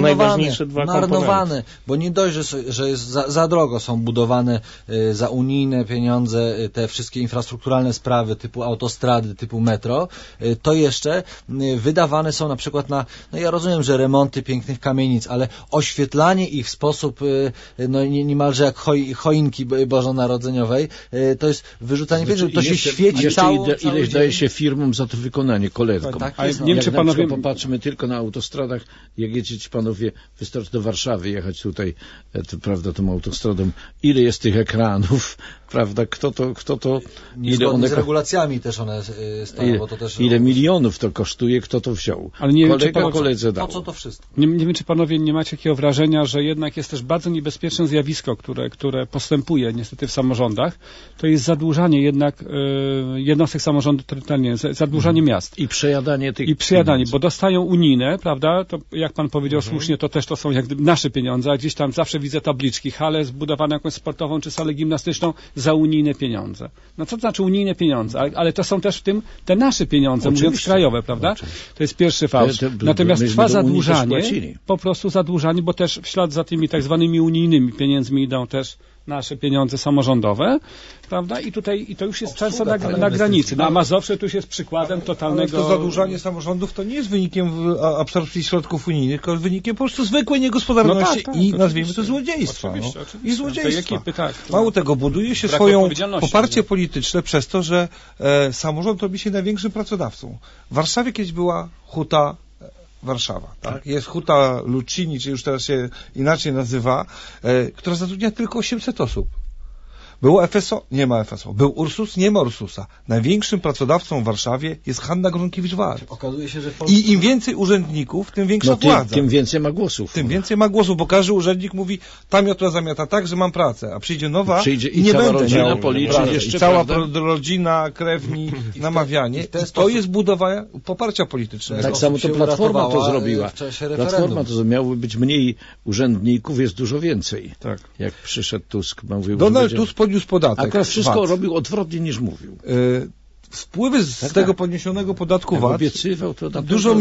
[SPEAKER 2] marnowane, bo nie dość, że jest za drogo są budowane za unijne pieniądze te wszystkie infrastrukturalne sprawy typu autostrady, typu metro, to jeszcze wydawane są na przykład na, no ja rozumiem, że remonty pięknych kamienic, ale oświetlanie ich w sposób no niemalże jak choinki bożonarodzeniowej, to jest wyrzucanie pieniędzy. To się świeci
[SPEAKER 1] ileś daje się firmom za to wykonanie, koledkom.
[SPEAKER 3] Tak, nie wiem, czy panowie...
[SPEAKER 1] Popatrzmy tylko na autostradach, jak jedziecie panowie, wystarczy do Warszawy jechać tutaj, prawda, tą autostradą. Ile jest tych ekranów, prawda, kto to
[SPEAKER 2] ile one... z regulacjami też one stoją, bo to też...
[SPEAKER 1] Ile milionów to kosztuje, kto to wziął.
[SPEAKER 3] Ale nie wiem, czy
[SPEAKER 2] koledze dał. Po co to wszystko?
[SPEAKER 3] Nie wiem, czy panowie nie macie takiego wrażenia, że jednak jest też bardzo niebezpieczne zjawisko, które postępuje niestety w samorządach. To jest zadłużanie jednak jednostek samorządu terytorialnego, zadłużanie miast.
[SPEAKER 1] I przejadanie tych
[SPEAKER 3] pieniędzy. Bo dostają unijne, prawda, to jak pan powiedział słusznie, to też to są jak gdyby nasze pieniądze, a gdzieś tam zawsze widzę tabliczki, hale zbudowane jakąś sportową czy salę gimnastyczną za unijne pieniądze. No co to znaczy unijne pieniądze? Ale to są też w tym te nasze pieniądze, mówiąc krajowe, prawda? To jest pierwszy fałsz. Natomiast trwa zadłużanie, po prostu zadłużanie, bo też w ślad za tymi tak zwanymi unijnymi pieniędzmi idą też nasze pieniądze samorządowe, prawda? I to już jest często na granicy. Na Mazowsze to już jest przykładem totalnego...
[SPEAKER 5] Ale to zadłużanie samorządów to nie jest wynikiem absorpcji środków unijnych, tylko wynikiem po prostu zwykłej niegospodarności i nazwijmy to złodziejstwa. Oczywiście. I złodziejstwa. Mało tego, buduje się swoją poparcie polityczne przez to, że samorząd robi się największym pracodawcą. W Warszawie kiedyś była huta Warszawa, tak? Jest huta Lucini, czy już teraz się inaczej nazywa, która zatrudnia tylko 800 osób. Było FSO? Nie ma FSO. Był Ursus? Nie ma Ursusa. Największym pracodawcą w Warszawie jest Hanna Gronkiewicz-Waltz.
[SPEAKER 2] Okazuje się, że
[SPEAKER 5] I im więcej urzędników, tym większa władza.
[SPEAKER 1] Tym więcej ma głosów.
[SPEAKER 5] Tym więcej ma głosów, bo każdy urzędnik mówi, ta miotła zamiata tak, że mam pracę, a przyjdzie nowa i nie będę miał pracy. I cała rodzina, krewni, namawianie. To jest budowa poparcia politycznego.
[SPEAKER 1] Tak samo to Platforma to zrobiła. Platforma to miało być mniej urzędników, jest dużo więcej.
[SPEAKER 5] Tak.
[SPEAKER 1] Jak przyszedł Tusk, mówił,
[SPEAKER 5] Donald Tusk podniósł podatek.
[SPEAKER 1] A teraz wszystko robił odwrotnie niż mówił.
[SPEAKER 5] Wpływy z tego podniesionego podatku VAT
[SPEAKER 1] obiecywał, to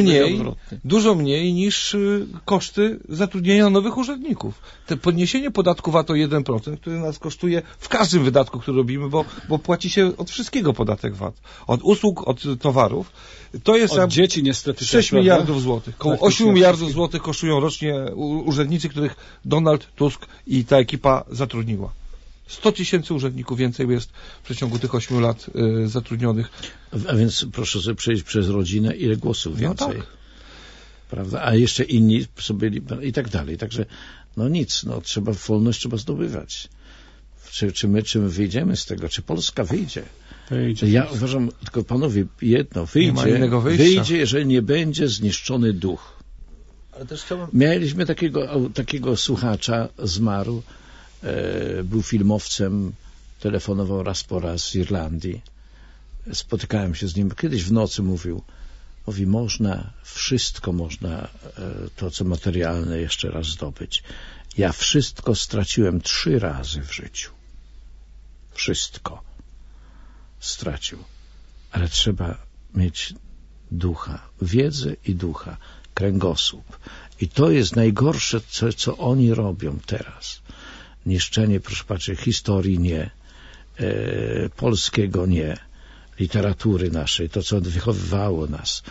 [SPEAKER 5] dużo mniej niż koszty zatrudnienia nowych urzędników. Te podniesienie podatku VAT o 1%, który nas kosztuje w każdym wydatku, który robimy, bo płaci się od wszystkiego podatek VAT. Od usług, od towarów. To jest
[SPEAKER 3] od dzieci niestety
[SPEAKER 5] 6 miliardów złotych. Koło 8 miliardów złotych kosztują rocznie urzędnicy, których Donald Tusk i ta ekipa zatrudniła. 100 000 urzędników więcej jest w przeciągu tych 8 lat zatrudnionych.
[SPEAKER 1] A więc proszę sobie przejść przez rodzinę, ile głosów więcej.
[SPEAKER 5] No tak.
[SPEAKER 1] Prawda? A jeszcze inni sobie i tak dalej. Także no nic, wolność trzeba zdobywać. Czy my wyjdziemy z tego? Czy Polska wyjdzie? Ja uważam, tylko panowie, jedno, wyjdzie, jeżeli nie będzie zniszczony duch.
[SPEAKER 2] Ale też chciałbym...
[SPEAKER 1] Mieliśmy takiego słuchacza, zmarł, był filmowcem, telefonował raz po raz z Irlandii. Spotykałem się z nim. Kiedyś w nocy mówi, wszystko można, to co materialne jeszcze raz zdobyć. Ja wszystko straciłem 3 razy w życiu. Wszystko stracił. Ale trzeba mieć ducha, wiedzę i ducha, kręgosłup. I to jest najgorsze, co oni robią teraz. Niszczenie, proszę patrzeć, historii nie, polskiego nie, literatury naszej, to co wychowywało nas,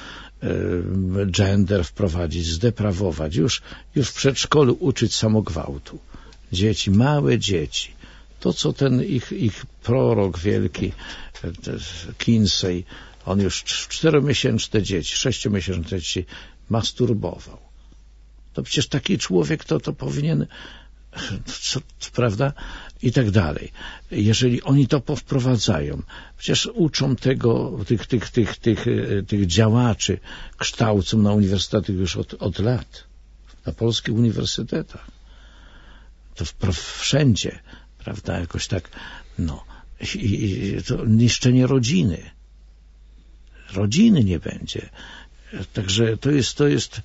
[SPEAKER 1] gender wprowadzić, zdeprawować, już w przedszkolu uczyć samogwałtu. dzieci, małe dzieci. To, co ten ich prorok wielki, Kinsey, on już 4-miesięczne dzieci, 6-miesięczne dzieci masturbował. To przecież taki człowiek to powinien, prawda? I tak dalej. Jeżeli oni to powprowadzają, przecież uczą tego, tych działaczy, kształcą na uniwersytetach już od lat. Na polskich uniwersytetach. To wszędzie, prawda? Jakoś tak, no. I to niszczenie rodziny. Rodziny nie będzie. Także to jest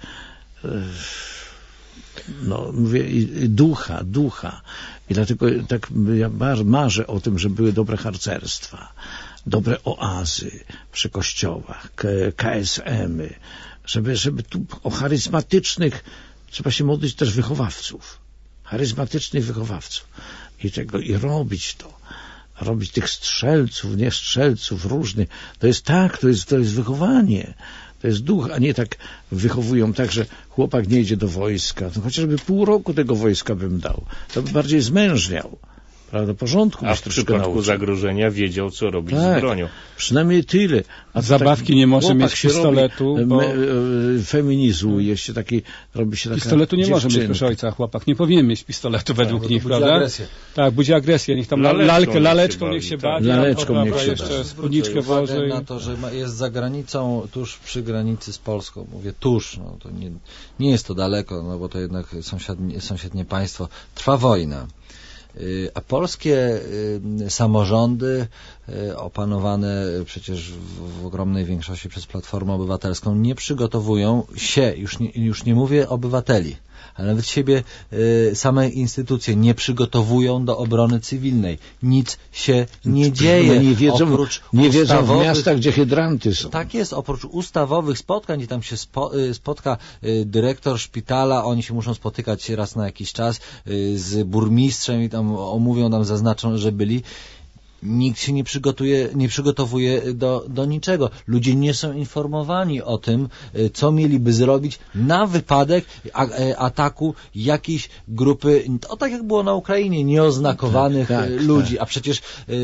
[SPEAKER 1] no, mówię, ducha. I dlatego tak ja marzę o tym, że były dobre harcerstwa, dobre oazy przy kościołach, KSM-y, żeby tu o charyzmatycznych, trzeba się modlić też wychowawców, charyzmatycznych wychowawców i robić to. Robić tych strzelców, nie strzelców różnych. To jest tak, to jest wychowanie. To jest duch, a nie tak wychowują tak, że chłopak nie idzie do wojska. To chociażby pół roku tego wojska bym dał. To by bardziej zmężniał. Prawda, porządku.
[SPEAKER 4] A w przypadku zagrożenia wiedział, co robić z bronią.
[SPEAKER 1] Przynajmniej tyle.
[SPEAKER 3] A zabawki tak, nie może mieć pistoletu,
[SPEAKER 1] bo feminizuje się taki, robi się taka
[SPEAKER 3] pistoletu nie
[SPEAKER 1] dziewczynka.
[SPEAKER 3] może mieć, proszę ojca, chłopak. Nie powinien mieć pistoletu według nich, prawda?
[SPEAKER 2] Agresję.
[SPEAKER 3] Tak, budzi agresję. Niech tam laleczką niech się bawi.
[SPEAKER 1] Laleczką niech się
[SPEAKER 3] jeszcze spódniczkę woży.
[SPEAKER 2] Na to, że jest za granicą, tuż przy granicy z Polską. Mówię tuż, no to nie jest to daleko, no bo to jednak sąsiednie państwo. Trwa wojna. A polskie samorządy, opanowane przecież w ogromnej większości przez Platformę Obywatelską, nie przygotowują się, już nie mówię obywateli, ale nawet siebie, same instytucje nie przygotowują do obrony cywilnej. Nic się nie dzieje.
[SPEAKER 1] Nie wiedzą w miastach, gdzie hydranty są.
[SPEAKER 2] Tak jest, oprócz ustawowych spotkań, gdzie tam się spotka dyrektor szpitala, oni się muszą spotykać raz na jakiś czas z burmistrzem i tam omówią, tam zaznaczą, że byli. Nikt się nie przygotowuje do niczego. Ludzie nie są informowani o tym, co mieliby zrobić na wypadek ataku jakiejś grupy, to tak jak było na Ukrainie, nieoznakowanych ludzi. A przecież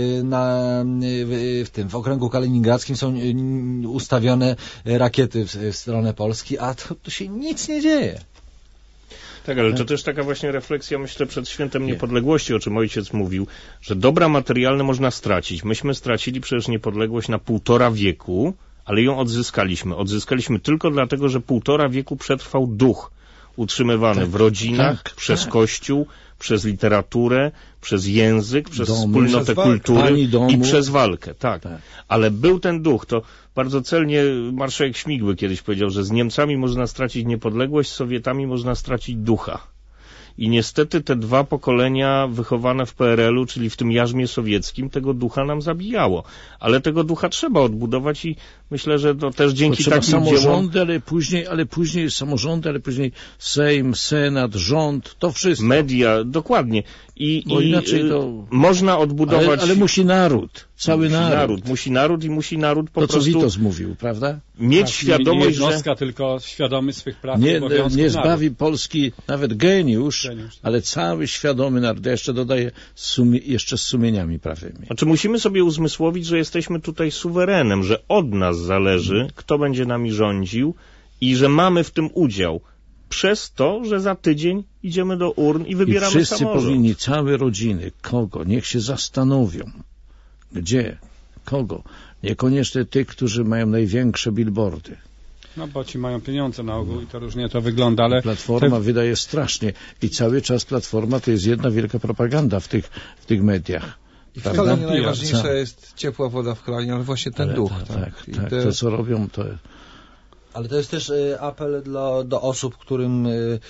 [SPEAKER 2] w okręgu kaliningradzkim są ustawione rakiety w stronę Polski, a to się nic nie dzieje.
[SPEAKER 4] Tak, ale to też taka właśnie refleksja, myślę, przed Świętem Niepodległości, o czym ojciec mówił, że dobra materialne można stracić. Myśmy stracili przecież niepodległość na 1,5 wieku, ale ją odzyskaliśmy. Odzyskaliśmy tylko dlatego, że 1,5 wieku przetrwał duch utrzymywany w rodzinach, przez Kościół, przez literaturę, przez język, przez wspólnotę kultury i przez walkę. Tak. Ale był ten duch. To bardzo celnie marszałek Śmigły kiedyś powiedział, że z Niemcami można stracić niepodległość, z Sowietami można stracić ducha. I niestety te dwa pokolenia wychowane w PRL-u, czyli w tym jarzmie sowieckim, tego ducha nam zabijało. Ale tego ducha trzeba odbudować i myślę, że to też dzięki takim
[SPEAKER 1] samorządy, ale później samorządy, ale później Sejm, Senat, rząd, to wszystko.
[SPEAKER 4] Media, dokładnie. I inaczej to... można odbudować...
[SPEAKER 1] Ale musi naród, cały
[SPEAKER 4] Musi naród po prostu...
[SPEAKER 1] To, co Witos mówił, prawda?
[SPEAKER 4] Mieć świadomość,
[SPEAKER 3] nie jednostka, tylko świadomy swych praw i obowiązków.
[SPEAKER 1] Nie zbawi Polski nawet geniusz, ale cały świadomy naród. Ja jeszcze dodaję jeszcze z sumieniami prawymi.
[SPEAKER 4] Znaczy musimy sobie uzmysłowić, że jesteśmy tutaj suwerenem, że od nas zależy, kto będzie nami rządził i że mamy w tym udział. Przez to, że za tydzień idziemy do urn i wybieramy
[SPEAKER 1] samorząd. Wszyscy powinni, całe rodziny, kogo? Niech się zastanowią. Gdzie? Kogo? Niekoniecznie tych, którzy mają największe billboardy.
[SPEAKER 3] No bo ci mają pieniądze na ogół i to różnie to wygląda, ale...
[SPEAKER 1] Platforma wydaje strasznie i cały czas Platforma to jest jedna wielka propaganda w tych mediach.
[SPEAKER 5] I w kranie najważniejsza jest ciepła woda w kranie, ale właśnie ten duch.
[SPEAKER 1] Tak. To co robią to...
[SPEAKER 2] Ale to jest też apel do osób, którym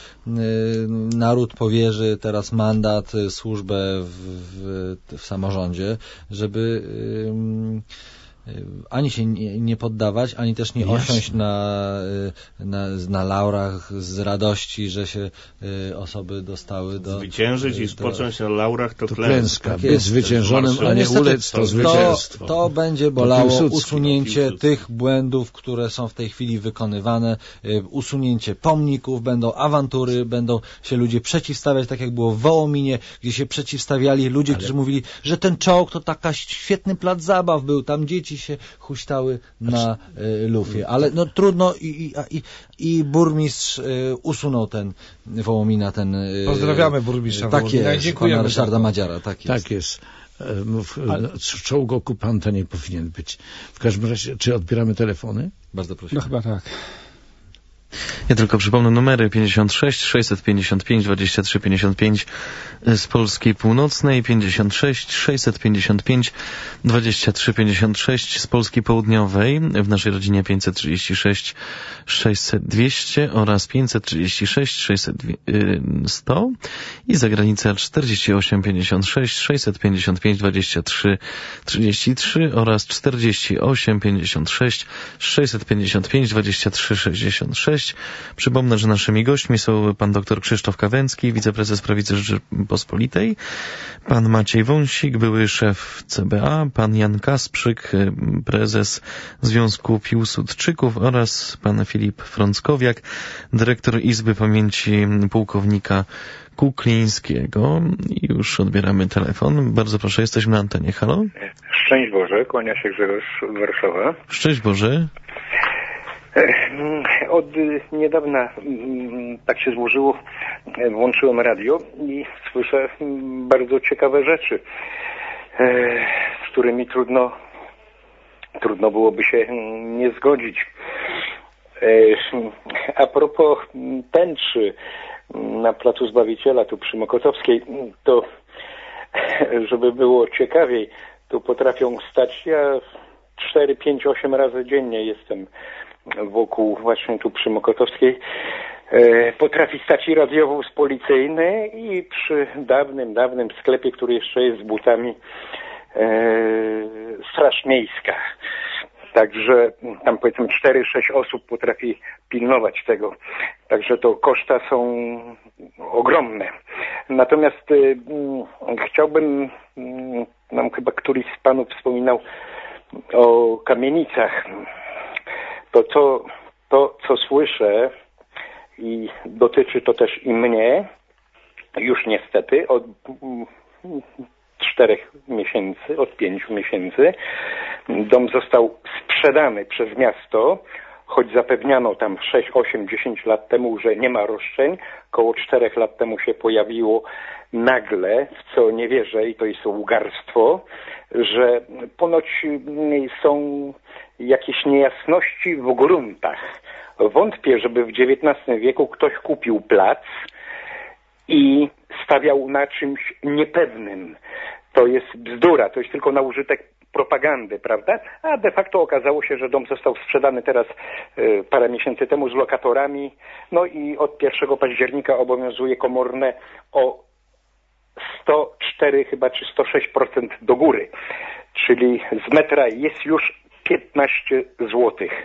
[SPEAKER 2] naród powierzy teraz mandat, służbę w samorządzie, żeby ani się nie poddawać, ani też nie osiąść na laurach z radości, że się osoby dostały do...
[SPEAKER 4] Zwyciężyć i spocząć na laurach to
[SPEAKER 1] klęska. Być zwyciężonym, a nie ulec to zwycięstwo.
[SPEAKER 2] To będzie bolało usunięcie tych błędów, które są w tej chwili wykonywane, usunięcie pomników, będą awantury, będą się ludzie przeciwstawiać, tak jak było w Wołominie, gdzie się przeciwstawiali ludzie, którzy mówili, że ten czołg to taka świetny plac zabaw był, tam dzieci się huśtały na lufie. Ale no trudno i burmistrz usunął ten Wołomina, ten...
[SPEAKER 5] Pozdrawiamy burmistrza
[SPEAKER 2] Wołomina
[SPEAKER 5] i dziękujemy.
[SPEAKER 2] Pana Ryszarda Madziara.
[SPEAKER 1] Tak jest. Czołg okupanta nie powinien być. W każdym razie, czy odbieramy telefony?
[SPEAKER 2] Bardzo proszę.
[SPEAKER 3] No chyba tak.
[SPEAKER 6] Ja tylko przypomnę numery 56 655 23 55 z Polski Północnej, 56 655 23 56 z Polski Południowej, w naszej rodzinie 536 600 200 oraz 536 600 100 i za granicę 48 56 655 23 33 oraz 48 56 655 23 66. Przypomnę, że naszymi gośćmi są pan dr Krzysztof Kawęcki, wiceprezes Prawicy Rzeczypospolitej, pan Maciej Wąsik, były szef CBA, pan Jan Kasprzyk, prezes Związku Piłsudczyków oraz pan Filip Frąckowiak, dyrektor Izby Pamięci Pułkownika Kuklińskiego. I już odbieramy telefon. Bardzo proszę, jesteśmy na antenie. Halo?
[SPEAKER 7] Szczęść Boże, kłania się Grzegorz Warszawa.
[SPEAKER 6] Szczęść Boże.
[SPEAKER 7] Od niedawna tak się złożyło, włączyłem radio i słyszę bardzo ciekawe rzeczy, z którymi trudno byłoby się nie zgodzić. A propos tęczy na Placu Zbawiciela, tu przy Mokotowskiej, to żeby było ciekawiej, tu potrafią stać, ja 4, 5, 8 razy dziennie jestem wokół właśnie tu przy Mokotowskiej, potrafi stać i radiowóz policyjny i przy dawnym sklepie, który jeszcze jest z butami, Straż Miejska. Także tam powiedzmy 4-6 osób potrafi pilnować tego. Także to koszta są ogromne. Natomiast chciałbym, nam chyba któryś z panów wspominał o kamienicach. To co słyszę i dotyczy to też i mnie, już niestety od 4 miesięcy, od 5 miesięcy, dom został sprzedany przez miasto, choć zapewniano tam 6, 8, 10 lat temu, że nie ma roszczeń. Koło 4 lat temu się pojawiło nagle, w co nie wierzę i to jest łgarstwo, że ponoć są jakieś niejasności w gruntach. Wątpię, żeby w XIX wieku ktoś kupił plac i stawiał na czymś niepewnym. To jest bzdura, to jest tylko na użytek propagandy, prawda? A de facto okazało się, że dom został sprzedany teraz parę miesięcy temu z lokatorami, no i od 1 października obowiązuje komorne o 104 chyba czy 106% do góry, czyli z metra jest już 15 złotych.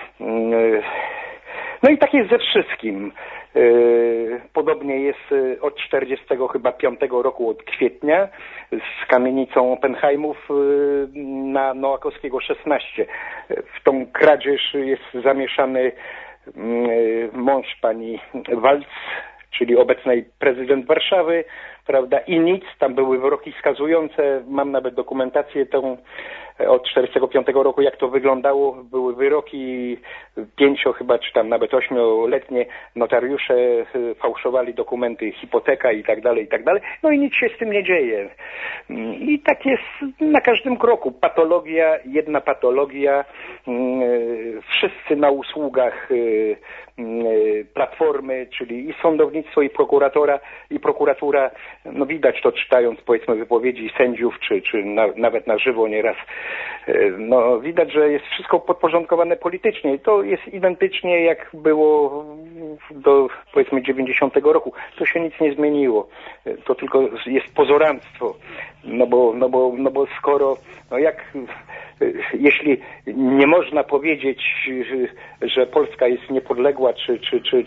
[SPEAKER 7] No i tak jest ze wszystkim. Podobnie jest od 45 roku, od kwietnia, z kamienicą Oppenheimów na Noakowskiego 16. W tą kradzież jest zamieszany mąż pani Walc, czyli obecnej prezydent Warszawy, prawda, i nic, tam były wyroki skazujące, mam nawet dokumentację tą od 45 roku, jak to wyglądało, były wyroki 5 chyba, czy tam nawet 8-letnie, notariusze fałszowali dokumenty, hipoteka i tak dalej, no i nic się z tym nie dzieje. I tak jest na każdym kroku, patologia, jedna patologia, wszyscy na usługach Platformy, czyli i sądownictwo, i prokuratura no widać to czytając powiedzmy wypowiedzi sędziów, czy nawet na żywo nieraz, no widać, że jest wszystko podporządkowane politycznie. To jest identycznie jak było do powiedzmy 90 roku. To się nic nie zmieniło. To tylko jest pozoramstwo. No bo skoro, no jeśli nie można powiedzieć, że Polska jest niepodległa, czy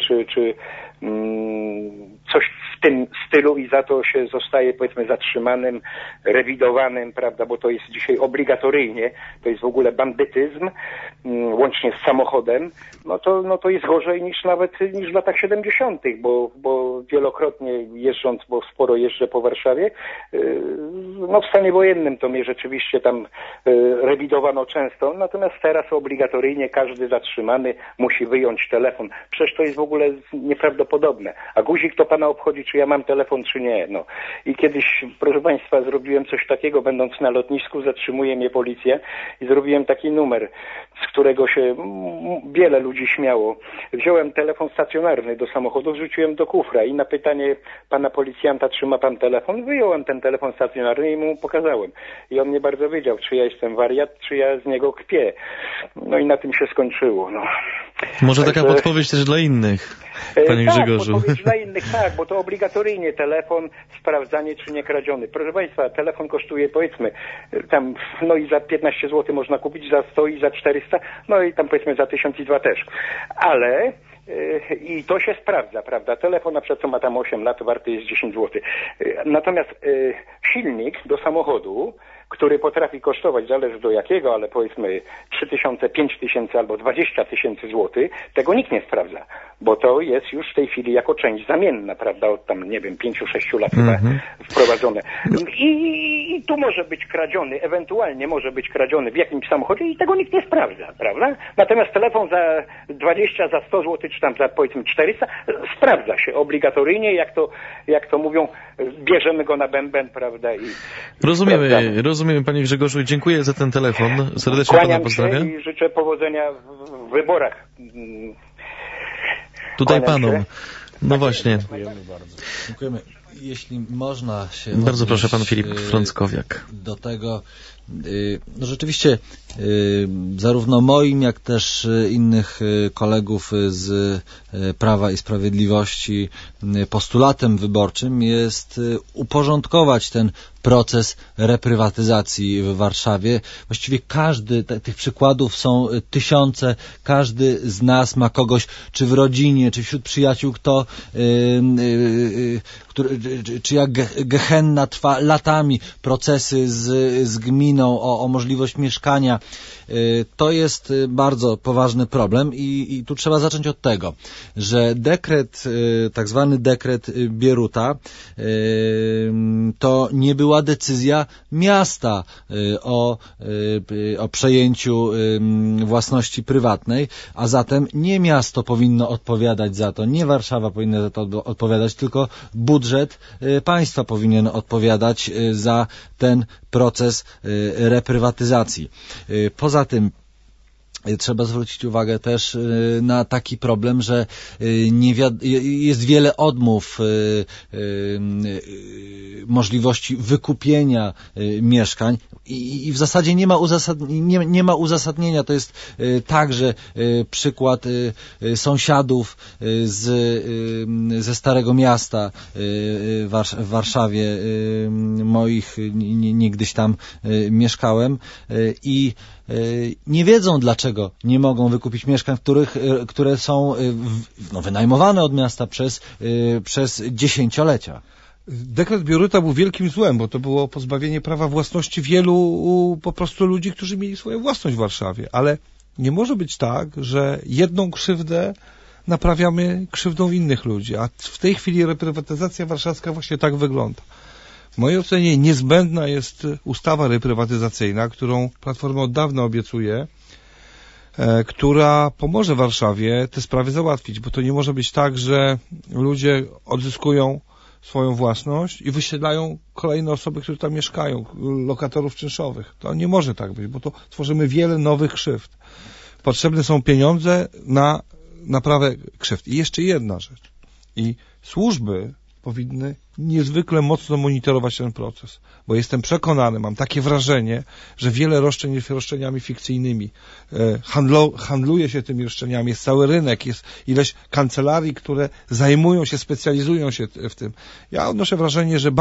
[SPEAKER 7] coś w tym stylu i za to się zostaje powiedzmy zatrzymanym, rewidowanym, prawda, bo to jest dzisiaj obligatoryjnie, to jest w ogóle bandytyzm, łącznie z samochodem, no to jest gorzej niż w latach 70., bo wielokrotnie jeżdżąc, bo sporo jeżdżę po Warszawie, no w stanie wojennym to mnie rzeczywiście tam rewidowano często, natomiast teraz obligatoryjnie każdy zatrzymany musi wyjąć telefon. Przecież to jest w ogóle nieprawdopodobne. A guzik to pana obchodzi, czy ja mam telefon, czy nie. No. I kiedyś, proszę państwa, zrobiłem coś takiego, będąc na lotnisku, zatrzymuje mnie policja i zrobiłem taki numer, z którego się wiele ludzi śmiało. Wziąłem telefon stacjonarny do samochodu, wrzuciłem do kufra i na pytanie pana policjanta, czy ma pan telefon, wyjąłem ten telefon stacjonarny i mu pokazałem. I on nie bardzo wiedział, czy ja jestem wariat, czy ja z niego kpię. No i na tym się skończyło. No.
[SPEAKER 6] Może taka podpowiedź też dla innych, panie Grzegorzu.
[SPEAKER 7] Tak, podpowiedź dla innych, tak, bo to obligatoryjnie telefon, sprawdzanie, czy nie kradziony. Proszę państwa, telefon kosztuje, powiedzmy, tam, no i za 15 zł można kupić, za 100 i za 400, no i tam powiedzmy za 1000 i 2 też. Ale i to się sprawdza, prawda? Telefon na przykład, co ma tam 8 lat, warty jest 10 zł. Natomiast silnik do samochodu, który potrafi kosztować, zależy do jakiego, ale powiedzmy 3000, 5000 albo 20 000 złotych, tego nikt nie sprawdza, bo to jest już w tej chwili jako część zamienna, prawda, od tam, nie wiem, 5-6 lat chyba wprowadzone. I tu może być kradziony, ewentualnie może być kradziony w jakimś samochodzie i tego nikt nie sprawdza, prawda? Natomiast telefon za 20, za 100 zł, czy tam za powiedzmy 400, sprawdza się obligatoryjnie, jak to mówią, bierzemy go na bęben, prawda?
[SPEAKER 6] Rozumiemy, panie Grzegorzu, i dziękuję za ten telefon. Serdecznie pana pozdrawiam.
[SPEAKER 7] I życzę powodzenia w wyborach.
[SPEAKER 6] Tutaj panom. No właśnie.
[SPEAKER 2] Dziękujemy bardzo. Dziękujemy. Jeśli można się...
[SPEAKER 6] Bardzo proszę, pan Filip Frąckowiak.
[SPEAKER 2] Do tego, no rzeczywiście, zarówno moim, jak też innych kolegów z Prawa i Sprawiedliwości postulatem wyborczym jest uporządkować ten proces reprywatyzacji w Warszawie. Właściwie każdy, tych przykładów są tysiące, każdy z nas ma kogoś, czy w rodzinie, czy wśród przyjaciół, czyja gehenna trwa latami, procesy z gminą o możliwość mieszkania. To jest bardzo poważny problem i tu trzeba zacząć od tego, że dekret, tak zwany dekret Bieruta, to nie była decyzja miasta o przejęciu własności prywatnej, a zatem nie miasto powinno odpowiadać za to, nie Warszawa powinna za to odpowiadać, tylko budżet państwa powinien odpowiadać za ten proces reprywatyzacji. Poza tym trzeba zwrócić uwagę też na taki problem, że jest wiele odmów możliwości wykupienia mieszkań i w zasadzie nie ma uzasadnienia. To jest także przykład sąsiadów ze Starego Miasta w Warszawie, moich, niegdyś tam mieszkałem i nie wiedzą, dlaczego nie mogą wykupić mieszkań, które są wynajmowane od miasta przez dziesięciolecia.
[SPEAKER 5] Dekret Bieruta był wielkim złem, bo to było pozbawienie prawa własności wielu po prostu ludzi, którzy mieli swoją własność w Warszawie. Ale nie może być tak, że jedną krzywdę naprawiamy krzywdą innych ludzi. A w tej chwili reprywatyzacja warszawska właśnie tak wygląda. W mojej ocenie niezbędna jest ustawa reprywatyzacyjna, którą Platforma od dawna obiecuje, która pomoże Warszawie te sprawy załatwić, bo to nie może być tak, że ludzie odzyskują swoją własność i wysiedlają kolejne osoby, które tam mieszkają, lokatorów czynszowych. To nie może tak być, bo to tworzymy wiele nowych krzywd. Potrzebne są pieniądze na naprawę krzywd. I jeszcze jedna rzecz. I służby powinny niezwykle mocno monitorować ten proces, bo jestem przekonany, mam takie wrażenie, że wiele roszczeń jest roszczeniami fikcyjnymi. Handluje się tymi roszczeniami, jest cały rynek, jest ileś kancelarii, które zajmują się, specjalizują się w tym. Ja odnoszę wrażenie, że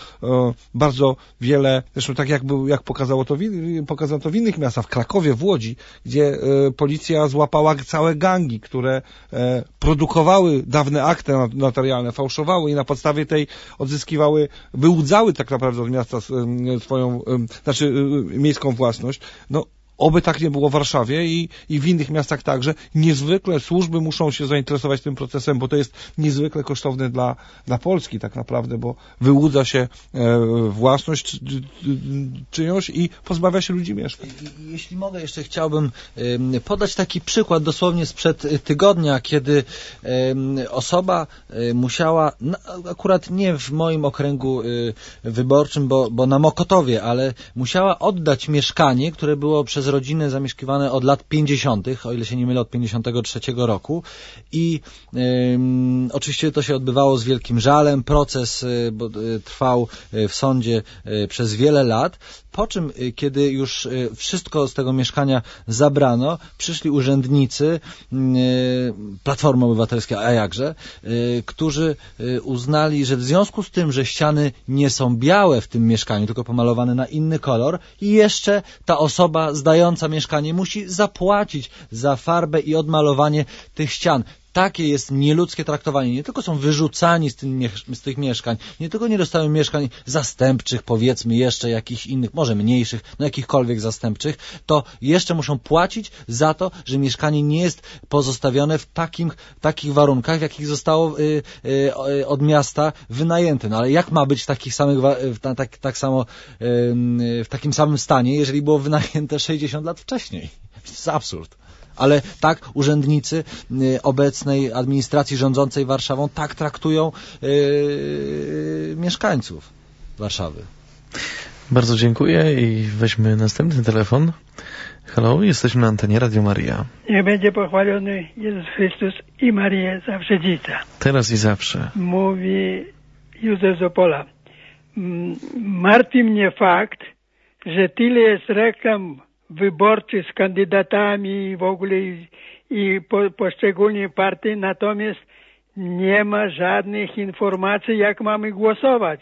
[SPEAKER 5] bardzo wiele, zresztą tak jak pokazało to w innych miastach, w Krakowie, w Łodzi, gdzie policja złapała całe gangi, które produkowały dawne akty notarialne, fałszowały i na podstawie tej wyłudzały tak naprawdę od miasta swoją, miejską własność. No, oby tak nie było w Warszawie i w innych miastach także. Niezwykle służby muszą się zainteresować tym procesem, bo to jest niezwykle kosztowne dla Polski tak naprawdę, bo wyłudza się własność czyjąś i pozbawia się ludzi mieszkań.
[SPEAKER 2] Jeśli mogę, jeszcze chciałbym podać taki przykład dosłownie sprzed tygodnia, kiedy osoba musiała, akurat nie w moim okręgu wyborczym, bo na Mokotowie, ale musiała oddać mieszkanie, które było przez rodzinę zamieszkiwane od lat 50., o ile się nie mylę, od 53 roku i oczywiście to się odbywało z wielkim żalem, proces trwał w sądzie przez wiele lat, po czym, kiedy już wszystko z tego mieszkania zabrano, przyszli urzędnicy Platformy Obywatelskiej, a jakże, którzy uznali, że w związku z tym, że ściany nie są białe w tym mieszkaniu, tylko pomalowane na inny kolor i jeszcze ta osoba zdająca mieszkanie musi zapłacić za farbę i odmalowanie tych ścian. Takie jest nieludzkie traktowanie. Nie tylko są wyrzucani z tych mieszkań, nie tylko nie dostają mieszkań zastępczych, powiedzmy jeszcze jakichś innych, może mniejszych, no jakichkolwiek zastępczych, to jeszcze muszą płacić za to, że mieszkanie nie jest pozostawione w takich warunkach, w jakich zostało od miasta wynajęte. No ale jak ma być w takich samych, w takim samym stanie, jeżeli było wynajęte 60 lat wcześniej? To jest absurd. Ale tak urzędnicy obecnej administracji rządzącej Warszawą tak traktują mieszkańców Warszawy.
[SPEAKER 6] Bardzo dziękuję i weźmy następny telefon. Halo, jesteśmy na antenie Radio Maria.
[SPEAKER 8] Niech będzie pochwalony Jezus Chrystus i Maria zawsze dziecię.
[SPEAKER 6] Teraz i zawsze.
[SPEAKER 8] Mówi Józef z Opola. Martwi mnie fakt, że tyle jest reklam wyborczy z kandydatami w ogóle i poszczególnych partii, natomiast nie ma żadnych informacji, jak mamy głosować.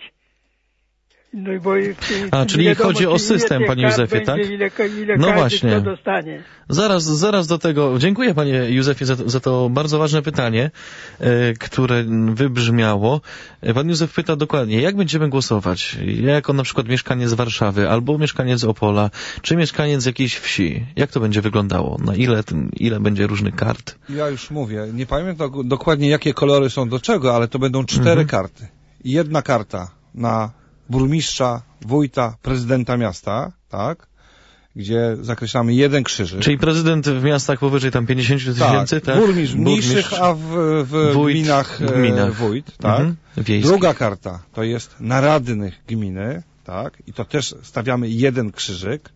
[SPEAKER 8] No i
[SPEAKER 6] czyli wiadomo, chodzi o system, panie Józefie, tak?
[SPEAKER 8] Ile
[SPEAKER 6] no
[SPEAKER 8] każdy
[SPEAKER 6] właśnie.
[SPEAKER 8] kto dostanie.
[SPEAKER 6] Zaraz do tego. Dziękuję, panie Józefie, za to bardzo ważne pytanie, które wybrzmiało. Pan Józef pyta dokładnie, jak będziemy głosować? Jako na przykład mieszkaniec z Warszawy, albo mieszkaniec z Opola, czy mieszkaniec z jakiejś wsi? Jak to będzie wyglądało? Na ile będzie różnych kart?
[SPEAKER 5] Ja już mówię, nie pamiętam dokładnie, jakie kolory są do czego, ale to będą 4 karty. Jedna karta na burmistrza, wójta, prezydenta miasta, tak? Gdzie zakreślamy 1 krzyżyk.
[SPEAKER 6] Czyli prezydent w miastach powyżej tam 50 tysięcy, tak?
[SPEAKER 5] Burmistrz mniejszych, a w gminach wójt, tak? Druga karta to jest na radnych gminy, tak? I to też stawiamy 1 krzyżyk.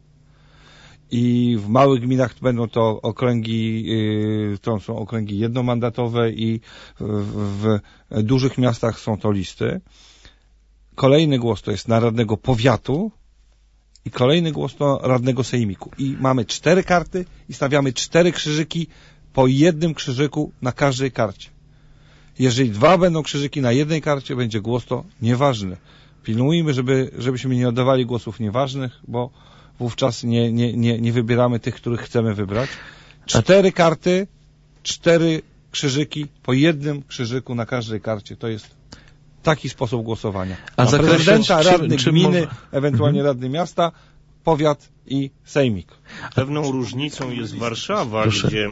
[SPEAKER 5] I w małych gminach będą to okręgi, to są okręgi jednomandatowe i w dużych miastach są to listy. Kolejny głos to jest na radnego powiatu i kolejny głos to radnego sejmiku. I mamy 4 karty i stawiamy 4 krzyżyki po 1 krzyżyku na każdej karcie. Jeżeli 2 będą krzyżyki na 1 karcie, będzie głos to nieważny. Pilnujmy, żebyśmy nie oddawali głosów nieważnych, bo wówczas nie wybieramy tych, których chcemy wybrać. 4 karty, 4 krzyżyki po 1 krzyżyku na każdej karcie. To jest taki sposób głosowania. A za prezydenta, radny gminy, ewentualnie radny miasta, powiat i sejmik.
[SPEAKER 4] Pewną różnicą jest Warszawa, gdzie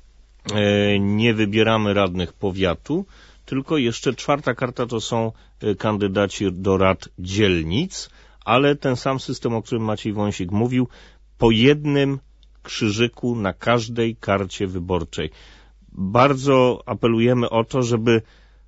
[SPEAKER 4] nie wybieramy radnych powiatu, tylko jeszcze 4. karta to są kandydaci do rad dzielnic, ale ten sam system, o którym Maciej Wąsik mówił, po 1 krzyżyku na każdej karcie wyborczej. Bardzo apelujemy o to, żeby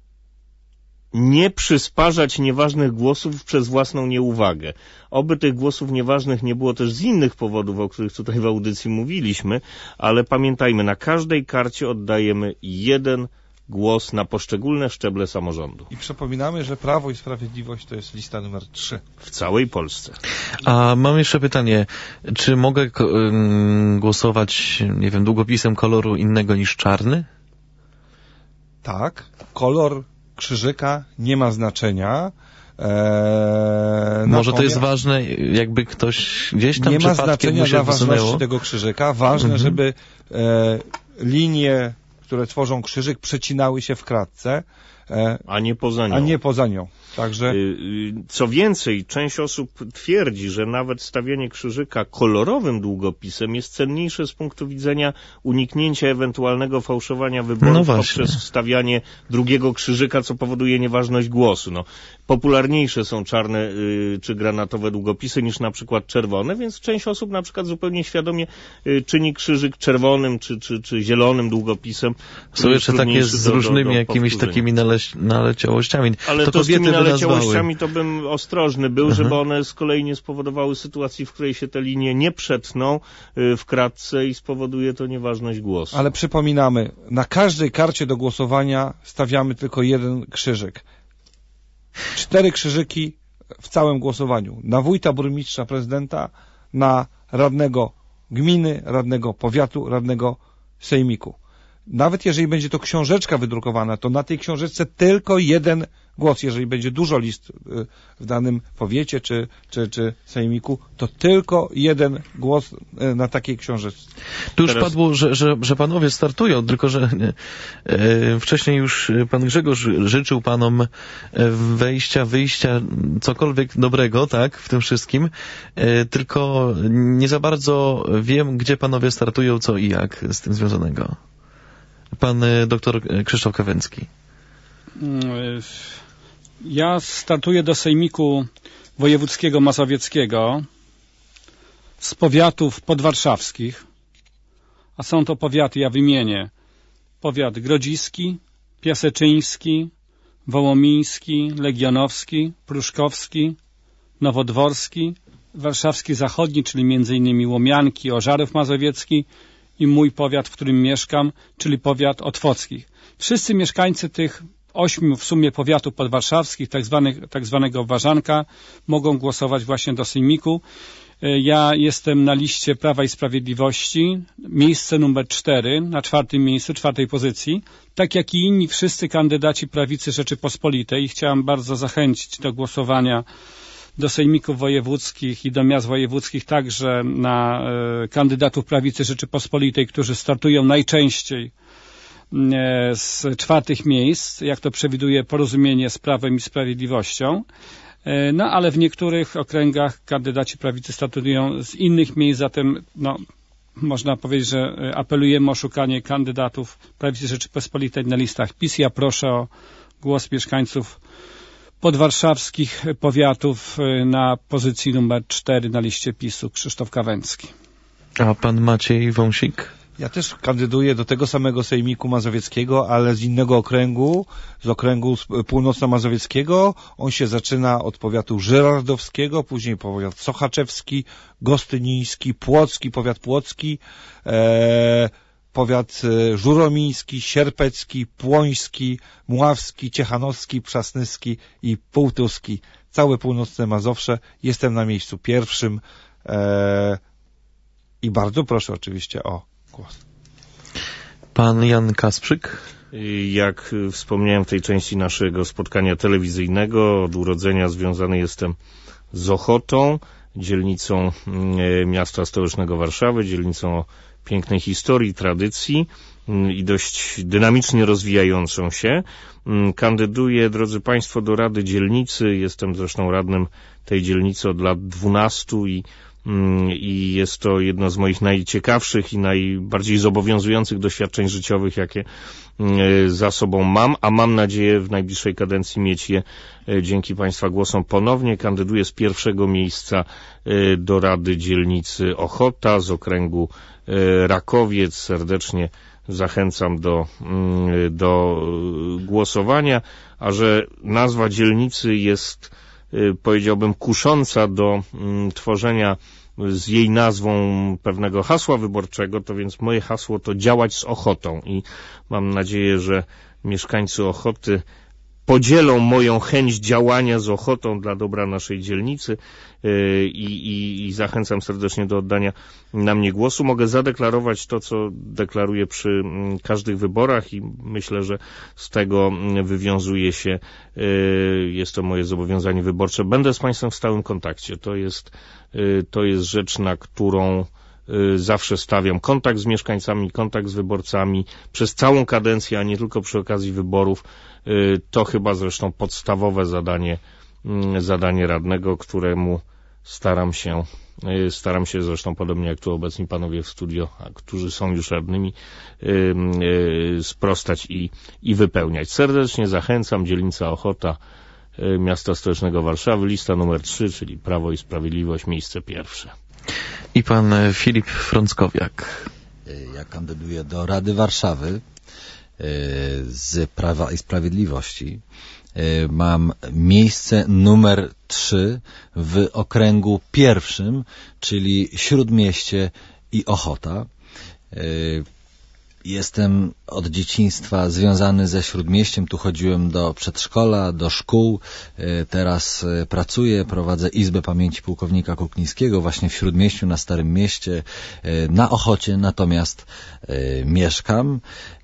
[SPEAKER 4] nie przysparzać nieważnych głosów przez własną nieuwagę. Oby tych głosów nieważnych nie było też z innych powodów, o których tutaj w audycji mówiliśmy, ale pamiętajmy, na każdej karcie oddajemy 1 głos na poszczególne szczeble samorządu.
[SPEAKER 5] I przypominamy, że Prawo i Sprawiedliwość to jest lista numer 3.
[SPEAKER 4] W całej Polsce.
[SPEAKER 6] A mam jeszcze pytanie, czy mogę głosować, nie wiem, długopisem koloru innego niż czarny?
[SPEAKER 5] Tak, kolor krzyżyka nie ma znaczenia.
[SPEAKER 6] Może to jest ważne, jakby ktoś gdzieś tam
[SPEAKER 5] nie ma znaczenia dla ważności tego krzyżyka. Ważne, żeby linie, które tworzą krzyżyk, przecinały się w kratce,
[SPEAKER 4] a nie poza nią.
[SPEAKER 5] Także...
[SPEAKER 4] Co więcej, część osób twierdzi, że nawet stawianie krzyżyka kolorowym długopisem jest cenniejsze z punktu widzenia uniknięcia ewentualnego fałszowania wyborów poprzez wstawianie drugiego krzyżyka, co powoduje nieważność głosu. Popularniejsze są czarne czy granatowe długopisy niż na przykład czerwone, więc część osób na przykład zupełnie świadomie czyni krzyżyk czerwonym czy zielonym długopisem.
[SPEAKER 6] Są jeszcze takie z różnymi jakimiś takimi naleciałościami.
[SPEAKER 4] Ale to z tymi naleciałościami to bym ostrożny był, żeby one z kolei nie spowodowały sytuacji, w której się te linie nie przetną w kratce i spowoduje to nieważność głosu.
[SPEAKER 5] Ale przypominamy, na każdej karcie do głosowania stawiamy tylko jeden krzyżyk. 4 krzyżyki w całym głosowaniu. Na wójta, burmistrza, prezydenta, na radnego gminy, radnego powiatu, radnego sejmiku. Nawet jeżeli będzie to książeczka wydrukowana, to na tej książeczce tylko jeden głos. Jeżeli będzie dużo list w danym powiecie czy sejmiku, to tylko jeden głos na takiej książeczce.
[SPEAKER 6] Tu już padło, że panowie startują, tylko że wcześniej już pan Grzegorz życzył panom wejścia, wyjścia, cokolwiek dobrego, tak, w tym wszystkim, tylko nie za bardzo wiem, gdzie panowie startują, co i jak z tym związanego. Pan doktor Krzysztof Kawęcki.
[SPEAKER 3] Ja startuję do Sejmiku Wojewódzkiego Mazowieckiego z powiatów podwarszawskich, a są to powiaty, ja wymienię, powiat grodziski, piaseczyński, wołomiński, legionowski, pruszkowski, nowodworski, warszawski zachodni, czyli m.in. Łomianki, Ożarów Mazowiecki i mój powiat, w którym mieszkam, czyli powiat otwocki. Wszyscy mieszkańcy tych 8 w sumie powiatów podwarszawskich, tak zwanego Ważanka, mogą głosować właśnie do Sejmiku. Ja jestem na liście Prawa i Sprawiedliwości, miejsce numer 4, na 4. miejscu, 4. pozycji, tak jak i inni wszyscy kandydaci prawicy Rzeczypospolitej. I chciałem bardzo zachęcić do głosowania do sejmików wojewódzkich i do miast wojewódzkich także na kandydatów prawicy Rzeczypospolitej, którzy startują najczęściej z 4. miejsc, jak to przewiduje porozumienie z Prawem i Sprawiedliwością. Ale w niektórych okręgach kandydaci prawicy startują z innych miejsc, zatem można powiedzieć, że apelujemy o szukanie kandydatów prawicy Rzeczypospolitej na listach PiS. Ja proszę o głos mieszkańców podwarszawskich powiatów na pozycji numer 4 na liście PiS-u. Krzysztof Kawęcki.
[SPEAKER 6] A pan Maciej Wąsik?
[SPEAKER 5] Ja też kandyduję do tego samego Sejmiku Mazowieckiego, ale z innego okręgu, z okręgu północno-mazowieckiego. On się zaczyna od powiatu żyrardowskiego, później powiat sochaczewski, gostyniński, płocki, powiat płocki, powiat żuromiński, sierpecki, płoński, mławski, ciechanowski, przasnyski i półtuski. Całe północne Mazowsze. Jestem na miejscu 1 i bardzo proszę oczywiście o głos.
[SPEAKER 6] Pan Jan Kasprzyk.
[SPEAKER 4] Jak wspomniałem w tej części naszego spotkania telewizyjnego, od urodzenia związany jestem z Ochotą, dzielnicą miasta stołecznego Warszawy, dzielnicą o pięknej historii, tradycji i dość dynamicznie rozwijającą się. Kandyduję, drodzy Państwo, do Rady Dzielnicy. Jestem zresztą radnym tej dzielnicy od lat 12 i jest to jedno z moich najciekawszych i najbardziej zobowiązujących doświadczeń życiowych, jakie za sobą mam, a mam nadzieję w najbliższej kadencji mieć je dzięki Państwa głosom ponownie. Kandyduję z 1. miejsca do Rady Dzielnicy Ochota z okręgu Rakowiec. Serdecznie zachęcam do głosowania, a że nazwa dzielnicy jest, powiedziałbym, kusząca do tworzenia z jej nazwą pewnego hasła wyborczego, to więc moje hasło to działać z ochotą i mam nadzieję, że mieszkańcy Ochoty podzielą moją chęć działania z ochotą dla dobra naszej dzielnicy i zachęcam serdecznie do oddania na mnie głosu. Mogę zadeklarować to, co deklaruję przy każdych wyborach i myślę, że z tego wywiązuje się, jest to moje zobowiązanie wyborcze. Będę z Państwem w stałym kontakcie. To jest rzecz, na którą zawsze stawiam. Kontakt z mieszkańcami, kontakt z wyborcami przez całą kadencję, a nie tylko przy okazji wyborów. To chyba zresztą podstawowe zadanie radnego, któremu staram się zresztą podobnie jak tu obecni panowie w studio, którzy są już radnymi, sprostać i wypełniać. Serdecznie zachęcam, dzielnica Ochota, miasta stołecznego Warszawy, lista numer 3, czyli Prawo i Sprawiedliwość, miejsce pierwsze.
[SPEAKER 6] I pan Filip Frąckowiak.
[SPEAKER 2] Ja kandyduję do Rady Warszawy z Prawa i Sprawiedliwości. Mam miejsce numer 3 w okręgu pierwszym, czyli Śródmieście i Ochota. Jestem od dzieciństwa związany ze Śródmieściem. Tu chodziłem do przedszkola, do szkół. Teraz pracuję, prowadzę Izbę Pamięci Pułkownika Kuklińskiego właśnie w Śródmieściu, na Starym Mieście, na Ochocie natomiast mieszkam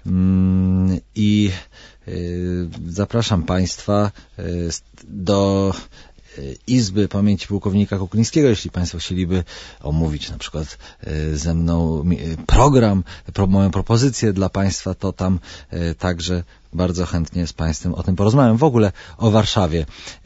[SPEAKER 2] i zapraszam Państwa do Izby Pamięci Pułkownika Kuklińskiego, jeśli Państwo chcieliby omówić na przykład ze mną program, moją propozycję dla Państwa, to tam także bardzo chętnie z Państwem o tym porozmawiam. W ogóle o Warszawie.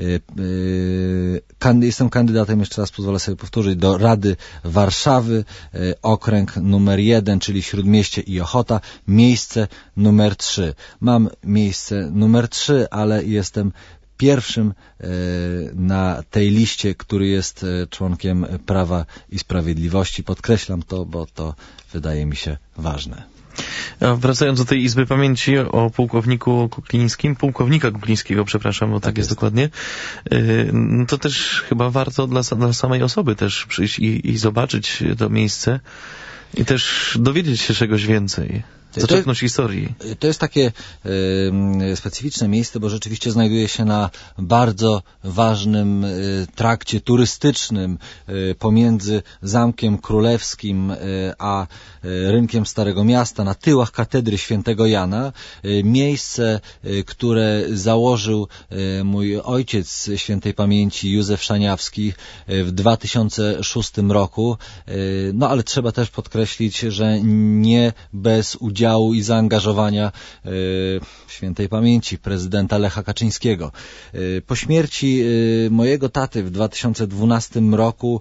[SPEAKER 2] Jestem kandydatem, jeszcze raz pozwolę sobie powtórzyć, do Rady Warszawy, okręg numer 1, czyli Śródmieście i Ochota, miejsce numer 3. Mam miejsce numer 3, ale jestem pierwszym na tej liście, który jest członkiem Prawa i Sprawiedliwości. Podkreślam to, bo to wydaje mi się ważne.
[SPEAKER 6] A wracając do tej Izby Pamięci o pułkownika Kuklińskiego, przepraszam, bo tak jest dokładnie, to też chyba warto dla samej osoby też przyjść i zobaczyć to miejsce i też dowiedzieć się czegoś więcej. Zaczerpnąć historii.
[SPEAKER 2] To jest takie specyficzne miejsce, bo rzeczywiście znajduje się na bardzo ważnym trakcie turystycznym pomiędzy Zamkiem Królewskim a rynkiem Starego Miasta, na tyłach katedry Świętego Jana. Miejsce, które założył mój ojciec świętej pamięci Józef Szaniawski w 2006 roku. No ale trzeba też podkreślić, że nie bez udziału i zaangażowania świętej pamięci prezydenta Lecha Kaczyńskiego. Po śmierci mojego taty w 2012 roku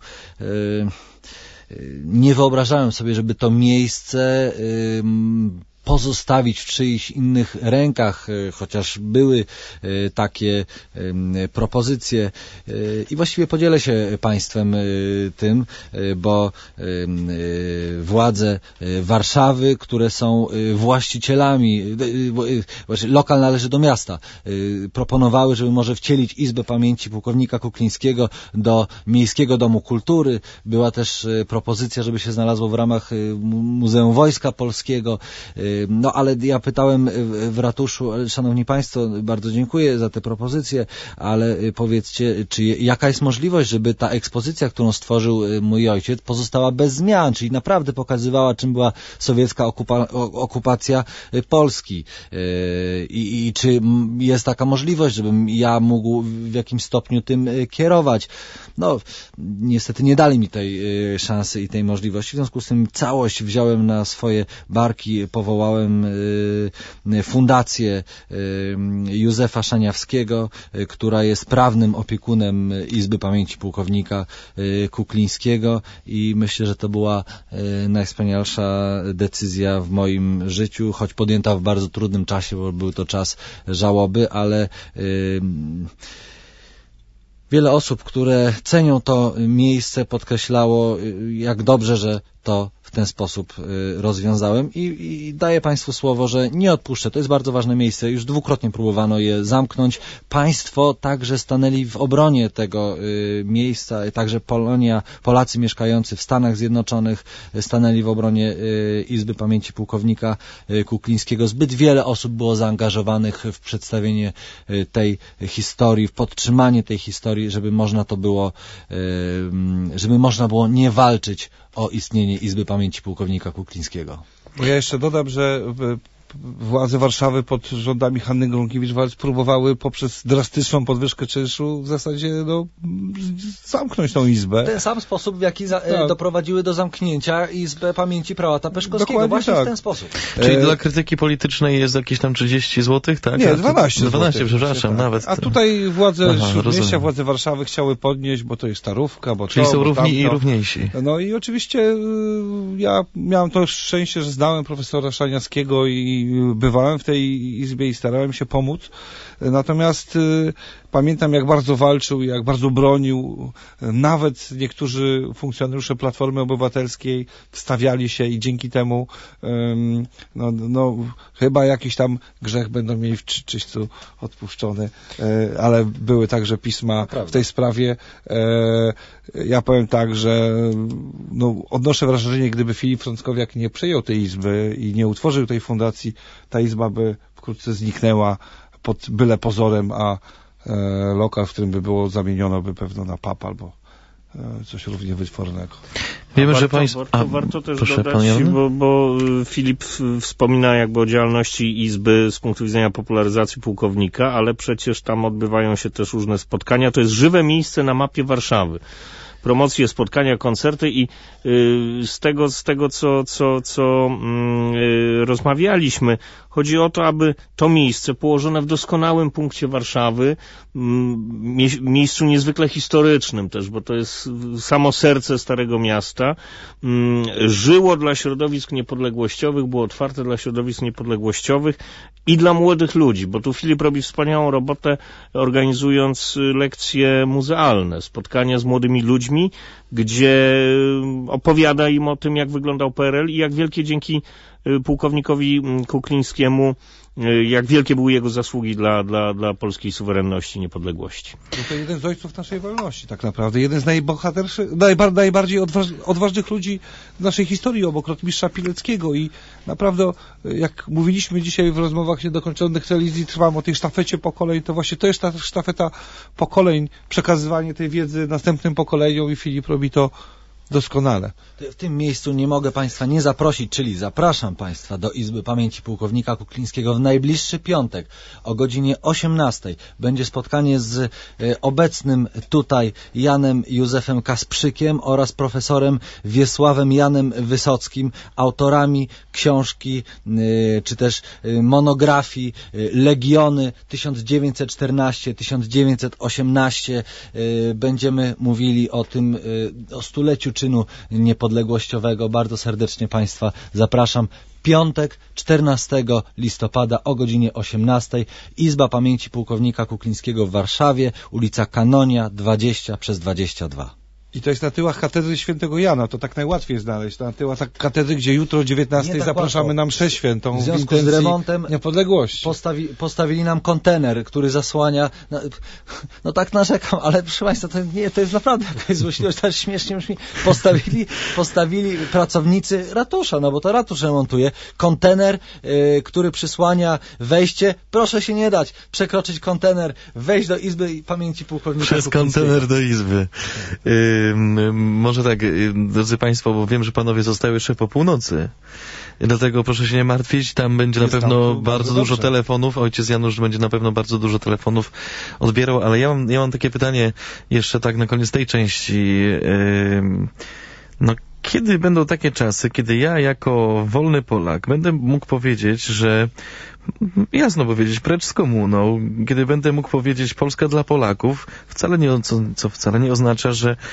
[SPEAKER 2] nie wyobrażałem sobie, żeby to miejsce pozostawić w czyichś innych rękach, chociaż były takie propozycje i właściwie podzielę się Państwem tym, bo władze Warszawy, które są właścicielami, lokal należy do miasta, proponowały, żeby może wcielić Izbę Pamięci Pułkownika Kuklińskiego do Miejskiego Domu Kultury. Była też propozycja, żeby się znalazło w ramach Muzeum Wojska Polskiego. No ale ja pytałem w ratuszu, szanowni państwo, bardzo dziękuję za te propozycje, ale powiedzcie, jaka jest możliwość, żeby ta ekspozycja, którą stworzył mój ojciec, pozostała bez zmian, czyli naprawdę pokazywała, czym była sowiecka okupacja Polski. I czy jest taka możliwość, żebym ja mógł w jakimś stopniu tym kierować. No, niestety nie dali mi tej szansy i tej możliwości, w związku z tym całość wziąłem na swoje barki, powołałem fundację Józefa Szaniawskiego, która jest prawnym opiekunem Izby Pamięci Pułkownika Kuklińskiego i myślę, że to była najwspanialsza decyzja w moim życiu, choć podjęta w bardzo trudnym czasie, bo był to czas żałoby, ale wiele osób, które cenią to miejsce, podkreślało, jak dobrze, że to w ten sposób rozwiązałem i daję Państwu słowo, że nie odpuszczę. To jest bardzo ważne miejsce. Już dwukrotnie próbowano je zamknąć. Państwo także stanęli w obronie tego miejsca, także Polacy mieszkający w Stanach Zjednoczonych stanęli w obronie Izby Pamięci Pułkownika Kuklińskiego. Zbyt wiele osób było zaangażowanych w przedstawienie tej historii, w podtrzymanie tej historii, żeby można było nie walczyć o istnienie Izby Pamięci Pułkownika Kuklińskiego.
[SPEAKER 5] Bo ja jeszcze dodam, że władze Warszawy pod rządami Hanny Gronkiewicz-Waltz próbowały poprzez drastyczną podwyżkę czynszu w zasadzie zamknąć tą izbę.
[SPEAKER 2] W ten sam sposób, w jaki doprowadziły do zamknięcia Izbę Pamięci Prałata Peszkowskiego. Dokładnie właśnie w ten sposób.
[SPEAKER 6] Czyli dla krytyki politycznej jest jakieś tam 30 zł, tak?
[SPEAKER 5] Nie, 12
[SPEAKER 6] 12, przepraszam, nawet.
[SPEAKER 5] A tutaj władze Śródmieścia, władze Warszawy chciały podnieść, bo to jest Starówka,
[SPEAKER 6] czyli są równi i równiejsi.
[SPEAKER 5] No i oczywiście ja miałem to szczęście, że znałem profesora Szaniawskiego i bywałem w tej izbie i starałem się pomóc. Natomiast pamiętam, jak bardzo walczył, jak bardzo bronił. Nawet niektórzy funkcjonariusze Platformy Obywatelskiej wstawiali się i dzięki temu chyba jakiś tam grzech będą mieli w czyśćcu odpuszczony, ale były także pisma w tej sprawie. Ja powiem tak, że odnoszę wrażenie, gdyby Filip Frąckowiak nie przejął tej izby i nie utworzył tej fundacji, ta izba by wkrótce zniknęła pod byle pozorem, a lokal, w którym by było, zamieniono by pewno na pub albo coś równie wytwornego.
[SPEAKER 6] Wiemy, że państwo...
[SPEAKER 4] Warto też dodać, bo Filip wspomina jakby o działalności Izby z punktu widzenia popularyzacji pułkownika, ale przecież tam odbywają się też różne spotkania. To jest żywe miejsce na mapie Warszawy. Promocje, spotkania, koncerty i z tego co rozmawialiśmy, chodzi o to, aby to miejsce położone w doskonałym punkcie Warszawy, miejscu niezwykle historycznym też, bo to jest samo serce Starego Miasta, żyło dla środowisk niepodległościowych, było otwarte dla środowisk niepodległościowych i dla młodych ludzi, bo tu Filip robi wspaniałą robotę, organizując lekcje muzealne, spotkania z młodymi ludźmi, gdzie opowiada im o tym, jak wyglądał PRL i jak wielkie dzięki pułkownikowi Kuklińskiemu, jak wielkie były jego zasługi dla polskiej suwerenności i niepodległości.
[SPEAKER 5] To jeden z ojców naszej wolności tak naprawdę, jeden z najbardziej odważnych ludzi w naszej historii obok rotmistrza Pileckiego i naprawdę, jak mówiliśmy dzisiaj w rozmowach niedokończonych telewizji, trwam o tej sztafecie pokoleń, to właśnie to jest ta sztafeta pokoleń, przekazywanie tej wiedzy następnym pokoleniom i Filip robi to doskonale.
[SPEAKER 2] W tym miejscu nie mogę Państwa nie zaprosić, czyli zapraszam Państwa do Izby Pamięci Pułkownika Kuklińskiego w najbliższy piątek o godzinie 18:00. Będzie spotkanie z obecnym tutaj Janem Józefem Kasprzykiem oraz profesorem Wiesławem Janem Wysockim, autorami książki czy też monografii Legiony 1914-1918. Będziemy mówili o tym, o stuleciu czynu niepodległościowego. Bardzo serdecznie Państwa zapraszam. Piątek, 14 listopada o godzinie 18:00. Izba Pamięci Pułkownika Kuklińskiego w Warszawie, ulica Kanonia 20/22.
[SPEAKER 5] I to jest na tyłach katedry Świętego Jana, to tak najłatwiej znaleźć. Na tyłach katedry, gdzie jutro o 19:00 tak zapraszamy łatwo. Na mszę świętą.
[SPEAKER 2] W związku z remontem
[SPEAKER 5] niepodległości.
[SPEAKER 2] Postawili nam kontener, który zasłania. No tak narzekam, ale proszę Państwa, to jest naprawdę jakaś złośliwość, to śmiesznie brzmi. Postawili pracownicy ratusza, bo to ratusz remontuje. Kontener, który przysłania wejście. Proszę się nie dać przekroczyć kontener, wejść do Izby Pamięci Pułkownika
[SPEAKER 6] Przez kontener do Izby. Może tak, drodzy Państwo, bo wiem, że Panowie zostały jeszcze po północy. Dlatego proszę się nie martwić, tam będzie na pewno bardzo dużo telefonów. Ojciec Janusz będzie na pewno bardzo dużo telefonów odbierał, ale ja mam takie pytanie jeszcze tak na koniec tej części. Kiedy będą takie czasy, kiedy ja jako wolny Polak będę mógł powiedzieć, że jasno powiedzieć, precz z komuną, kiedy będę mógł powiedzieć Polska dla Polaków, co wcale nie oznacza,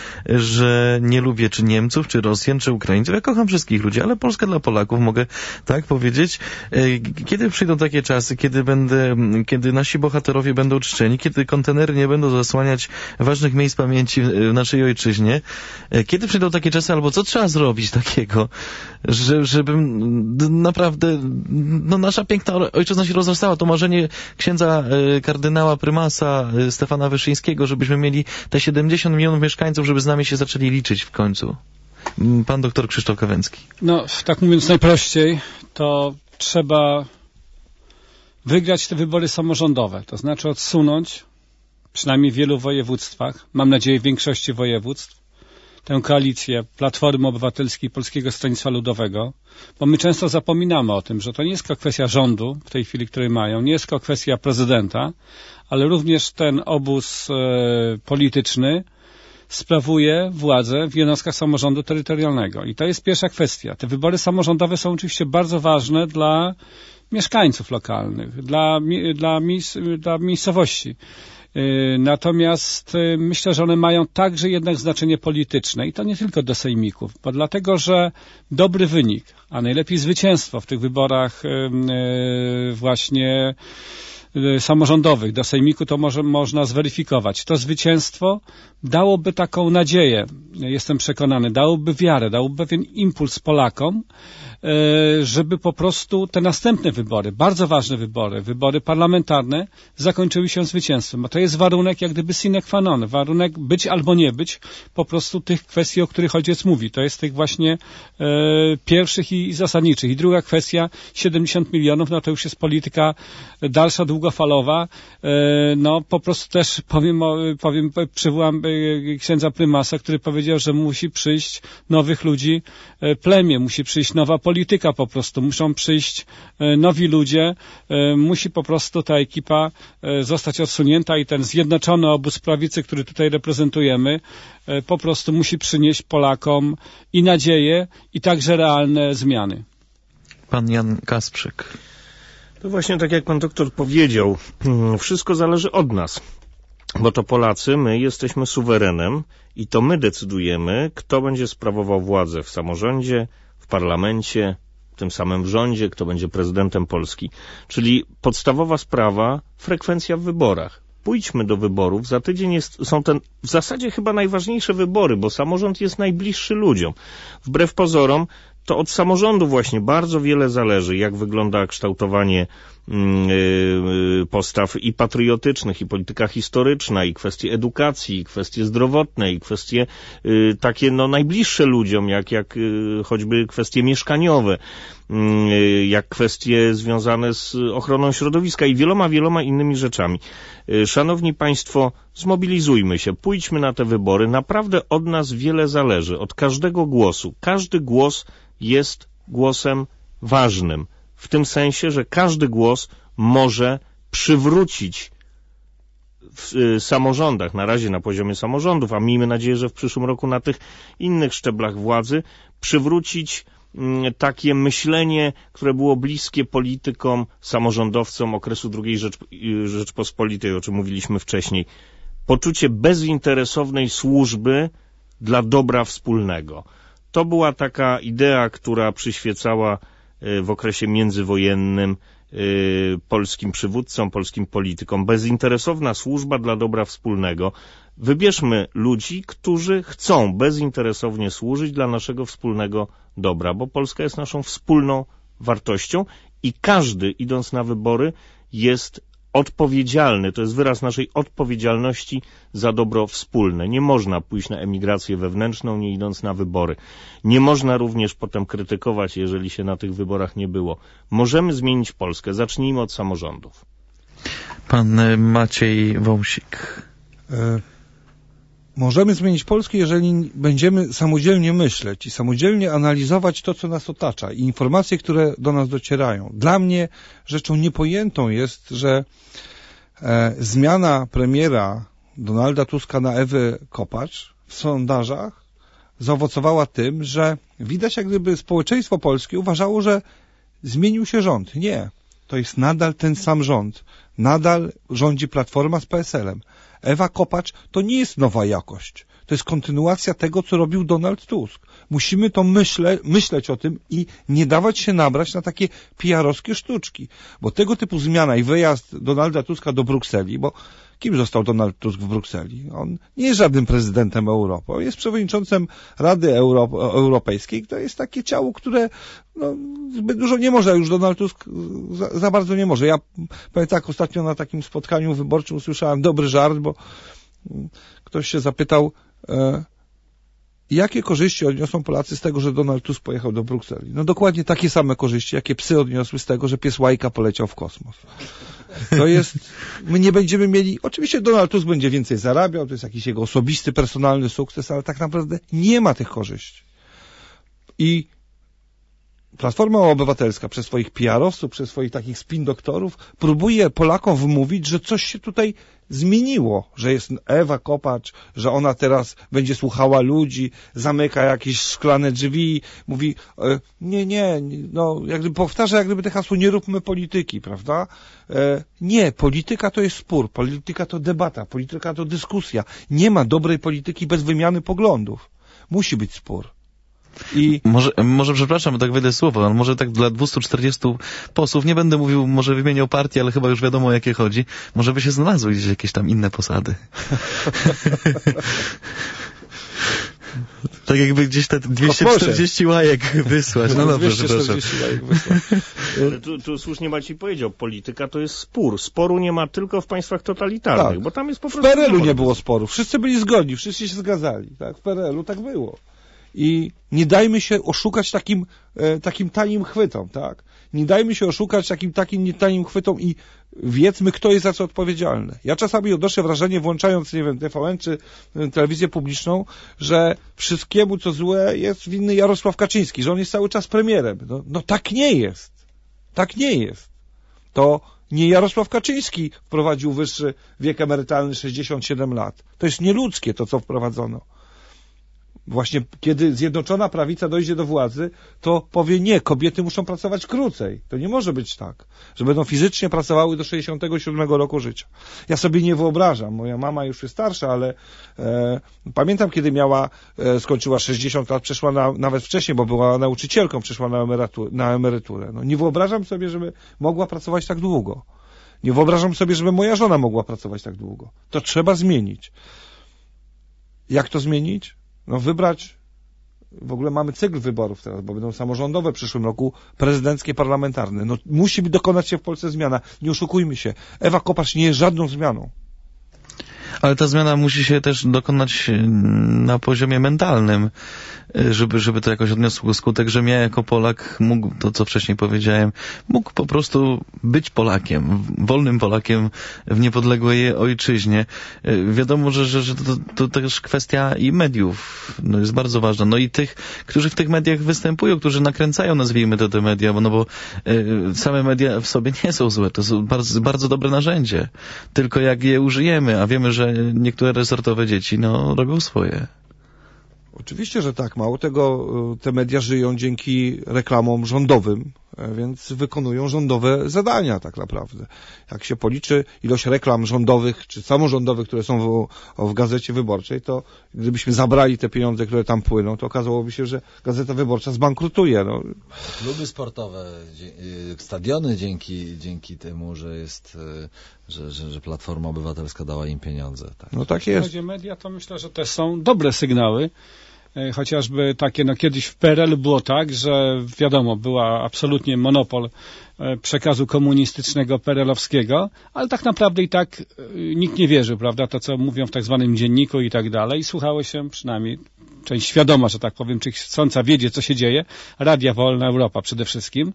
[SPEAKER 6] że nie lubię czy Niemców, czy Rosjan, czy Ukraińców. Ja kocham wszystkich ludzi, ale Polska dla Polaków mogę tak powiedzieć. Kiedy przyjdą takie czasy, kiedy nasi bohaterowie będą czczeni, kiedy kontenery nie będą zasłaniać ważnych miejsc pamięci w naszej ojczyźnie, kiedy przyjdą takie czasy, albo co trzeba zrobić takiego, żeby naprawdę nasza piękna ojczyzna się rozrastała. To marzenie księdza kardynała prymasa Stefana Wyszyńskiego, żebyśmy mieli te 70 milionów mieszkańców, żeby z nami się zaczęli liczyć w końcu. Pan doktor Krzysztof Kawęcki.
[SPEAKER 3] No, tak mówiąc najprościej, to trzeba wygrać te wybory samorządowe, to znaczy odsunąć, przynajmniej w wielu województwach, mam nadzieję w większości województw, tę koalicję Platformy Obywatelskiej i Polskiego Stronnictwa Ludowego, bo my często zapominamy o tym, że to nie jest tylko kwestia rządu w tej chwili, który mają, nie jest tylko kwestia prezydenta, ale również ten obóz polityczny sprawuje władzę w jednostkach samorządu terytorialnego. I to jest pierwsza kwestia. Te wybory samorządowe są oczywiście bardzo ważne dla mieszkańców lokalnych, dla miejscowości. Natomiast myślę, że one mają także jednak znaczenie polityczne i to nie tylko do sejmików, bo dlatego, że dobry wynik, a najlepiej zwycięstwo w tych wyborach właśnie samorządowych do sejmiku to można zweryfikować. To zwycięstwo dałoby taką nadzieję, jestem przekonany, dałoby wiarę, dałoby pewien impuls Polakom, żeby po prostu te następne wybory, bardzo ważne wybory parlamentarne zakończyły się zwycięstwem. A to jest warunek jak gdyby sine qua non, warunek być albo nie być po prostu tych kwestii, o których ojciec mówi. To jest tych właśnie pierwszych i zasadniczych. I druga kwestia, 70 milionów, no to już jest polityka dalsza, długofalowa. No po prostu też przywołam księdza prymasa, który powiedział, że musi przyjść nowych ludzi plemię, musi przyjść nowa polityka po prostu, muszą przyjść nowi ludzie, musi po prostu ta ekipa zostać odsunięta i ten zjednoczony obóz prawicy, który tutaj reprezentujemy, po prostu musi przynieść Polakom i nadzieję, i także realne zmiany.
[SPEAKER 6] Pan Jan Kasprzyk.
[SPEAKER 4] To właśnie tak jak pan doktor powiedział, wszystko zależy od nas. Bo to Polacy, my jesteśmy suwerenem i to my decydujemy, kto będzie sprawował władzę w samorządzie, w parlamencie, tym samym w rządzie, kto będzie prezydentem Polski. Czyli podstawowa sprawa, frekwencja w wyborach. Pójdźmy do wyborów, za tydzień są w zasadzie chyba najważniejsze wybory, bo samorząd jest najbliższy ludziom. Wbrew pozorom, to od samorządu właśnie bardzo wiele zależy, jak wygląda kształtowanie postaw i patriotycznych, i polityka historyczna, i kwestie edukacji, i kwestie zdrowotne, i kwestie takie najbliższe ludziom, jak choćby kwestie mieszkaniowe, jak kwestie związane z ochroną środowiska i wieloma innymi rzeczami. Szanowni Państwo, zmobilizujmy się, pójdźmy na te wybory. Naprawdę od nas wiele zależy, od każdego głosu. Każdy głos jest głosem ważnym. W tym sensie, że każdy głos może przywrócić w samorządach, na razie na poziomie samorządów, a miejmy nadzieję, że w przyszłym roku na tych innych szczeblach władzy, przywrócić takie myślenie, które było bliskie politykom, samorządowcom okresu II Rzeczpospolitej, o czym mówiliśmy wcześniej. Poczucie bezinteresownej służby dla dobra wspólnego. To była taka idea, która przyświecała w okresie międzywojennym polskim przywódcom, polskim politykom. Bezinteresowna służba dla dobra wspólnego. Wybierzmy ludzi, którzy chcą bezinteresownie służyć dla naszego wspólnego dobra, bo Polska jest naszą wspólną wartością i każdy, idąc na wybory, jest odpowiedzialny, to jest wyraz naszej odpowiedzialności za dobro wspólne. Nie można pójść na emigrację wewnętrzną, nie idąc na wybory. Nie można również potem krytykować, jeżeli się na tych wyborach nie było. Możemy zmienić Polskę. Zacznijmy od samorządów.
[SPEAKER 6] Pan Maciej Wąsik.
[SPEAKER 5] Możemy zmienić Polskę, jeżeli będziemy samodzielnie myśleć i samodzielnie analizować to, co nas otacza i informacje, które do nas docierają. Dla mnie rzeczą niepojętą jest, że zmiana premiera Donalda Tuska na Ewę Kopacz w sondażach zaowocowała tym, że widać, jak gdyby społeczeństwo polskie uważało, że zmienił się rząd. Nie. to jest nadal ten sam rząd. Nadal rządzi Platforma z PSL-em. Ewa Kopacz to nie jest nowa jakość. To jest kontynuacja tego, co robił Donald Tusk. Musimy to myśleć o tym i nie dawać się nabrać na takie PR-owskie sztuczki. Bo tego typu zmiana i wyjazd Donalda Tuska do Brukseli, bo kim został Donald Tusk w Brukseli? On nie jest żadnym prezydentem Europy. On jest przewodniczącym Rady Europejskiej. To jest takie ciało, które zbyt dużo nie może. Już Donald Tusk za bardzo nie może. Ja powiem tak, ostatnio na takim spotkaniu wyborczym usłyszałem dobry żart, bo ktoś się zapytał, jakie korzyści odniosą Polacy z tego, że Donald Tusk pojechał do Brukseli? No dokładnie takie same korzyści, jakie psy odniosły z tego, że pies Łajka poleciał w kosmos. To jest, my nie będziemy mieli, oczywiście Donald Tusk będzie więcej zarabiał, to jest jakiś jego osobisty, personalny sukces, ale tak naprawdę nie ma tych korzyści. I Platforma Obywatelska przez swoich PR-owców, przez swoich takich spin-doktorów próbuje Polakom wmówić, że coś się tutaj zmieniło, że jest Ewa Kopacz, że ona teraz będzie słuchała ludzi, zamyka jakieś szklane drzwi, mówi jak gdyby powtarza jak gdyby te hasło, nie róbmy polityki, prawda? Nie, polityka to jest spór, polityka to debata, polityka to dyskusja. Nie ma dobrej polityki bez wymiany poglądów. Musi być spór. I
[SPEAKER 6] może przepraszam, tak wejdę słowo, ale może tak dla 240 posłów, nie będę mówił, może wymieniał partię, ale chyba już wiadomo o jakie chodzi, może by się znalazły gdzieś jakieś tam inne posady. Tak jakby gdzieś te 240 łajek wysłać. No dobrze, 240 łajek wysłać.
[SPEAKER 4] Ale tu słusznie Maciej powiedział, polityka to jest spór. Sporu nie ma tylko w państwach totalitarnych,
[SPEAKER 5] tak,
[SPEAKER 4] bo tam jest po prostu...
[SPEAKER 5] W PRL-u nie było sporu, wszyscy byli zgodni, wszyscy się zgadzali. Tak? W PRL-u tak było. I nie dajmy się oszukać takim tanim chwytom, tak? Nie dajmy się oszukać takim tanim chwytom i wiedzmy, kto jest za co odpowiedzialny. Ja czasami odnoszę wrażenie, włączając, nie wiem, TVN czy telewizję publiczną, że wszystkiemu, co złe, jest winny Jarosław Kaczyński, że on jest cały czas premierem. No tak nie jest. Tak nie jest. To nie Jarosław Kaczyński wprowadził wyższy wiek emerytalny 67 lat. To jest nieludzkie to, co wprowadzono. Właśnie kiedy Zjednoczona Prawica dojdzie do władzy, to powie nie, kobiety muszą pracować krócej. To nie może być tak, że będą fizycznie pracowały do 67 roku życia. Ja sobie nie wyobrażam, moja mama już jest starsza, ale pamiętam, kiedy skończyła 60 lat, przeszła nawet wcześniej, bo była nauczycielką, przeszła na emeryturę. No, nie wyobrażam sobie, żeby mogła pracować tak długo. Nie wyobrażam sobie, żeby moja żona mogła pracować tak długo. To trzeba zmienić. Jak to zmienić? Wybrać, w ogóle mamy cykl wyborów teraz, bo będą samorządowe w przyszłym roku, prezydenckie, parlamentarne. Musi dokonać się w Polsce zmiana. Nie oszukujmy się. Ewa Kopacz nie jest żadną zmianą.
[SPEAKER 6] Ale ta zmiana musi się też dokonać na poziomie mentalnym, żeby to jakoś odniosło skutek, żebym ja jako Polak mógł, to co wcześniej powiedziałem, mógł po prostu być Polakiem, wolnym Polakiem w niepodległej ojczyźnie. Wiadomo, że to też kwestia i mediów jest bardzo ważna. No i tych, którzy w tych mediach występują, którzy nakręcają, nazwijmy to te media, bo same media w sobie nie są złe, to są bardzo, bardzo dobre narzędzie. Tylko jak je użyjemy, a wiemy, że niektóre resortowe dzieci robią swoje.
[SPEAKER 5] Oczywiście, że tak. Mało tego, te media żyją dzięki reklamom rządowym, więc wykonują rządowe zadania tak naprawdę. Jak się policzy ilość reklam rządowych czy samorządowych, które są w Gazecie Wyborczej, to gdybyśmy zabrali te pieniądze, które tam płyną, to okazałoby się, że Gazeta Wyborcza zbankrutuje.
[SPEAKER 2] Kluby sportowe, stadiony dzięki temu, że jest... Że Platforma Obywatelska dała im pieniądze. Tak.
[SPEAKER 5] No tak jest.
[SPEAKER 3] Jeśli chodzi o media, to myślę, że to są dobre sygnały. Chociażby takie, kiedyś w PRL było tak, że wiadomo, była absolutnie monopol przekazu komunistycznego PRL-owskiego, ale tak naprawdę i tak nikt nie wierzył, prawda, to co mówią w tak zwanym dzienniku i tak dalej. Słuchało się przynajmniej część świadoma, że tak powiem, czy chcąca wiedzieć, co się dzieje, Radia Wolna Europa przede wszystkim.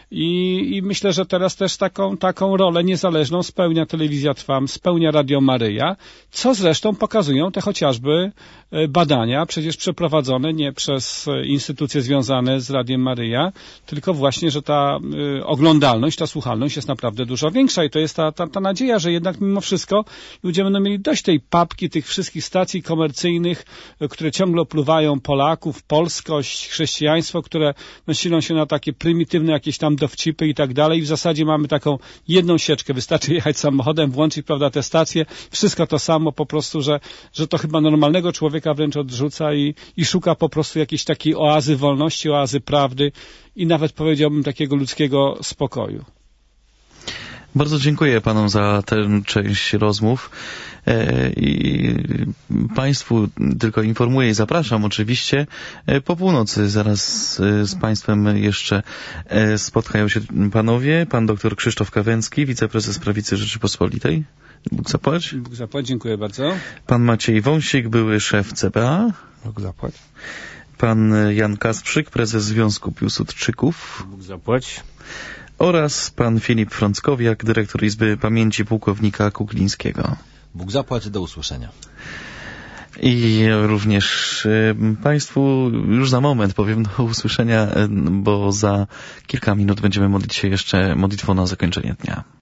[SPEAKER 3] I myślę, że teraz też taką rolę niezależną spełnia Telewizja Trwam, spełnia Radio Maryja, co zresztą pokazują te chociażby badania, przecież przeprowadzone nie przez instytucje związane z Radiem Maryja, tylko właśnie, że ta oglądalność, ta słuchalność jest naprawdę dużo większa i to jest ta nadzieja, że jednak mimo wszystko ludzie będą mieli dość tej papki, tych wszystkich stacji komercyjnych, które ciągle opluwają Polaków, polskość, chrześcijaństwo, które silą się na takie prymitywne jakieś tam dowcipy i tak dalej. I w zasadzie mamy taką jedną sieczkę. Wystarczy jechać samochodem, włączyć, prawda, tę stację. Wszystko to samo po prostu, że to chyba normalnego człowieka wręcz odrzuca i szuka po prostu jakiejś takiej oazy wolności, oazy prawdy i nawet powiedziałbym takiego ludzkiego spokoju.
[SPEAKER 6] Bardzo dziękuję panom za tę część rozmów i państwu tylko informuję i zapraszam oczywiście po północy. Zaraz z państwem jeszcze spotkają się panowie, pan dr Krzysztof Kawęcki, wiceprezes Prawicy Rzeczypospolitej. Bóg zapłać.
[SPEAKER 3] Bóg zapłać, dziękuję bardzo.
[SPEAKER 6] Pan Maciej Wąsik, były szef CBA.
[SPEAKER 5] Bóg zapłać.
[SPEAKER 6] Pan Jan Kasprzyk, prezes Związku Piłsudczyków.
[SPEAKER 4] Bóg zapłać.
[SPEAKER 6] Oraz pan Filip Frąckowiak, dyrektor Izby Pamięci Pułkownika Kuklińskiego.
[SPEAKER 2] Bóg zapłać, do usłyszenia.
[SPEAKER 6] I również państwu już za moment powiem do usłyszenia, bo za kilka minut będziemy modlić się jeszcze modlitwą na zakończenie dnia.